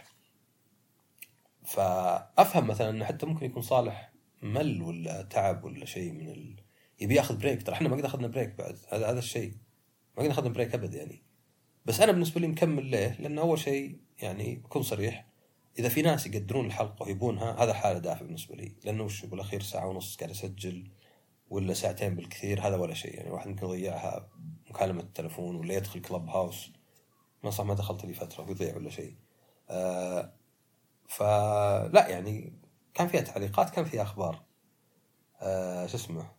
فأفهم مثلا أنه حتى ممكن يكون صالح مل ولا تعب ولا شيء من ال... يبي ياخذ بريك ترى إحنا ما قد أخذنا بريك بعد هذا هذا الشيء ما قد أخذنا بريك أبد يعني. بس أنا بالنسبة لي مكمل ليه لأن أول شيء يعني بكون صريح إذا في ناس يقدرون الحلقة ويبونها هذا حالة دافع بالنسبة لي لأنه وش بالأخير ساعة ونص قاعد أسجل ولا ساعتين بالكثير هذا ولا شيء يعني واحد ممكن يضيعها مكالمة التلفون ولا يدخل كلب هاوس ما صح ما دخلت لي فترة ويضيع ولا شيء. آه فلا يعني كان فيها تعليقات كان فيها أخبار آه شو اسمه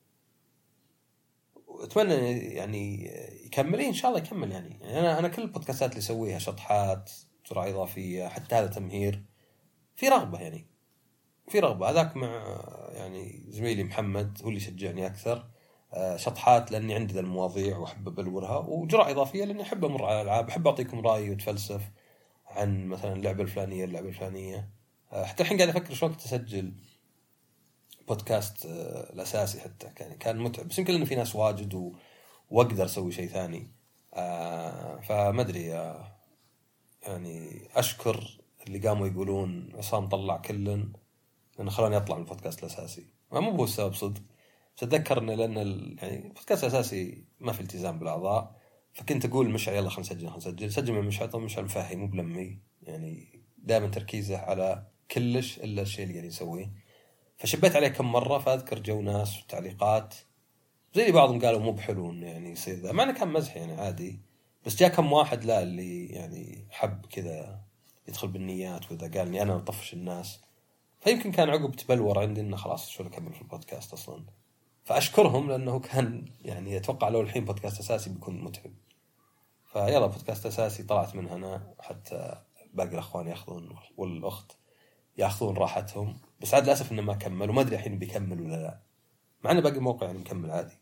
أتمنى يعني يكمل إن شاء الله يكمل يعني, يعني أنا أنا كل البودكاستات اللي أسويها شطحات سرعة إضافية حتى هذا تمهير في رغبة يعني في رغبة هذاك مع يعني زميلي محمد هو اللي شجعني أكثر شطحات لأني عندي ذا المواضيع وأحب أبلورها، وجرعة إضافية لأني أحب أمر على الألعاب، أحب أعطيكم رأيي وتفلسف عن مثلا اللعبة الفلانية اللعبة الفلانية. حتى الحين قاعد أفكر شو وقت أسجل بودكاست الأساسي، حتى يعني كان متعب، بس يمكن لأنه في ناس واجد و... وأقدر أسوي شيء ثاني. فما أدري، يعني أشكر اللي قاموا يقولون عصام طلع كلن لأنه خلاني أطلع من البودكاست الأساسي. ما مو هو السبب صدق، بس أتذكر إنه لأن ال... يعني البودكاست الأساسي ما في التزام بالأعضاء، فكنت أقول مشعل يلا خلنا نسجل خلنا نسجل سجل من مشعل. طب مشعل مفهي مو بلمي، يعني دائما تركيزه على كلش إلا الشيء اللي قاعد يسويه، فشبيت عليه كم مرة. فأذكر جو ناس وتعليقات زي بعضهم قالوا مو بحلو إنه يعني يصير ذا، معنى كان مزح يعني عادي، بس جاء كم واحد لا اللي يعني حب كذا يدخل بالنيات، وإذا قال لي أنا أطفش الناس، فيمكن كان عقب تبلور عندي إنه خلاص شو أكمل في البودكاست أصلاً. فأشكرهم لأنه كان يعني أتوقع لو الحين بودكاست أساسي بيكون متعب. فيلا بودكاست أساسي طلعت منها أنا، حتى باقي الأخوان يأخذون والأخت يأخذون راحتهم، بس عاد للأسف إنه ما كمل، وما أدري الحين بيكمل ولا لا، مع إنه باقي موقع يعني مكمل عادي.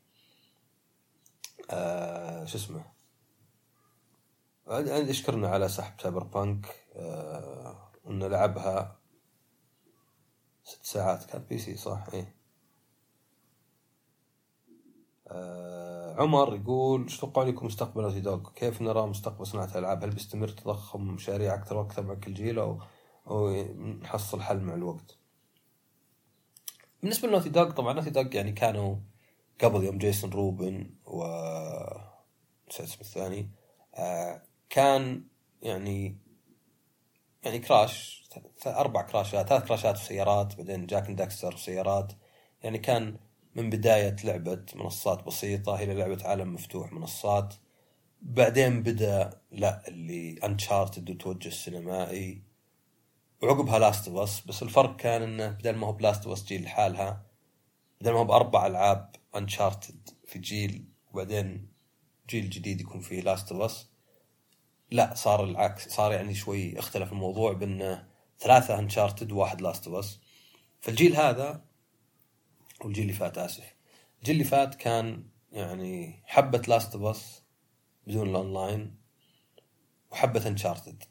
آه شو اسمه، عندي أشكرنا على سحب سايبر بانك، آه إنه لعبها ست ساعات كان بي سي صح إيه. آه عمر يقول ايش تتوقعون لكم مستقبل نوتي دوغ؟ كيف نرى مستقبل صناعة الألعاب؟ هل بيستمر تضخم مشاريع أكثر وأكثر مع كل جيل، أو أو نحصل حل مع الوقت؟ بالنسبة لنوتي دوغ، طبعا نوتي دوغ يعني كانوا قبل يوم جيسون روبن و نسيت اسمه الثاني، آه كان يعني يعني كراش أربع كراشات ثلاث كراشات في سيارات، بعدين جاك اند داكستر في سيارات، يعني كان من بداية لعبة منصات بسيطة إلى لعبة عالم مفتوح منصات، بعدين بدأ لا اللي أنشارتد وتوجه السينمائي، وعقبها لاست اوف اس. بس الفرق كان إنه بدل ما هو بلاست اوف اس جيل لحالها، بدل ما هو بأربع ألعاب أنشارتد في جيل وبعدين جيل جديد يكون فيه لاست اوف اس، لا صار العكس، صار يعني شوي اختلف الموضوع بأنه ثلاثة أنشارتد وواحد لاست اوف اس. فالجيل هذا والجيل اللي فات آسف الجيل اللي فات كان يعني حبة لاست اوف اس بدون الأونلاين وحبة انشارتد.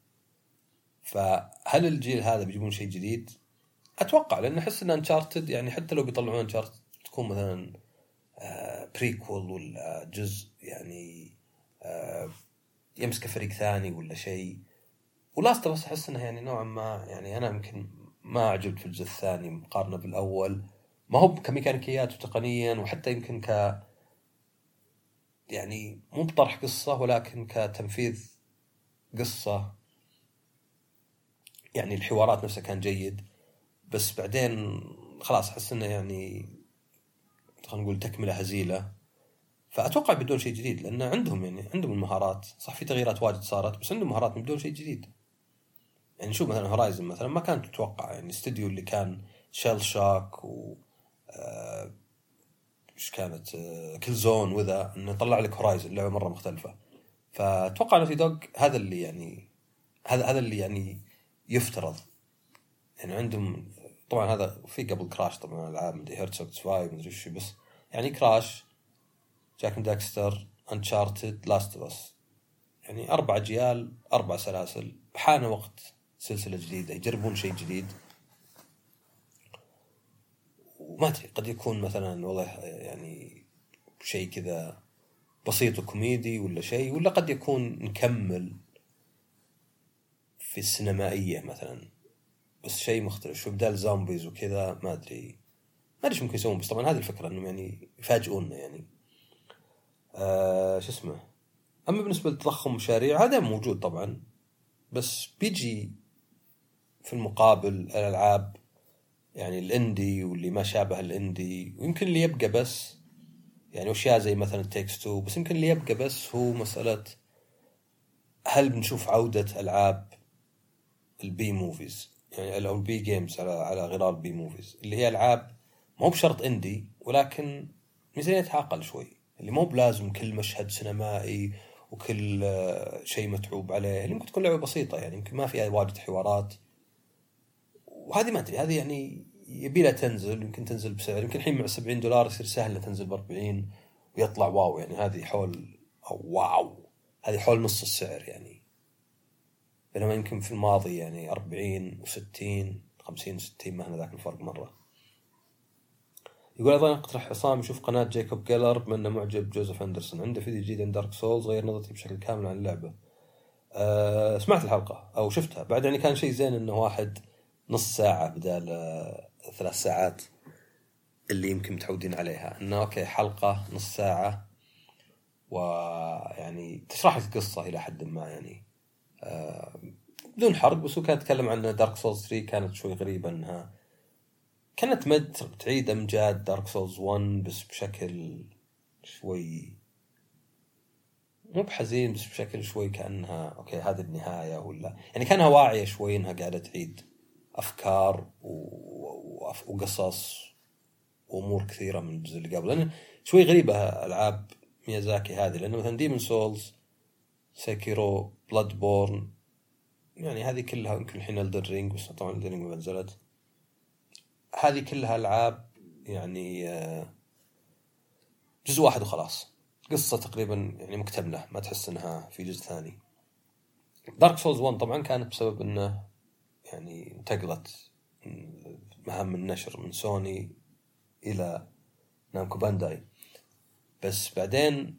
فهل الجيل هذا بيجيبون شيء جديد؟ أتوقع، لأن أحس أن انشارتد يعني حتى لو بيطلعون انشارتد تكون مثلا آه بريكول ولا جزء يعني آه يمسك فريق ثاني ولا شيء. ولاست اوف اس أحس أنه يعني نوعا ما يعني أنا يمكن ما عجبت في الجزء الثاني مقارنة بالأول، ما هو كميكانيكيات وتقنيا، وحتى يمكن ك يعني مو بطرح قصة ولكن كتنفيذ قصة، يعني الحوارات نفسها كان جيد، بس بعدين خلاص أحس إنه يعني خلينا نقول تكملة هزيلة. فأتوقع بدون شيء جديد، لأن عندهم يعني عندهم المهارات، صح في تغييرات واجد صارت بس عندهم مهارات بدون شيء جديد. يعني شوف مثلا هورايزن مثلا ما كانت تتوقع، يعني استديو اللي كان شيل شاك و آه إيش كانت آه كل زون وذا، إنه طلع لك هورايزن لعبة مرة مختلفة. فأتوقع إنه في دوغ هذا اللي يعني هذا هذا اللي يعني يفترض يعني عندهم. طبعا هذا في قبل كراش طبعا العاب مدري هيرتسوكس فايف مدري شو، بس يعني كراش جاك اند داكستر انشارتد لاست اوف اس، يعني أربع أجيال أربع سلاسل. حان وقت سلسلة جديدة يجربون شيء جديد، وما أدري قد يكون مثلا والله يعني شيء كذا بسيط وكوميدي ولا شيء، ولا قد يكون نكمل في السينمائية مثلا بس شيء مختلف شو بدال زومبيز وكذا. ما أدري ما أدري شو ممكن يسوون، بس طبعا هذه الفكرة إنهم يعني يفاجئوننا يعني آه شو اسمه. أما بالنسبة لتضخم مشاريع هذا موجود طبعا، بس بيجي في المقابل الألعاب يعني الإندي واللي ما شابه الإندي، ويمكن اللي يبقى بس يعني أشياء زي مثلا تيكس تو، بس يمكن اللي يبقى بس هو مسألة هل بنشوف عودة ألعاب البي موفيز يعني أو البي جيمز على على غرار البي موفيز، اللي هي ألعاب مو بشرط إندي ولكن ميزانيتها أقل شوي، اللي مو بلازم كل مشهد سينمائي وكل شيء متعوب عليه، اللي ممكن تكون لعبة بسيطة يعني يمكن ما فيها واجد حوارات. وهذه ما أدري هذه يعني يبي لها تنزل، يمكن تنزل بسعر، يمكن الحين مع سبعين دولار يصير سهل تنزل بأربعين ويطلع واو، يعني هذه حول أو واو هذه حول نص السعر يعني، بينما يمكن في الماضي يعني أربعين وستين خمسين وستين ما هنا ذاك الفرق مرة. يقول أيضا اقترح عصام يشوف قناة جيكوب جيلر بما أنه معجب جوزيف أندرسون، عنده فيديو جديد عن دارك سولز غير نظرتي بشكل كامل عن اللعبة. أه سمعت الحلقة أو شفتها بعد، يعني كان شيء زين أنه واحد نص ساعة بدال ثلاث ساعات اللي يمكن متعودين عليها، أنه أوكي حلقة نص ساعة ويعني تشرح لك القصة إلى حد ما يعني أه بدون حرق. بس هو كان يتكلم عن دارك سولز ثري، كانت شوي غريبة أنها كانت مد تعيد أمجاد دارك سولز ون بس بشكل شوي مو بحزين، بس بشكل شوي كأنها أوكي هذه النهاية، ولا يعني كانها واعية شوي إنها قاعدة تعيد أفكار وقصص وأمور كثيرة من الجزء اللي قبل. لأن شوي غريبة ألعاب ميازاكي هذه، لأنه مثلا ديمون سولز، سيكيرو، بلاد بورن، يعني هذه كلها يمكن الحين ألدر رينج، بس طبعا ألدر رينج ما نزلت، هذه كلها ألعاب يعني جزء واحد وخلاص، قصة تقريبا يعني مكتملة، ما تحس إنها في جزء ثاني. دارك سولز ون طبعا كانت بسبب إنه يعني انتقلت مهام النشر من سوني إلى نامكو بانداي، بس بعدين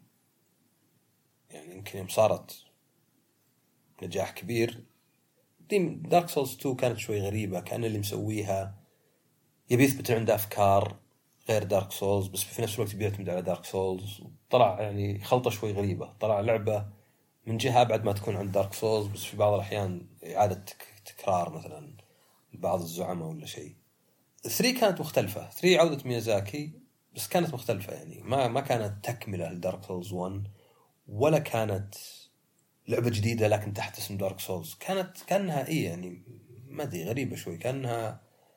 يعني يمكن يوم صارت نجاح كبير ديم دارك سولز تو كانت شوي غريبة، كان اللي مسويها يبي يثبت عنده أفكار غير دارك سولز بس في نفس الوقت بيعتمد على دارك سولز، طلع يعني خلطة شوي غريبة، طلع لعبة من جهة بعد ما تكون عند دارك سولز بس في بعض الأحيان إعادة تكرار مثلا بعض الزعماء ولا شيء. ثري كانت مختلفة، ثري عودة ميازاكي بس كانت مختلفة، يعني ما ما كانت تكملة لدارك سولز ون ولا كانت لعبة جديدة لكن تحت اسم دارك سولز، كانت كأنها إيه يعني ما أدري غريبة شوي، كأنها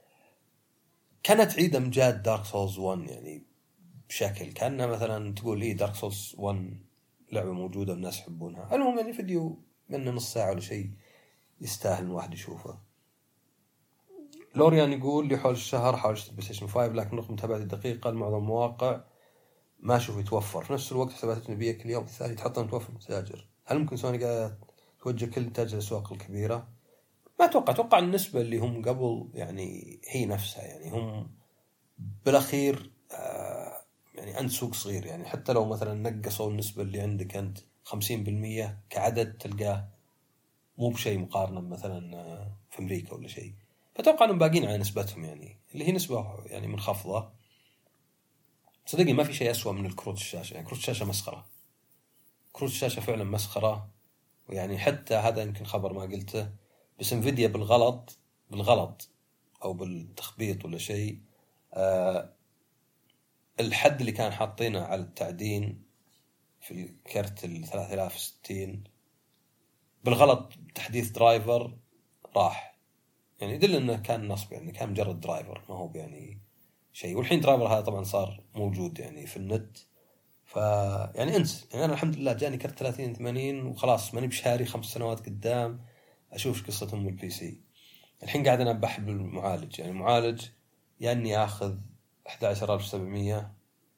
كانت عيد أمجاد دارك سولز ون يعني بشكل كأنها مثلا تقول إيه دارك سولز ون لعبة موجودة والناس يحبونها. المهم يعني فيديو منه نص ساعة ولا شيء يستاهل الواحد يشوفه. لوريان يقول لي حول الشهر حاول اشتري بلاي ستيشن فايف لكن رقم تبعتي دقيقة لمعظم المواقع ما اشوف يتوفر، في نفس الوقت حسابات نبيه كل يوم الثاني تحطها متوفر متاجر. هل ممكن سوني قاعدة توجه كل تاجر الأسواق الكبيرة؟ ما أتوقع، أتوقع النسبة اللي هم قبل يعني هي نفسها، يعني هم بالأخير آه يعني أنت سوق صغير، يعني حتى لو مثلا نقصوا النسبة اللي عندك أنت خمسين بالمية كعدد تلقاه مو بشيء مقارنة مثلا آه في أمريكا ولا شيء، فأتوقع أنهم باقين على نسبتهم يعني اللي هي نسبة يعني منخفضة. صدقني ما في شيء أسوأ من الكروت الشاشة، يعني كروت الشاشة مسخرة، كروت الشاشة فعلا مسخرة. ويعني حتى هذا يمكن خبر ما قلته، بس انفيديا بالغلط بالغلط أو بالتخبيط ولا شيء أه الحد اللي كان حاطينه على التعدين في الكرت ال ثلاثة آلاف وستين بالغلط تحديث درايفر راح، يعني يدل انه كان نصب، يعني كان مجرد درايفر ما هو يعني شيء. والحين درايفر هذا طبعا صار موجود يعني في النت، ف يعني انس يعني انا الحمد لله جاني كرت ثلاثين ثمانين وخلاص ماني بشاري خمس سنوات قدام اشوف قصة ام البي سي. الحين قاعد انا بحب المعالج، يعني معالج يعني ياخذ أحد عشر ألف وسبعمية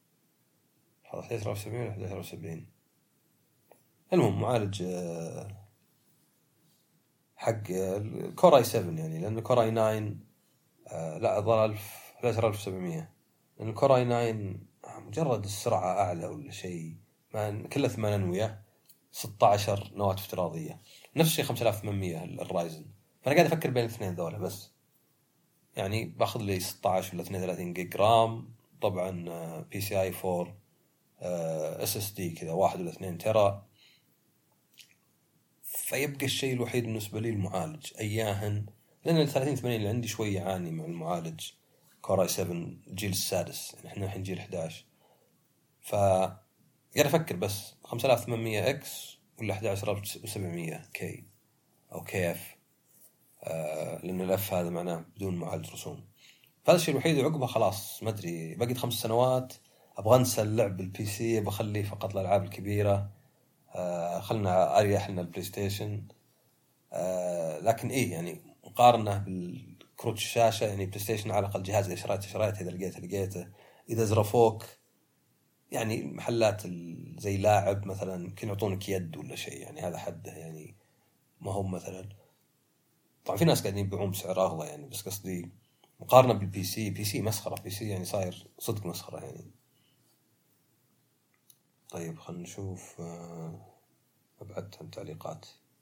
أحد عشر ألف وسبعمية ولا أحد عشر ألف وسبعين، المهم معالج حق كوراي سبعة يعني، لأن كوراي ناين لا ظل أحد عشر ألف وسبعمية، لأن كوراي ناين مجرد السرعة أعلى ولا شيء، ما كله ثمان أنوية ستة عشر نواة افتراضية، نفس الشيء خمسة آلاف وثمانمية الرايزن. فأنا قاعد أفكر بين الاثنين ذولا، بس يعني باخذ لي ستة عشر ولا اثنين وثلاثين جيج رام، طبعا بي سي اي فور اس اس دي كذا واحد ولا اثنين ترى. فيبقى الشيء الوحيد بالنسبة لي المعالج أياهن، لأن ال ثلاثين ثمانين اللي عندي شوي يعاني مع المعالج كوراي سبعة الجيل السادس، احنا الحين جيل أحد عشر، ف قاعد أفكر بس خمسة آلاف وثمانمية إكس ولا أحد عشر ألف وسبعمية كي أو كي إف، آه لأن الأف هذا معناه بدون معالج رسوم. فهذا الشيء الوحيد، وعقبه خلاص ما أدري بقيت خمس سنوات أبغى أنسى اللعب بالبي سي، بخليه فقط الألعاب الكبيرة، آه خلنا أريح لنا البلاي ستيشن. آه لكن إيه يعني مقارنة كروت الشاشة، يعني بلاي ستيشن على الأقل جهاز إذا شريت شريت إذا لقيته لقيته. إذا زرفوك يعني محلات زي لاعب مثلا يمكن يعطونك يد ولا شيء، يعني هذا حده، يعني ما هم مثلا. طبعا في ناس قاعدين يبيعون بسعر أغلى يعني، بس قصدي مقارنة بالبي سي، بي سي مسخرة، بي سي يعني صاير صدق مسخرة يعني. طيب خلنا نشوف أبعدت عن تعليقات.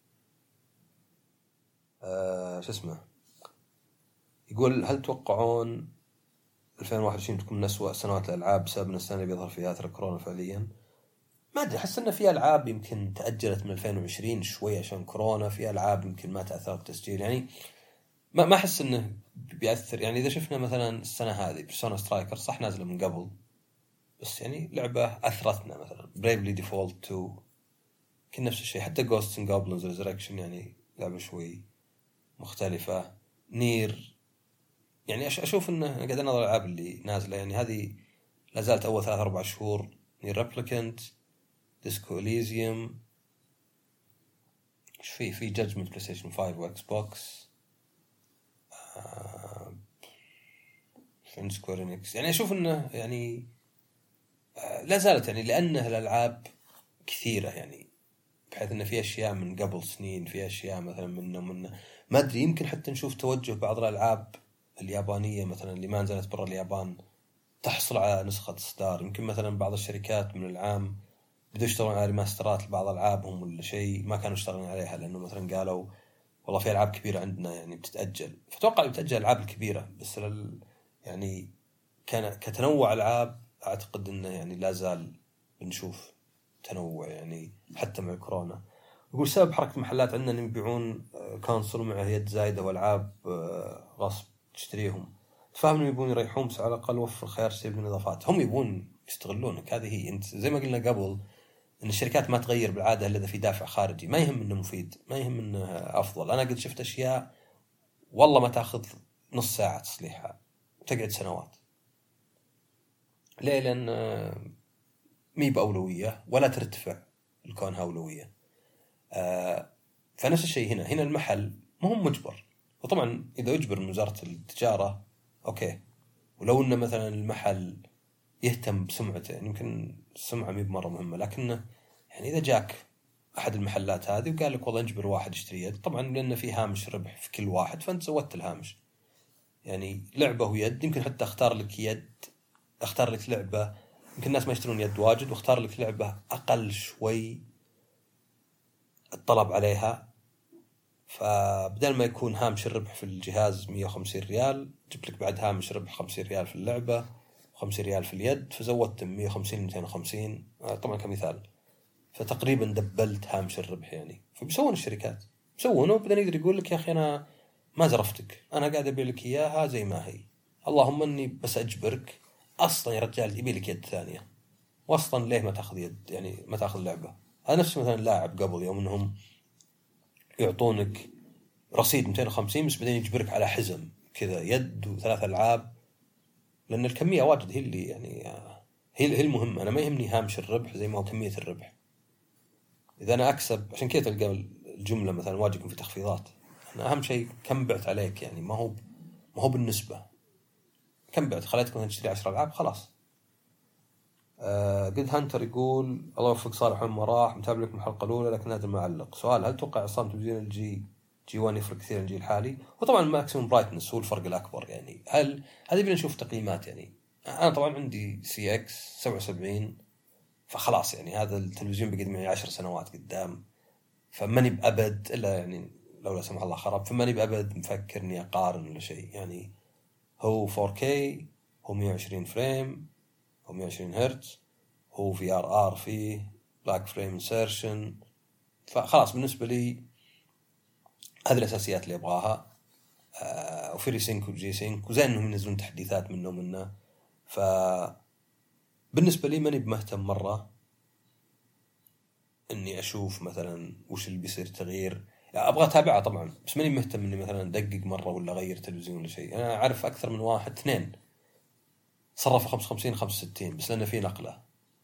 أه شو اسمه يقول هل توقعون ألفين وواحد وعشرين تكون من أسوأ سنوات الألعاب بسبب أن السنة اللي بيظهر فيها أثر كورونا فعليا؟ ما أدري، أحس أن في ألعاب يمكن تأجلت من ألفين وعشرين شوية عشان كورونا، في ألعاب يمكن ما تأثر بالتسجيل يعني. ما ما أحس أنه بيأثر يعني. إذا شفنا مثلا السنة هذه بيرسونا سترايكر صح نازلة من قبل، بس يعني لعبة أثرتنا. مثلا بريفلي ديفولت تو كل نفس الشيء، حتى جوستس اند جوبلينز ريزركشن يعني لعبة شوي مختلفة. نير يعني أشوف إنه قاعد أنظر الألعاب اللي نازلة يعني هذه لا زالت أول ثلاث أربع شهور. نير ريبليكانت، ديسكو إليزيوم، إيش في في جادجمنت بلاي ستيشن فايف وإكس بوكس، آه فين سكوير إنكس. يعني أشوف إنه يعني آه لا زالت يعني، لأنه الألعاب كثيرة يعني، بحيث إن في أشياء من قبل سنين، في أشياء مثلا منه منه ما أدري. يمكن حتى نشوف توجه بعض الألعاب اليابانية مثلا اللي ما نزلت برا اليابان تحصل على نسخة إصدار. يمكن مثلا بعض الشركات من العام بدوا يشتغلون على ريماسترات لبعض ألعابهم ولا شيء ما كانوا يشتغلون عليها، لأنه مثلا قالوا والله في ألعاب كبيرة عندنا يعني بتتأجل. فتوقع بتتأجل الألعاب الكبيرة، بس لل يعني كان كتنوع ألعاب أعتقد إنه يعني لا زال بنشوف تنوع يعني حتى مع كورونا. يقول سبب حركة المحلات عندنا يبيعون كونسول معه يد زايدة وألعاب غصب تشتريهم. تفهم إنهم يبون يريحون، بس على الأقل وفر خيار سيب من الإضافات. هم يبون يستغلونك، هذه هي. أنت زي ما قلنا قبل إن الشركات ما تغير بالعادة إلا إذا في دافع خارجي. ما يهم إنه مفيد، ما يهم إنه أفضل. أنا قد شفت أشياء والله ما تأخذ نص ساعة تصليحها وتقعد سنوات. ليه؟ لأن مي بأولوية ولا ترتفع الكونها أولوية. آه فنفس الشيء هنا. هنا المحل مهم مجبر، وطبعا إذا أجبر من وزارة التجارة أوكي. ولو إنه مثلا المحل يهتم بسمعته، يعني يمكن السمعة مي بمرة مهمة، لكنه يعني إذا جاك أحد المحلات هذه وقال لك والله نجبر واحد يشتري يد، طبعا لأنه في هامش ربح في كل واحد فأنت زودت الهامش. يعني لعبة ويد، يمكن حتى أختار لك يد، أختار لك لعبة يمكن الناس ما يشترون يد واجد، واختار لك لعبة أقل شوي الطلب عليها. فبدل ما يكون هامش الربح في الجهاز مية وخمسين ريال، جبت لك بعد هامش ربح خمسين ريال في اللعبة وخمسين ريال في اليد، فزودت مية وخمسين مئتين وخمسين طبعا كمثال. فتقريبا دبلت هامش الربح يعني. فبيسوون الشركات بيسوونه، وبدأ يقدر يقول لك يا أخي أنا ما زرفتك، أنا قاعد أبيع لك إياها زي ما هي، اللهم أني بس أجبرك. أصلا يا رجال يبي لك يد ثانية، وأصلا ليه ما تأخذ يد يعني ما تأخذ لعبة. هذا نفس مثلا لاعب قبل يوم أنهم يعطونك رصيد مئتين وخمسين بس بعدين يجبرك على حزم كذا يد وثلاث ألعاب، لأن الكمية واجد هي اللي يعني هي هي المهم. أنا ما يهمني هامش الربح زي ما هو كمية الربح. إذا أنا أكسب، عشان كذا تلقى الجملة مثلا واجد يكون في تخفيضات. أنا أهم شيء كم بعت عليك يعني، ما هو ما هو بالنسبة. كم بعت خليتك مثلا تشتري عشر ألعاب خلاص. قد هانتر يقول الله يوفق صالح وما راح متابع لكم الحلقة الأولى لكن هذا المعلق. سؤال: هل توقع عصام تلفزيون الجي جي وان يفرق كثير عن الجيل الحالي؟ وطبعا ماكسيموم برايتنس هو الفرق الأكبر يعني. هل هذه بنا نشوف تقييمات يعني. أنا طبعا عندي سي إكس سبعة وسبعين، فخلاص يعني هذا التلفزيون بقيت معي عشر سنوات قدام، فماني بأبد إلا يعني لو لا سمح الله خرب، فماني بأبد مفكر إني أقارن ولا شيء يعني. هو فور كي، هو مية وعشرين فريم، هو مية وعشرين هرتز، هو في ار ار فيه بلاك فريم انسيرشن. فخلاص بالنسبة لي هذه الأساسيات اللي أبغاها. آه وفي ريسينك وجي سينك، وزين إنهم ينزلون تحديثات منه منه. فبالنسبة لي ماني بمهتم مرة إني أشوف مثلا وش اللي بيصير تغيير يعني. أبغى أتابعها طبعا، بس ماني مهتم إني مثلا أدقق مرة ولا أغير تلفزيون ولا شيء. أنا أعرف أكثر من واحد اثنين صرفوا خمسة وخمسين خمسة وستين بس لأنه في نقلة،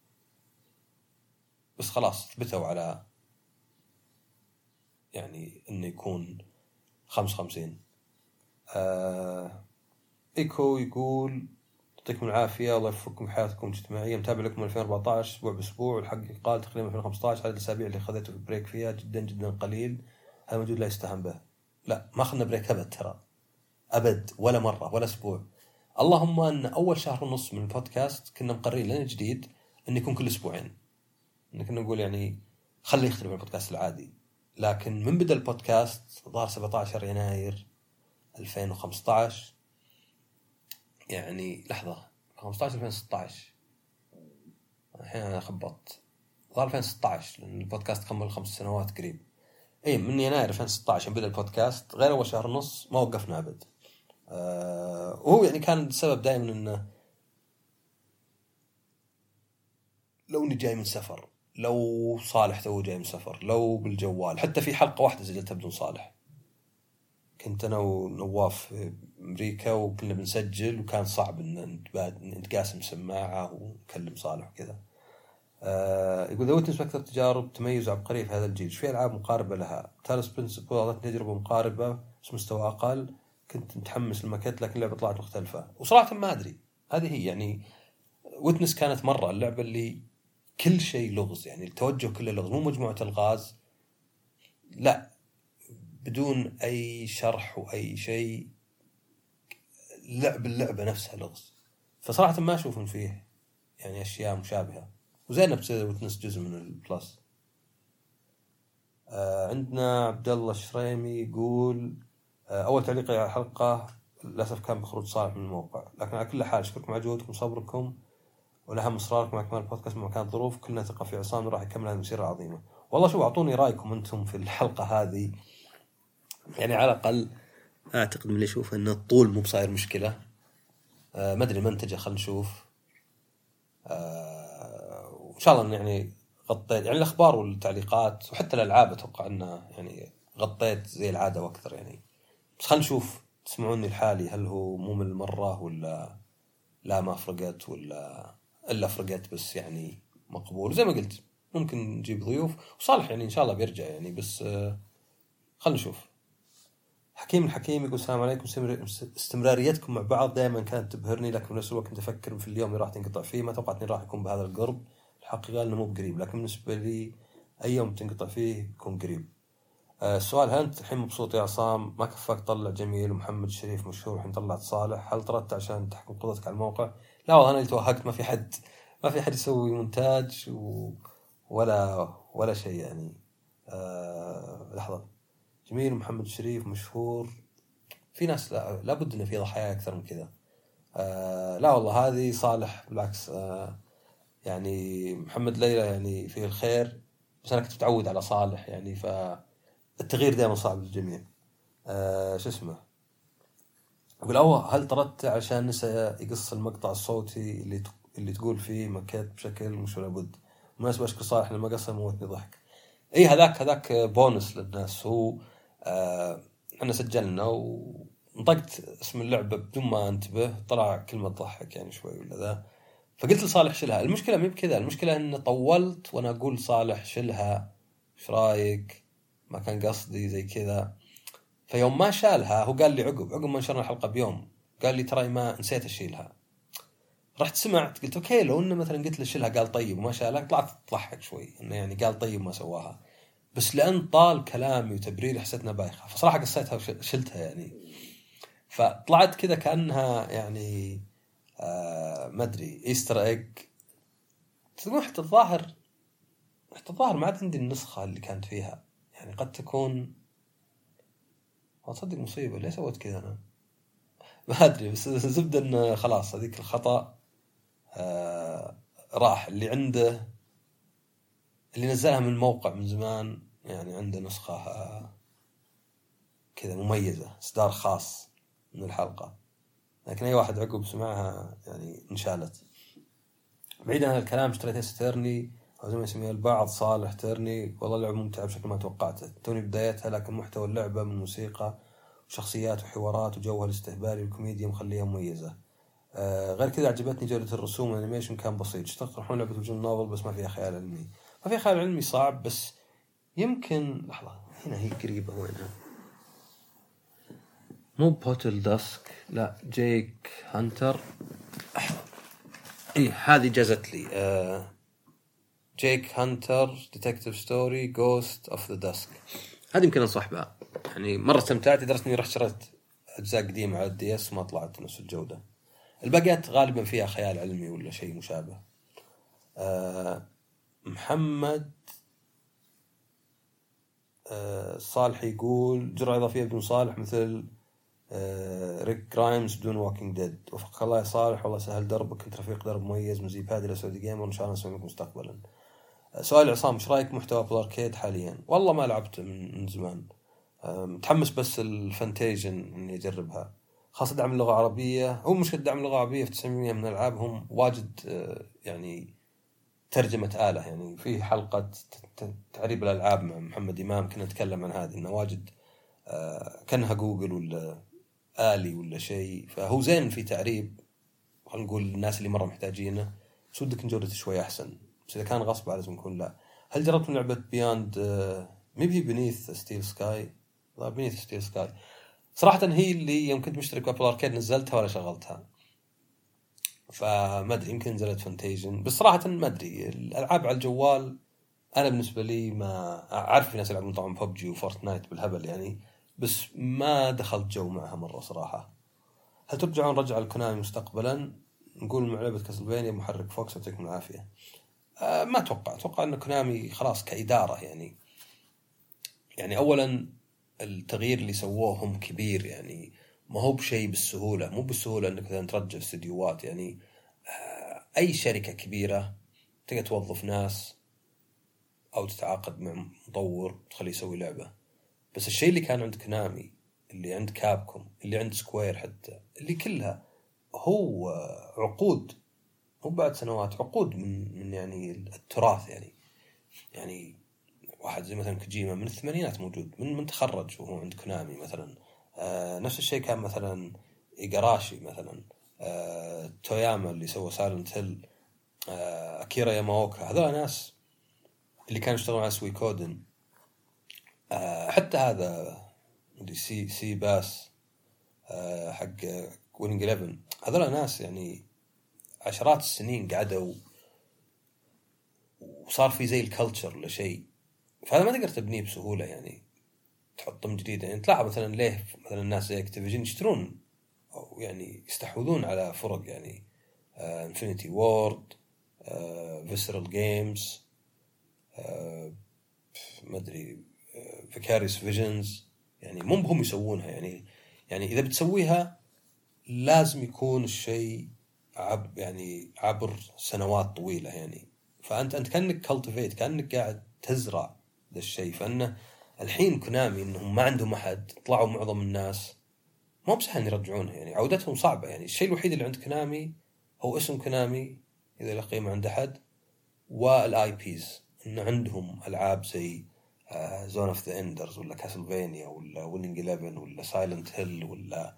بس خلاص ثبتوا على يعني إنه يكون خمسة وخمسين. آه إيكو يقول يعطيكم العافية الله يوفقكم في حياتكم الاجتماعية، متابع لكم ألفين وأربعة عشر أسبوع بأسبوع، والحق قال تقريبا ألفين وخمسة عشر عدد الأسابيع اللي أخذته في بريك فيها جدا جدا قليل. هذا موجود لا يستهان به. لا ما أخذنا بريك أبد، ترى أبد ولا مرة ولا أسبوع. اللهم أن أول شهر ونص من البودكاست كنا مقررين لنا جديد أن يكون كل أسبوعين، إن كنا نقول يعني خلي يختلف عن البودكاست العادي. لكن من بدأ البودكاست ظهر سبعة عشر يناير ألفين وخمسة عشر، يعني لحظة خمسة عشر ألفين وستة عشر، الحين أنا خبطت، ظهر ألفين وستة عشر لأن البودكاست كمل خمس سنوات قريب. إيه من يناير ألفين وستة عشر بدأ البودكاست، غير أول شهر ونص ما وقفنا أبد. أه وهو يعني كان السبب دائما إنه لو إني جاي من سفر، لو صالح تو جاي من سفر، لو بالجوال، حتى في حلقة واحدة سجلتها بدون صالح، كنت أنا ونواف في أمريكا وكنا بنسجل وكان صعب إن نتقاسم سماعة ونكلم صالح وكذا. آه يقول ذا ويتنس أكثر تجارب تميز عبقرية في هذا الجيل، في ألعاب مقاربة لها. تالس برنسبل أعطتني تجربة مقاربة بس مستوى أقل، كنت متحمس للماكيت لكن اللعبة طلعت مختلفة وصراحة ما أدري. هذه هي يعني ويتنس كانت مرة اللعبة اللي كل شيء لغز، يعني التوجه كله لغز، مو مجموعة الغاز، لا بدون أي شرح وأي شيء، لعب اللعبة نفسها لغز. فصراحة ما أشوف إن فيه يعني أشياء مشابهة، وزينب بتصير وتنس جزء من البلس. آه عندنا عبد الله الشريمي يقول آه أول تعليق على الحلقة للأسف كان بخروج صالح من الموقع، لكن على كل حال أشكركم على جهودكم وصبركم ولهم إصراركم على كمال البودكاست مهما كانت الظروف. كلنا ثقة في عصام راح يكمل هذه المسيرة العظيمة. والله شو أعطوني رأيكم أنتم في الحلقة هذه، يعني على الأقل أعتقد من اللي أشوف أن الطول مو بصاير مشكلة. آه ما أدري منتجه، خلنا نشوف. آه وإن شاء الله يعني غطيت يعني الأخبار والتعليقات وحتى الألعاب، أتوقع أنه يعني غطيت زي العادة وأكثر يعني. بس خلنا نشوف تسمعوني الحالي هل هو ممل مرة ولا لا ما فرقت، ولا إلا فرقت بس يعني مقبول. زي ما قلت ممكن نجيب ضيوف، وصالح يعني إن شاء الله بيرجع يعني، بس آه خلنا نشوف. حكيم الحكيم يقول السلام عليكم، استمراريتكم مع بعض دائما كانت تبهرني، لكن في نفس الوقت كنت أفكر في اليوم اللي راح تنقطع فيه. ما توقعت إني راح يكون بهذا القرب، الحقيقة إنه مو بقريب، لكن بالنسبة لي أي يوم تنقطع فيه يكون قريب. آه السؤال، هل أنت الحين مبسوط يا عصام؟ ما كفاك طلع جميل ومحمد الشريف مشهور، الحين طلعت صالح، هل طردت عشان تحكم قدرتك على الموقع؟ لا والله أنا اللي توهقت، ما في حد ما في حد يسوي مونتاج و... ولا ولا شيء يعني. آه لحظة، جميل ومحمد الشريف مشهور، في ناس لا لابد إن في ضحايا أكثر من كذا. آه لا والله هذه صالح بالعكس. آه يعني محمد ليلى يعني فيه الخير، بس أنا كنت متعود على صالح يعني، فالتغيير دائما صعب للجميع. آه شو اسمه يقول أول، هل طردت عشان نسى يقص المقطع الصوتي اللي اللي تقول فيه مكيت بشكل مش ولا بد؟ مناسبة أشكر صالح لما قصر موتني ضحك. إيه هذاك هذاك بونس للناس. هو آه احنا سجلنا ونطقت اسم اللعبة بدون ما انتبه، طلع كلمة تضحك يعني شوي ولا ذا، فقلت لصالح شلها. المشكلة مي بكذا، المشكلة ان طولت وانا اقول صالح شلها، ايش رايك، ما كان قصدي زي كذا. فيوم ما شالها هو قال لي عقب عقب ما نشرنا الحلقة بيوم، قال لي ترى ما نسيت اشيلها. رحت سمعت قلت اوكي، لو انه مثلا قلت له شيلها قال طيب وما شالها، طلعت تضحك شوي انه يعني قال طيب ما سواها، بس لأن طال كلامي وتبريري حسيتنا بايخة، فصراحة قصيتها وشلتها يعني. فطلعت كذا كأنها يعني آه ما أدري إيستر إيج. تقول حتى الظاهر حتى الظاهر ما عاد عندي النسخة اللي كانت فيها، يعني قد تكون أصدق مصيبة ليه سويت كذا أنا ما أدري. بس زبدة إن خلاص هذيك الخطأ آه راح. اللي عنده اللي نزلها من الموقع من زمان يعني عنده نسخة آه كذا مميزة، إصدار خاص من الحلقة، لكن أي واحد عقب سمعها يعني انشالت. بعيدا عن الكلام، اشتريت ايس تيرني أو زي ما يسميها البعض صالح تيرني، والله اللعبة ممتعة بشكل ما توقعته، توني بدايتها، لكن محتوى اللعبة من موسيقى وشخصيات وحوارات وجوها الاستهبالي والكوميديا مخليها مميزة. آه غير كذا عجبتني جودة الرسوم والانيميشن، كان بسيط. تقترحون لعبة الجون نوفل بس ما فيها خيال علمي. ما فيها خيال علمي صعب، بس يمكن لحظة هنا هي قريبة وينها مو بوتل داسك، لا جيك هانتر. اي هذه جازت لي آه جيك هانتر ديتكتيف ستوري جوست اوف ذا داسك. هذه يمكن انصح بها، يعني مره استمتعت لدرجه اني رحت شريت اجزاء قديمه على الدي اس وما طلعت نفس الجوده. الباقيات غالبا فيها خيال علمي ولا شيء مشابه. آه محمد آه صالح يقول جرعة إضافية بدون صالح مثل آه ريك جرايمز بدون ووكينج ديد. وفقك الله يا صالح، والله سهل دربك، كنت رفيق درب مميز. مزيب هادي لسعودي جيمر، إن شاء الله نسوي لكم مستقبلا. آه سؤال عصام، إيش رأيك محتوى في الأركيد حاليا؟ والله ما لعبت من, من زمان، آه متحمس بس الفانتيجن إني أجربها، خاصة دعم اللغة العربية. هو مشكلة دعم اللغة العربية في تسعين بالمئة من ألعابهم واجد آه يعني ترجمة آلة. يعني في حلقة تعريب الألعاب مع محمد إمام كنا نتكلم عن هذه، إنه واجد آه كانها جوجل ولا آلي ولا شيء. فهو زين في تعريب، خلينا نقول الناس اللي مرة محتاجينه، بس ودك جودته شوي أحسن. بس إذا كان غصب لازم يكون لا. هل جربت لعبة بياند آه ميبي بنيث ستيل سكاي؟ لا بنيث ستيل سكاي صراحة هي اللي يوم كنت مشترك بأبل أركيد نزلتها ولا شغلتها، فما أدري يمكن نزلت فانتيجن. بس صراحة ما أدري الألعاب على الجوال أنا بالنسبة لي ما أعرف، في ناس يلعبون طبعا ببجي وفورتنايت بالهبل يعني، بس ما دخلت جو معها مرة صراحة. هل ترجعون رجع الكونامي مستقبلا؟ نقول مع لعبة كاسلفينيا محرك فوكس، يعطيكم العافية. أه ما أتوقع أتوقع أن كونامي خلاص كإدارة يعني يعني أولا التغيير اللي سووهم كبير، يعني ما هو بشيء بالسهولة، مو بالسهولة أنك مثلا ترجع استديوهات. يعني أي شركة كبيرة تقدر توظف ناس أو تتعاقد مع مطور تخليه يسوي لعبة. بس الشيء اللي كان عند كونامي، اللي عند كابكوم، اللي عند سكوير، حتى اللي كلها هو عقود، مو بعد سنوات، عقود من من يعني التراث. يعني يعني واحد زي مثلا كوجيما من الثمانينات موجود، من من تخرج وهو عند كونامي مثلا. آه نفس الشيء كان مثلا إيغاراشي مثلا، آه توياما اللي سوى سايلنت هيل، آه أكيرا ياماوكا، هذول ناس اللي كانوا يشتغلون على سوي كودن. آه حتى هذا سي سي باس آه حق ويننج إليفن، هذول ناس يعني عشرات السنين قعدوا وصار في زي الكالتشر ولا شيء. فهذا ما تقدر تبنيه بسهولة، يعني تحط طم جديد. يعني تلاحظ مثلا ليه مثلا الناس زي اكتيفيجن يشترون أو يعني يستحوذون على فرق، يعني انفينيتي وورد، فيسرال جيمز، ما ادري فيكاريوس فيجنز. يعني مو بهم يسوونها، يعني يعني اذا بتسويها لازم يكون الشيء عب يعني عبر سنوات طويلة. يعني فانت انت كانك كالتيفيت، كانك قاعد تزرع ذا الشيء. فانه الحين كونامي انهم ما عندهم احد، طلعوا معظم الناس، مو بسهل يرجعونها. يعني عودتهم صعبة. يعني الشيء الوحيد اللي عند كونامي هو اسم كونامي اذا له قيمة عند احد، والاي بيز، انه عندهم العاب زي زون اوف ذا اندرز ولا كاسلفينيا ولا ويننج إليفن ولا سايلنت هيل ولا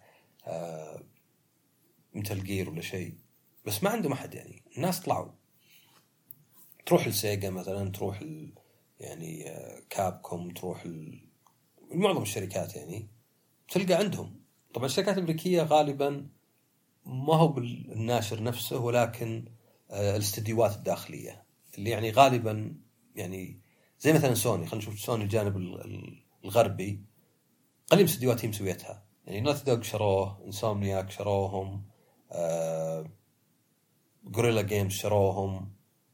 ميتال جير ولا شيء. بس ما عندهم احد. يعني الناس طلعوا، تروح لسيجا مثلا، تروح ال... يعني كابكوم، تروح ال... معظم الشركات يعني تلقى عندهم. طبعا الشركات الأمريكية غالبا ما هو بالناشر نفسه، ولكن الاستديوهات الداخلية اللي يعني غالبا يعني زي مثلا سوني. خلينا نشوف سوني الجانب الغربي، قليل استديوهات هي مسويتها. يعني نوتي دوغ شروه، انسومنياك شروهم، آه... غوريلا جيمز شروهم،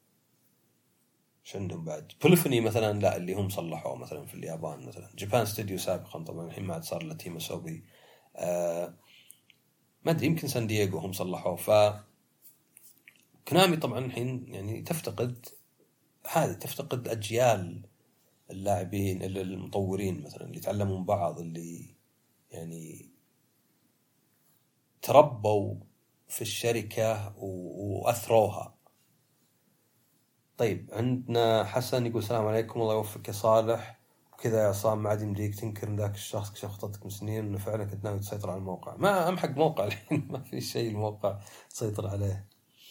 عندهم بعد بوليفوني مثلا، لا اللي هم صلحوه مثلا في اليابان. مثلا جابان ستوديو سابقا، طبعا الحين ما عاد صار له تيم سوبي، آه ما ادري يمكن سان دييغو هم صلحوه. ف كونامي طبعا الحين يعني تفتقد هذه، تفتقد اجيال اللاعبين، المطورين مثلا اللي تعلموا من بعض، اللي يعني تربوا في الشركة واثروها. طيب عندنا حسن يقول السلام عليكم، الله يوفقك يا صالح وكذا يا عصام، ما عاد يمديك تنكر ان ذاك الشخص كشف خطتك من سنين، انه فعلا كنت ناوي تسيطر على الموقع. ما امحق موقع الحين، ما في شيء الموقع تسيطر عليه.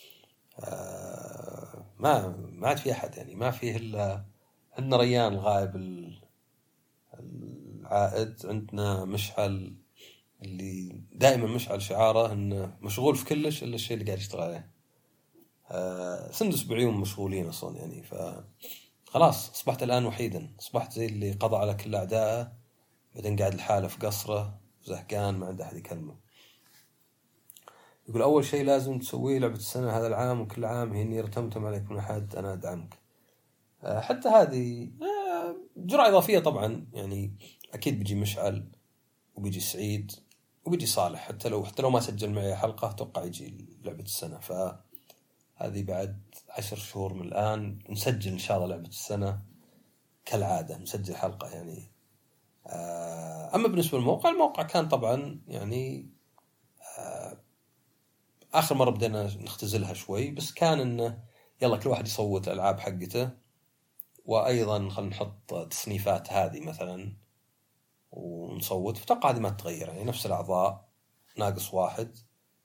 آه ما ما عاد في احد، يعني ما فيه الا عندنا ريان الغائب العائد، عندنا مشعل اللي دائما مشعل شعاره انه مشغول في كلش الا الشيء اللي قاعد يشتغل عليه. آه سندس بعيون مشغولين اصلا يعني، فخلاص اصبحت الان وحيدا، اصبحت زي اللي قضى على كل اعدائه بعدين قاعد لحاله في قصره زهقان ما عنده احد يكلمه. يقول اول شيء لازم تسويه لعبه السنه هذا العام وكل عام هي اني رتمتم عليك من احد انا ادعمك. آه حتى هذه آه جرعه اضافيه طبعا يعني، اكيد بيجي مشعل وبيجي سعيد وبيجي صالح، حتى لو حتى لو ما سجل معي حلقة أتوقع يجي لعبة السنة. فهذه بعد عشر شهور من الآن نسجل إن شاء الله لعبة السنة كالعادة، نسجل حلقة يعني. أما بالنسبة للموقع، الموقع كان طبعا يعني آخر مرة بدينا نختزلها شوي، بس كان إنه يلا كل واحد يصوت ألعاب حقته، وأيضا خلينا نحط تصنيفات هذه مثلا ونصوت. فتوقع هذه ما تتغير يعني، نفس الأعضاء ناقص واحد،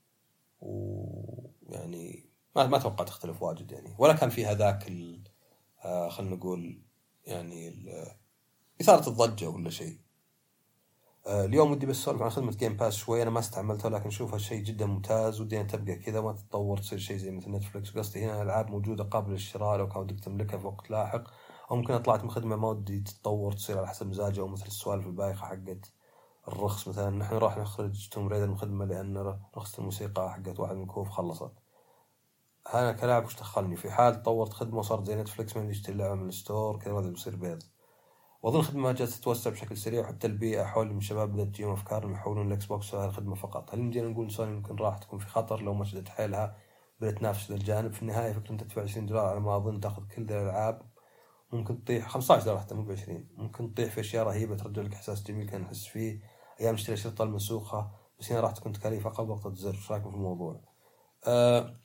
ويعني ما ما توقع تختلف واجد يعني، ولا كان فيها ذاك آه خلنا نقول يعني إثارة الضجة ولا شيء. آه اليوم ودي بس أسولف عن خدمة جيم باس شوي، أنا ما استعملتها لكن أشوفها شيء جدا ممتاز، ودي أن تبقى كذا ما تتطور تصير شيء زي مثل نتفليكس. قصدي هنا ألعاب موجودة قابلة للشراء لو كان ودك تملكها في وقت لاحق، أو ممكن طلعت من خدمة ما ودي تتطور تصير على حسب مزاجه، أو مثل السوالف البايخة حقت الرخص مثلا. نحن راح نخرج توم ريدر من خدمة لأن رخصة الموسيقى حقت واحد من كوف خلصت. أنا كلاعب وش دخلني في حال طورت خدمة وصارت زي نتفليكس ما يشتري اللعبة من الستور كذا، هذا بيصير بيض. وأظن الخدمة ما جالسة تتوسع بشكل سريع، وحتى البيئة حول من الشباب بدأت تجيهم أفكار إنهم يحولون الإكس بوكس على الخدمة فقط. هل نجينا نقول سوني ممكن راح تكون في خطر لو ما شدت حيلها بدأت تنافس ذا الجانب؟ في النهاية فكرة أنت تدفع عشرين دولار على ما أظن تأخذ كل ذي الألعاب، ممكن تطيح خمسة عشر دولار حتى مو بعشرين، ممكن تطيح في أشياء رهيبة ترجع لك إحساس جميل كان نحس فيه أيام نشتري الشرطة المنسوخة، بس هنا راح تكون تكاليف أقل ضغطة زر. إيش رأيكم في الموضوع؟ أه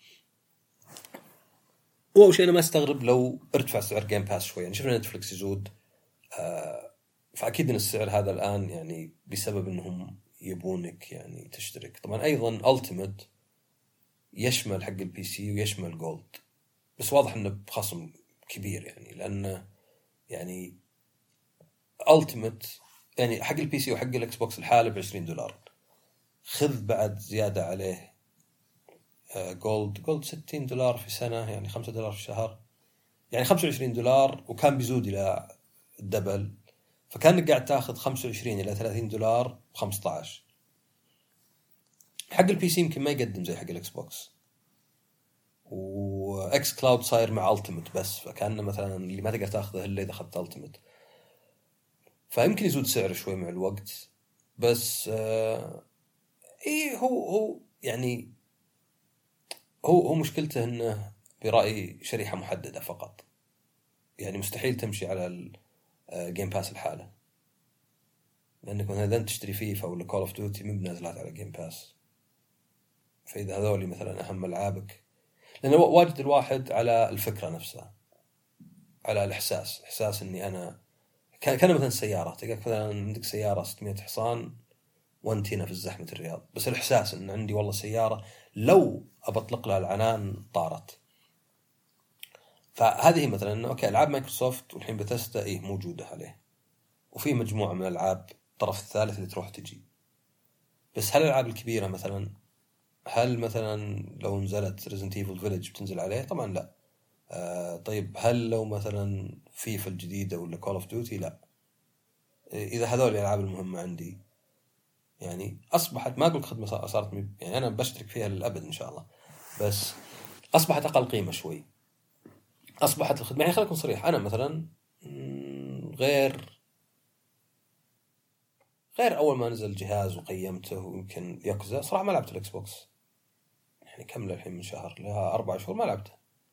أول شيء أنا ما استغرب لو ارتفع سعر جيم باس شوي يعني، شفنا نتفليكس يزود، أه فأكيد إن السعر هذا الآن يعني بسبب إنهم يبونك يعني تشترك. طبعا أيضا ألتيميت يشمل حق البي سي ويشمل جولد، بس واضح إنه بخصم كبير يعني، لأن يعني ألتيميت يعني حق البي سي وحق الإكس بوكس الحالة بعشرين دولار، خذ بعد زيادة عليه جولد جولد ستين دولار في سنة يعني خمسة دولار في الشهر، يعني خمسة وعشرين دولار، وكان بيزود إلى الدبل، فكانك قاعد تاخذ خمسة وعشرين إلى ثلاثين دولار بخمسة عشر. حق البي سي يمكن ما يقدم زي حق الإكس بوكس، وإكس كلاود صاير مع ألتيميت بس، فكان مثلا اللي ما تقدر تاخذه إلا إذا أخذت ألتيميت، فيمكن يزود سعره شوي مع الوقت. بس آه إيه هو هو يعني هو هو مشكلته إنه برأيي شريحة محددة فقط، يعني مستحيل تمشي على الجيم باس الحالة، لأنك مثلا إذا تشتري فيفا ولا كول أوف ديوتي من بنازلات على جيم باس، فإذا هذولي مثلا أهم ألعابك، لأنه واجد الواحد على الفكرة نفسها، على الإحساس، إحساس إني أنا كان مثلا سيارة، تلقى مثلا عندك سيارة ستمائة حصان وانت هنا في الزحمة الرياض، بس الإحساس إن عندي والله سيارة لو أبطلق لها العنان طارت. فهذه مثلا إنه أوكي ألعاب مايكروسوفت والحين بتستا إيه موجودة عليه، وفي مجموعة من الألعاب الطرف الثالث اللي تروح تجي، بس هل الألعاب الكبيرة مثلا، هل مثلا لو نزلت Resident Evil Village بتنزل عليه؟ طبعا لا. آه طيب هل لو مثلا فيفا الجديدة ولا كول أوف ديوتي؟ لا. إذا هذول الألعاب المهمة عندي يعني أصبحت، ما أقول خدمة صارت يعني أنا بشترك فيها للأبد إن شاء الله، بس أصبحت أقل قيمة شوي، أصبحت الخدمة يعني خلينا نكون صريح، أنا مثلا غير غير أول ما نزل الجهاز وقيمته ويمكن ياكوزا صراحة ما لعبت الإكس بوكس، يعني كمل الحين من شهر لها أربع شهور ما لعبته،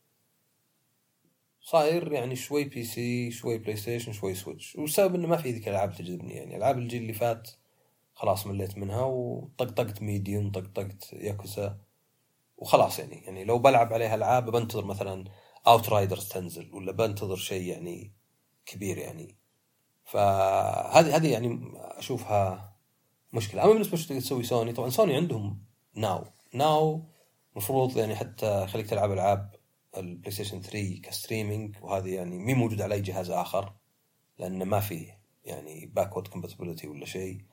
صاير يعني شوي بي سي شوي بلاي ستيشن شوي سويتش، والسبب إنه ما في ذيك الألعاب تجذبني يعني، ألعاب الجيل اللي فات خلاص مليت منها، وطقطقت ميديوم طقطقت ياكوزا وخلاص يعني. يعني لو بلعب عليها ألعاب بنتظر مثلا اوترايدرز تنزل، ولا بنتظر شيء يعني كبير يعني، فهذه هذه يعني أشوفها مشكلة. أما بالنسبة لش تسوي سوني، طبعا سوني عندهم ناو ناو مفروض يعني حتى خليك تلعب ألعاب البلاي ستيشن ثري كستريمينج، وهذه يعني مي موجود على أي جهاز آخر، لأن ما فيه يعني باكورد كومباتيبلتي ولا شيء،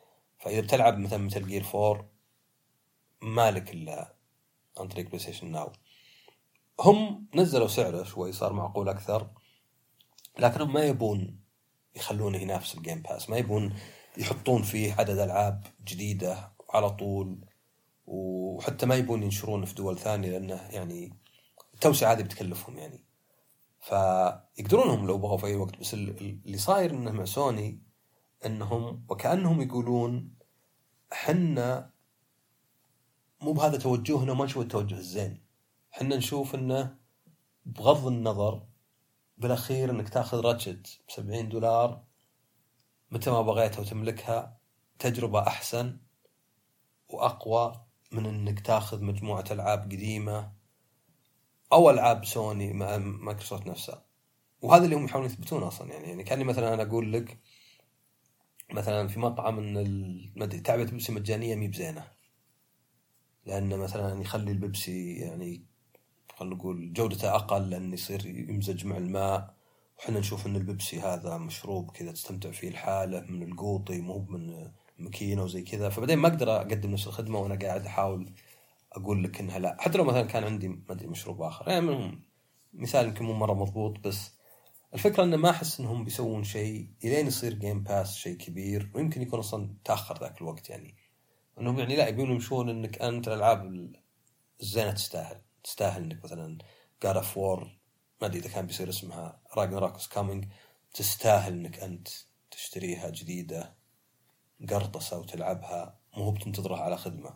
فإذا بتلعب مثلا مثل جير فور مالك إلا عن طريق بلاي ستيشن ناو. هم نزلوا سعره شوي صار معقول أكثر، لكنهم ما يبون يخلونه ينافس الجيم باس، ما يبون يحطون فيه عدد ألعاب جديدة على طول، وحتى ما يبون ينشرونه في دول ثانية لأنه يعني التوسعة هذه بتكلفهم يعني. فيقدرونهم لو بغوا في أي وقت، بس اللي صاير إنه مع سوني إنهم وكأنهم يقولون حنا مو بهذا توجهنا وما نشوف التوجه الزين، حنا نشوف إنه بغض النظر بالأخير إنك تأخذ راتشت بسبعين دولار متى ما بغيتها وتملكها تجربة أحسن وأقوى من إنك تأخذ مجموعة ألعاب قديمة أو ألعاب سوني مع مايكروسوفت نفسها. وهذا اللي هم يحاولون يثبتونه أصلا يعني. يعني كأني مثلا أنا أقول لك مثلا في مطعم إن المدري تعبئة بيبسي مجانية مي بزينة، لأن مثلا يخلي البيبسي يعني خلينا نقول جودته أقل لأن يصير يمزج مع الماء، وحنا نشوف إن البيبسي هذا مشروب كذا تستمتع فيه الحالة من القوطي مو من ماكينة وزي كذا. فبعدين ما أقدر أقدم نفس الخدمة وأنا قاعد أحاول أقول لك إنها لا، حتى لو مثلا كان عندي ما أدري مشروب آخر يعني. منهم مثال يمكن مو مرة مضبوط، بس الفكرة إنه ما أحس إنهم بيسوون شيء إلين يصير جيم باس شيء كبير، ويمكن يكون أصلا تأخر ذاك الوقت يعني. إنهم يعني لا يبون يمشون إنك أنت الألعاب الزينة تستاهل تستاهل إنك مثلا God of War ما أدري إذا كان بيصير اسمها Ragnarok is coming، تستاهل إنك أنت تشتريها جديدة قرطسة وتلعبها، مو بتنتظرها على خدمة.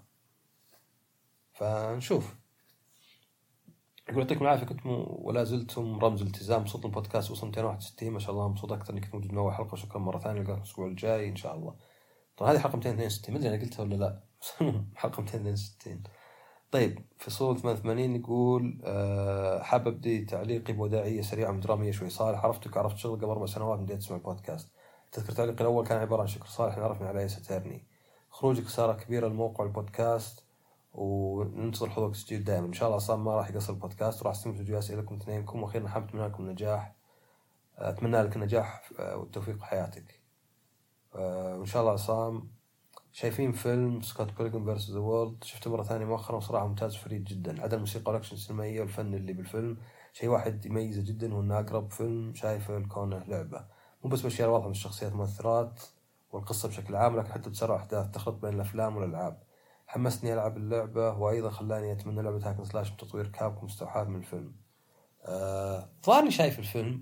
فنشوف. يقول يعطيكم العافية، كنتم ولا زلتم رمز التزام. صوت البودكاست وصل مئتين وواحد وستين ما شاء الله، مبسوط أكثر إنك موجود من أول حلقة، وشكرا مرة ثانية. نلقاكم الأسبوع الجاي إن شاء الله. طبعا هذه حلقة مئتين واثنين وستين، ما أدري أنا قلتها ولا لا حلقة مئتين واثنين وستين. طيب فصول ثمانية وثمانين يقول أه حاب أبدي تعليقي بوداعية سريعة من درامية شوي. صالح عرفتك عرفت شغل قبل أربع سنوات بديت أسمع البودكاست. تذكر تعليقي الأول كان عبارة عن شكر صالح نعرفني على ساتيرني. خروجك خسارة كبيرة الموقع البودكاست، وننتظر حضورك تسجيل دائما إن شاء الله. صام ما راح يقصر البودكاست وراح استمر فيديوهات أسئلتكم اثنينكم. وأخيرا حاب أتمنى لكم النجاح، أتمنى لك النجاح والتوفيق في حياتك وإن شاء الله. عصام شايفين فيلم سكوت بيلغرام فيرسز ذا وورلد؟ شفته مرة ثانية مؤخرا وصراحة ممتاز فريد جدا. عدا الموسيقى والأكشن السينمائية والفن اللي بالفيلم شيء واحد يميزه جدا، هو إنه أقرب فيلم شايفه لكونه لعبة، مو بس بأشياء واضحة من الشخصيات والمؤثرات والقصة بشكل عام، لكن حتى بتسرع أحداث تخلط بين الأفلام والألعاب. حمسني ألعب اللعبة، وأيضا خلاني أتمنى لعبة هاكن سلاش بتطوير كابكوم مستوحاة من الفيلم. أه... ظاهرني شايف الفيلم،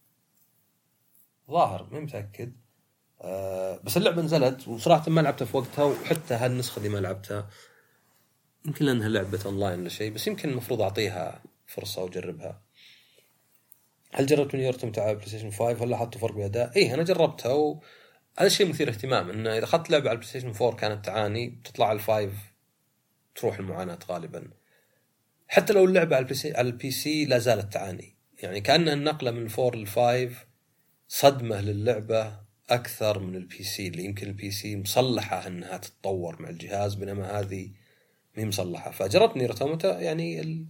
ظاهر مو متأكد. أه بس اللعبة نزلت وصراحة ما لعبتها في وقتها، وحتى هالنسخة دي ما لعبتها، يمكن لأنها لعبة أونلاين ولا شيء، بس يمكن المفروض أعطيها فرصة وأجربها. هل جربت نير تمتع بلاي ستيشن خمسة؟ هل لاحظت فرق بأداء؟ إيه أنا جربتها، وهذا الشيء مثير اهتمام. إنه إذا أخذت لعبة على البلاي ستيشن فور كانت تعاني، بتطلع على الفايف تروح المعاناة غالبا. حتى لو اللعبة على البي سي لا زالت تعاني، يعني كأنها النقلة من الفور للفايف صدمة للعبة أكثر من البي سي، اللي يمكن البي سي مصلحة أنها تتطور مع الجهاز، بينما هذه مي مصلحة. فجربت نير أوتوماتا، يعني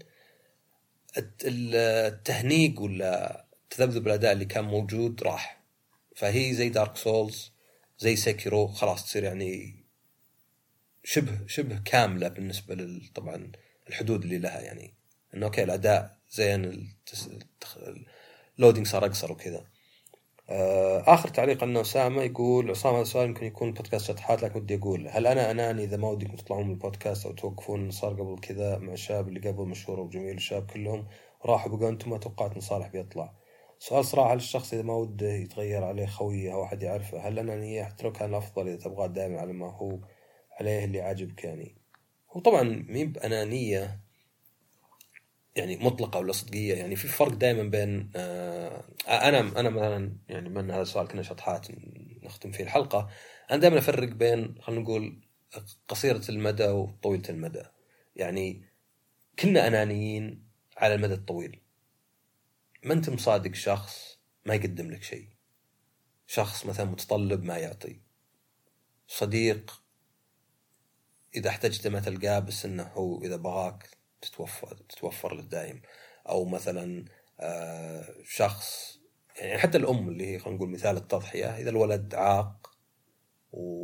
التهنيق ولا تذبذب الأداء اللي كان موجود راح. فهي زي دارك سولز زي سيكيرو، خلاص تصير يعني شبه شبه كاملة بالنسبة لل طبعا الحدود اللي لها، يعني إنه أوكي الأداء زين، اللودينج صار أقصر وكذا. آخر تعليق عن أسامة يقول عصام هذا السؤال يمكن يكون بودكاست شطحات، لكن ودي أقول هل أنا أناني إذا ما وديكم تطلعون من البودكاست أو توقفون؟ صار قبل كذا مع الشاب اللي قبل مشهور وجميل، الشاب كلهم راحوا بقوا أنتم، ما توقعت إن صالح بيطلع. سؤال صراحة، هل الشخص إذا ما وده يتغير عليه خويه أو أحد يعرفه هل أنانية؟ حتى لو كان الأفضل إذا تبغى دائما على ما هو عليه اللي عاجبك يعني. هو طبعا مين بأنانية يعني مطلقة ولا صدقية، يعني في فرق دائما بين آه أنا أنا مثلا يعني من هذا السؤال كنا شطحات نختم فيه الحلقة. أنا دائما أفرق بين خلينا نقول قصيرة المدى وطويلة المدى. يعني كنا أنانيين على المدى الطويل، ما أنت مصادق شخص ما يقدم لك شيء، شخص مثلا متطلب ما يعطي، صديق إذا احتجت ما تلقاه بس إنه هو إذا بغاك تتوفر تتوفر للدائم. أو مثلا آه شخص يعني حتى الأم اللي هي خلينا نقول مثال التضحية، إذا الولد عاق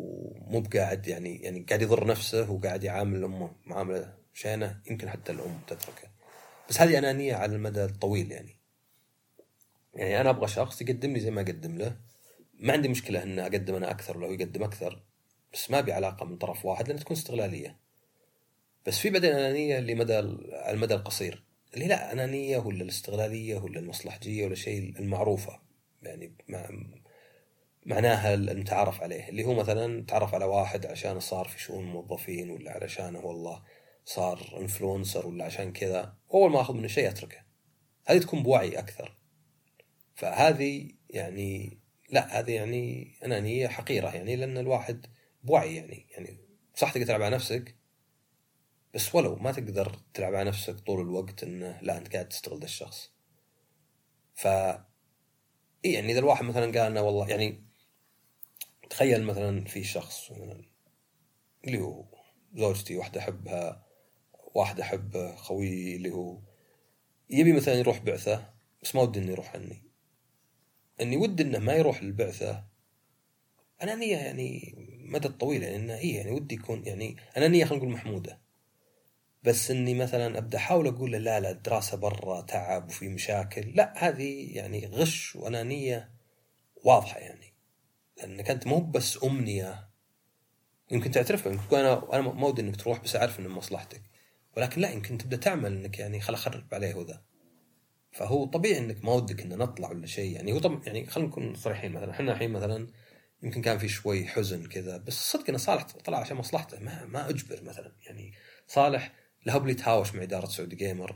مو بقاعد يعني يعني قاعد يضر نفسه وقاعد يعامل أمه معاملة شينة، يمكن حتى الأم تتركه. بس هذه أنانية على المدى الطويل يعني. يعني أنا أبغى شخص يقدم لي زي ما أقدم له، ما عندي مشكلة أن أقدم أنا أكثر لو يقدم أكثر، بس ما بعلاقة من طرف واحد لأن تكون استغلالية. بس في بعدين أنانية اللي مدى على المدى القصير، اللي لا أنانية ولا الاستغلالية ولا المصلحجية ولا شيء المعروفة يعني مع معناها المتعارف عليه، اللي هو مثلا تعرف على واحد عشان صار في شؤون موظفين، ولا علشان والله صار انفلونسر، ولا عشان كذا، أول ما أخذ منه شيء أتركه. هذه تكون بوعي أكثر. فهذه يعني لا، هذه يعني أنانية حقيرة يعني، لأن الواحد بوعي يعني يعني صح تقدر تلعب على نفسك، بس ولو ما تقدر تلعب على نفسك طول الوقت إنه لا أنت قاعد تستغل ذا الشخص. ف يعني إذا الواحد مثلا قال لنا والله يعني تخيل مثلا في شخص اللي هو زوجتي، واحدة أحبها، واحدة أحب خوي اللي هو يبي مثلا يروح بعثة، بس ما ودي إنه يروح عني، إني ودي إنه ما يروح للبعثة. أنانية يعني مدى الطويل يعني، إنه إيه يعني ودي يكون يعني أنانية خلينا نقول محمودة. بس إني مثلا أبدأ أحاول أقول له لا لا الدراسة برا تعب وفي مشاكل، لا هذه يعني غش وأنانية واضحة يعني. لأنك أنت مو بس أمنية، يمكن تعترف يمكن تقول أنا أنا ما ودي إنك تروح بس أعرف إنه مصلحتك، ولكن لا يمكن تبدأ تعمل إنك يعني خل أخرب عليه وذا. فهو طبيعي إنك ما ودك إنه نطلع ولا شيء يعني. هو طب يعني خلينا نكون صريحين، مثلا إحنا الحين مثلا يمكن كان في شوي حزن كذا، بس صدق إن صالح طلع عشان مصلحته، ما ما أجبر مثلا يعني. صالح له باللي تهاوش مع إدارة سعودي جيمر،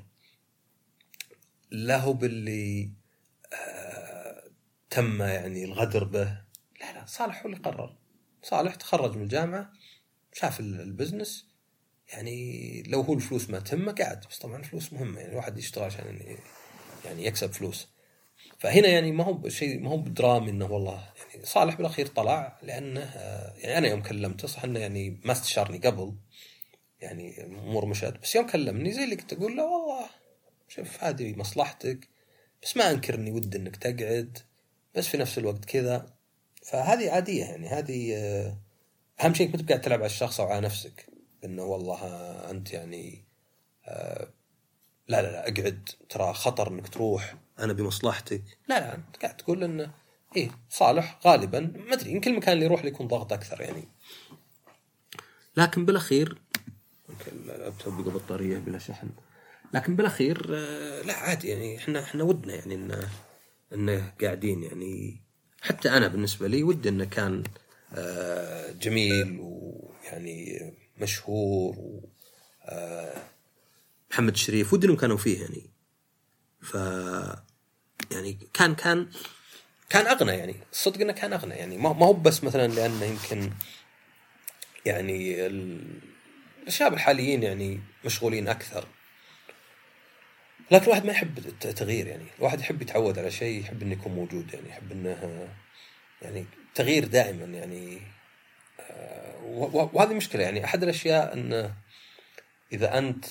له باللي آه تم يعني الغدر به، لا لا صالح هو اللي قرر. صالح تخرج من الجامعة، شاف البزنس يعني، لو هو الفلوس ما تهمه قاعد، بس طبعا الفلوس مهمة يعني، الواحد يشتغل عشان يعني يكسب فلوس. فهنا يعني ما هو شيء، ما هو بدرامي انه والله يعني صالح بالاخير طلع، لانه يعني انا يوم كلمته صح انه يعني ما استشارني قبل يعني امور مشات، بس يوم كلمني زي اللي كنت اقول له والله شوف هذه مصلحتك، بس ما انكر اني ود انك تقعد، بس في نفس الوقت كذا. فهذه عادية يعني. هذه اهم شيء كنت قاعد تلعب على الشخص او على نفسك، انه والله انت يعني لا لا لا اقعد ترى خطر انك تروح، انا بمصلحتك. لا لا انت قاعد تقول انه ايه صالح غالبا ما ادري يمكن المكان اللي يروح لي يكون ضغط اكثر يعني. لكن بالاخير ممكن اللابتوب بقى بطاريه بلا شحن، لكن بالاخير لا عادي يعني. احنا احنا ودنا يعني انه انه قاعدين يعني. حتى انا بالنسبه لي ودي انه كان جميل ويعني مشهور و محمد شريف ودي انهم كانوا فيه يعني. ف يعني كان كان كان اغنى يعني، الصدق انه كان اغنى يعني. ما هو بس مثلا لانه يمكن يعني الشباب الحاليين يعني مشغولين اكثر، لكن الواحد ما يحب التغيير يعني. الواحد يحب يتعود على شيء، يحب انه يكون موجود يعني، يحب انه يعني تغيير دائما يعني. وهذه مشكلة يعني. احد الاشياء انه اذا انت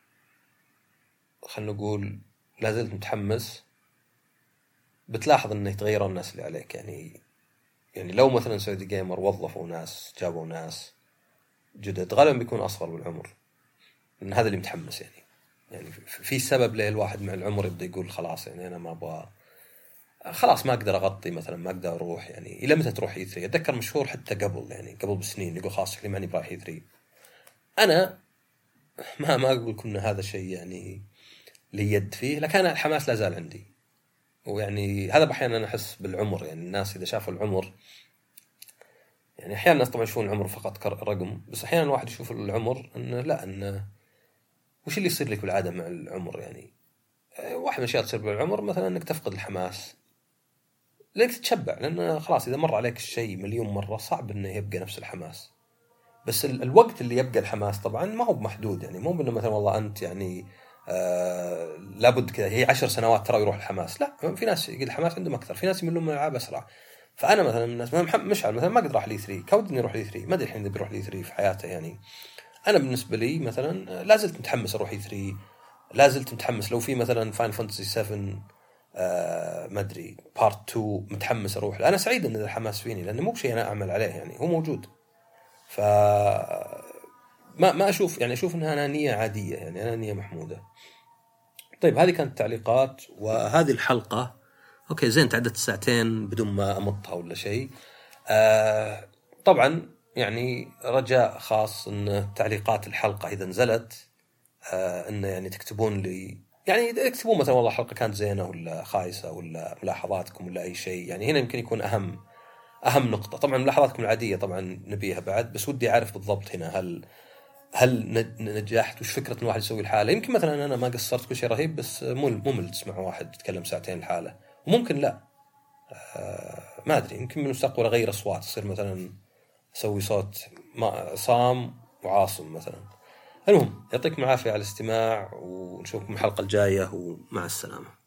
خلنا نقول لازلت متحمس، بتلاحظ انه يتغيرون الناس اللي عليك يعني. يعني لو مثلا سعودي جيمر وظفوا ناس، جابوا ناس جدد، غالبا بيكون اصغر بالعمر، لان هذا اللي متحمس يعني. يعني في سبب ليه الواحد مع العمر يبدا يقول خلاص يعني انا ما ابغى، خلاص ما اقدر اغطي مثلا، ما اقدر اروح يعني. الى متى تروح اي ثري؟ اتذكر مشهور حتى قبل يعني قبل بسنين يقول خلاص اللي ماني برايح اي ثري. انا ما ما اقول كنا هذا شيء يعني لي يد فيه، لكن أنا الحماس لا زال عندي. ويعني هذا بأحيانا أنا أحس بالعمر يعني. الناس إذا شافوا العمر يعني، أحيانا الناس طبعا يشوفون العمر فقط رقم، بس أحيانا الواحد يشوف العمر إنه لا، إنه وش اللي يصير لك بالعادة مع العمر يعني. واحد من الأشياء تصير بالعمر مثلا إنك تفقد الحماس، لأنك تتشبع، لأن خلاص إذا مر عليك الشيء مليون مرة صعب إنه يبقى نفس الحماس. بس الوقت اللي يبقى الحماس طبعا ما هو محدود يعني. مو إنه مثلا والله أنت يعني آه لابد كذا هي عشر سنوات ترى يروح الحماس، لا، في ناس يقل الحماس عندهم أكثر، في ناس يملون من الألعاب أسرع. فأنا مثلا من الناس مشعل مثلا ما قد راح لي ثري، كودني يروح لي ثري، ما أدري الحين إذا بيروح لي ثري في حياته يعني. أنا بالنسبة لي مثلا لازلت متحمس أروح لي ثري، لازلت متحمس لو في مثلا فاين فانتسي سفن آه ما أدري بارت تو متحمس أروح. أنا سعيد إن الحماس فيني، لأنه مو بشيء أنا أعمل عليه يعني، هو موجود. ف ما ما اشوف يعني اشوف انها انانيه عاديه، يعني انانيه محموده. طيب هذه كانت تعليقات، وهذه الحلقه اوكي زين تعدت ساعتين بدون ما امطها ولا شيء. آه طبعا يعني رجاء خاص ان تعليقات الحلقه اذا نزلت آه انه يعني تكتبون لي، يعني اكتبون مثلا والله الحلقه كانت زينه ولا خايسه ولا ملاحظاتكم ولا اي شيء، يعني هنا يمكن يكون اهم اهم نقطه. طبعا ملاحظاتكم العاديه طبعا نبيها بعد، بس ودي اعرف بالضبط هنا هل هل نجحت وش فكره ان الواحد يسوي الحاله. يمكن مثلا انا ما قصرت كل شيء رهيب، بس ممل تسمع واحد يتكلم ساعتين الحاله، وممكن لا آه ما ادري، يمكن من المستقبل اغير اصوات، يصير مثلا اسوي صوت عصام وعاصم مثلا. المهم يعطيكم العافيه على الاستماع، ونشوفكم الحلقه الجايه، ومع السلامه.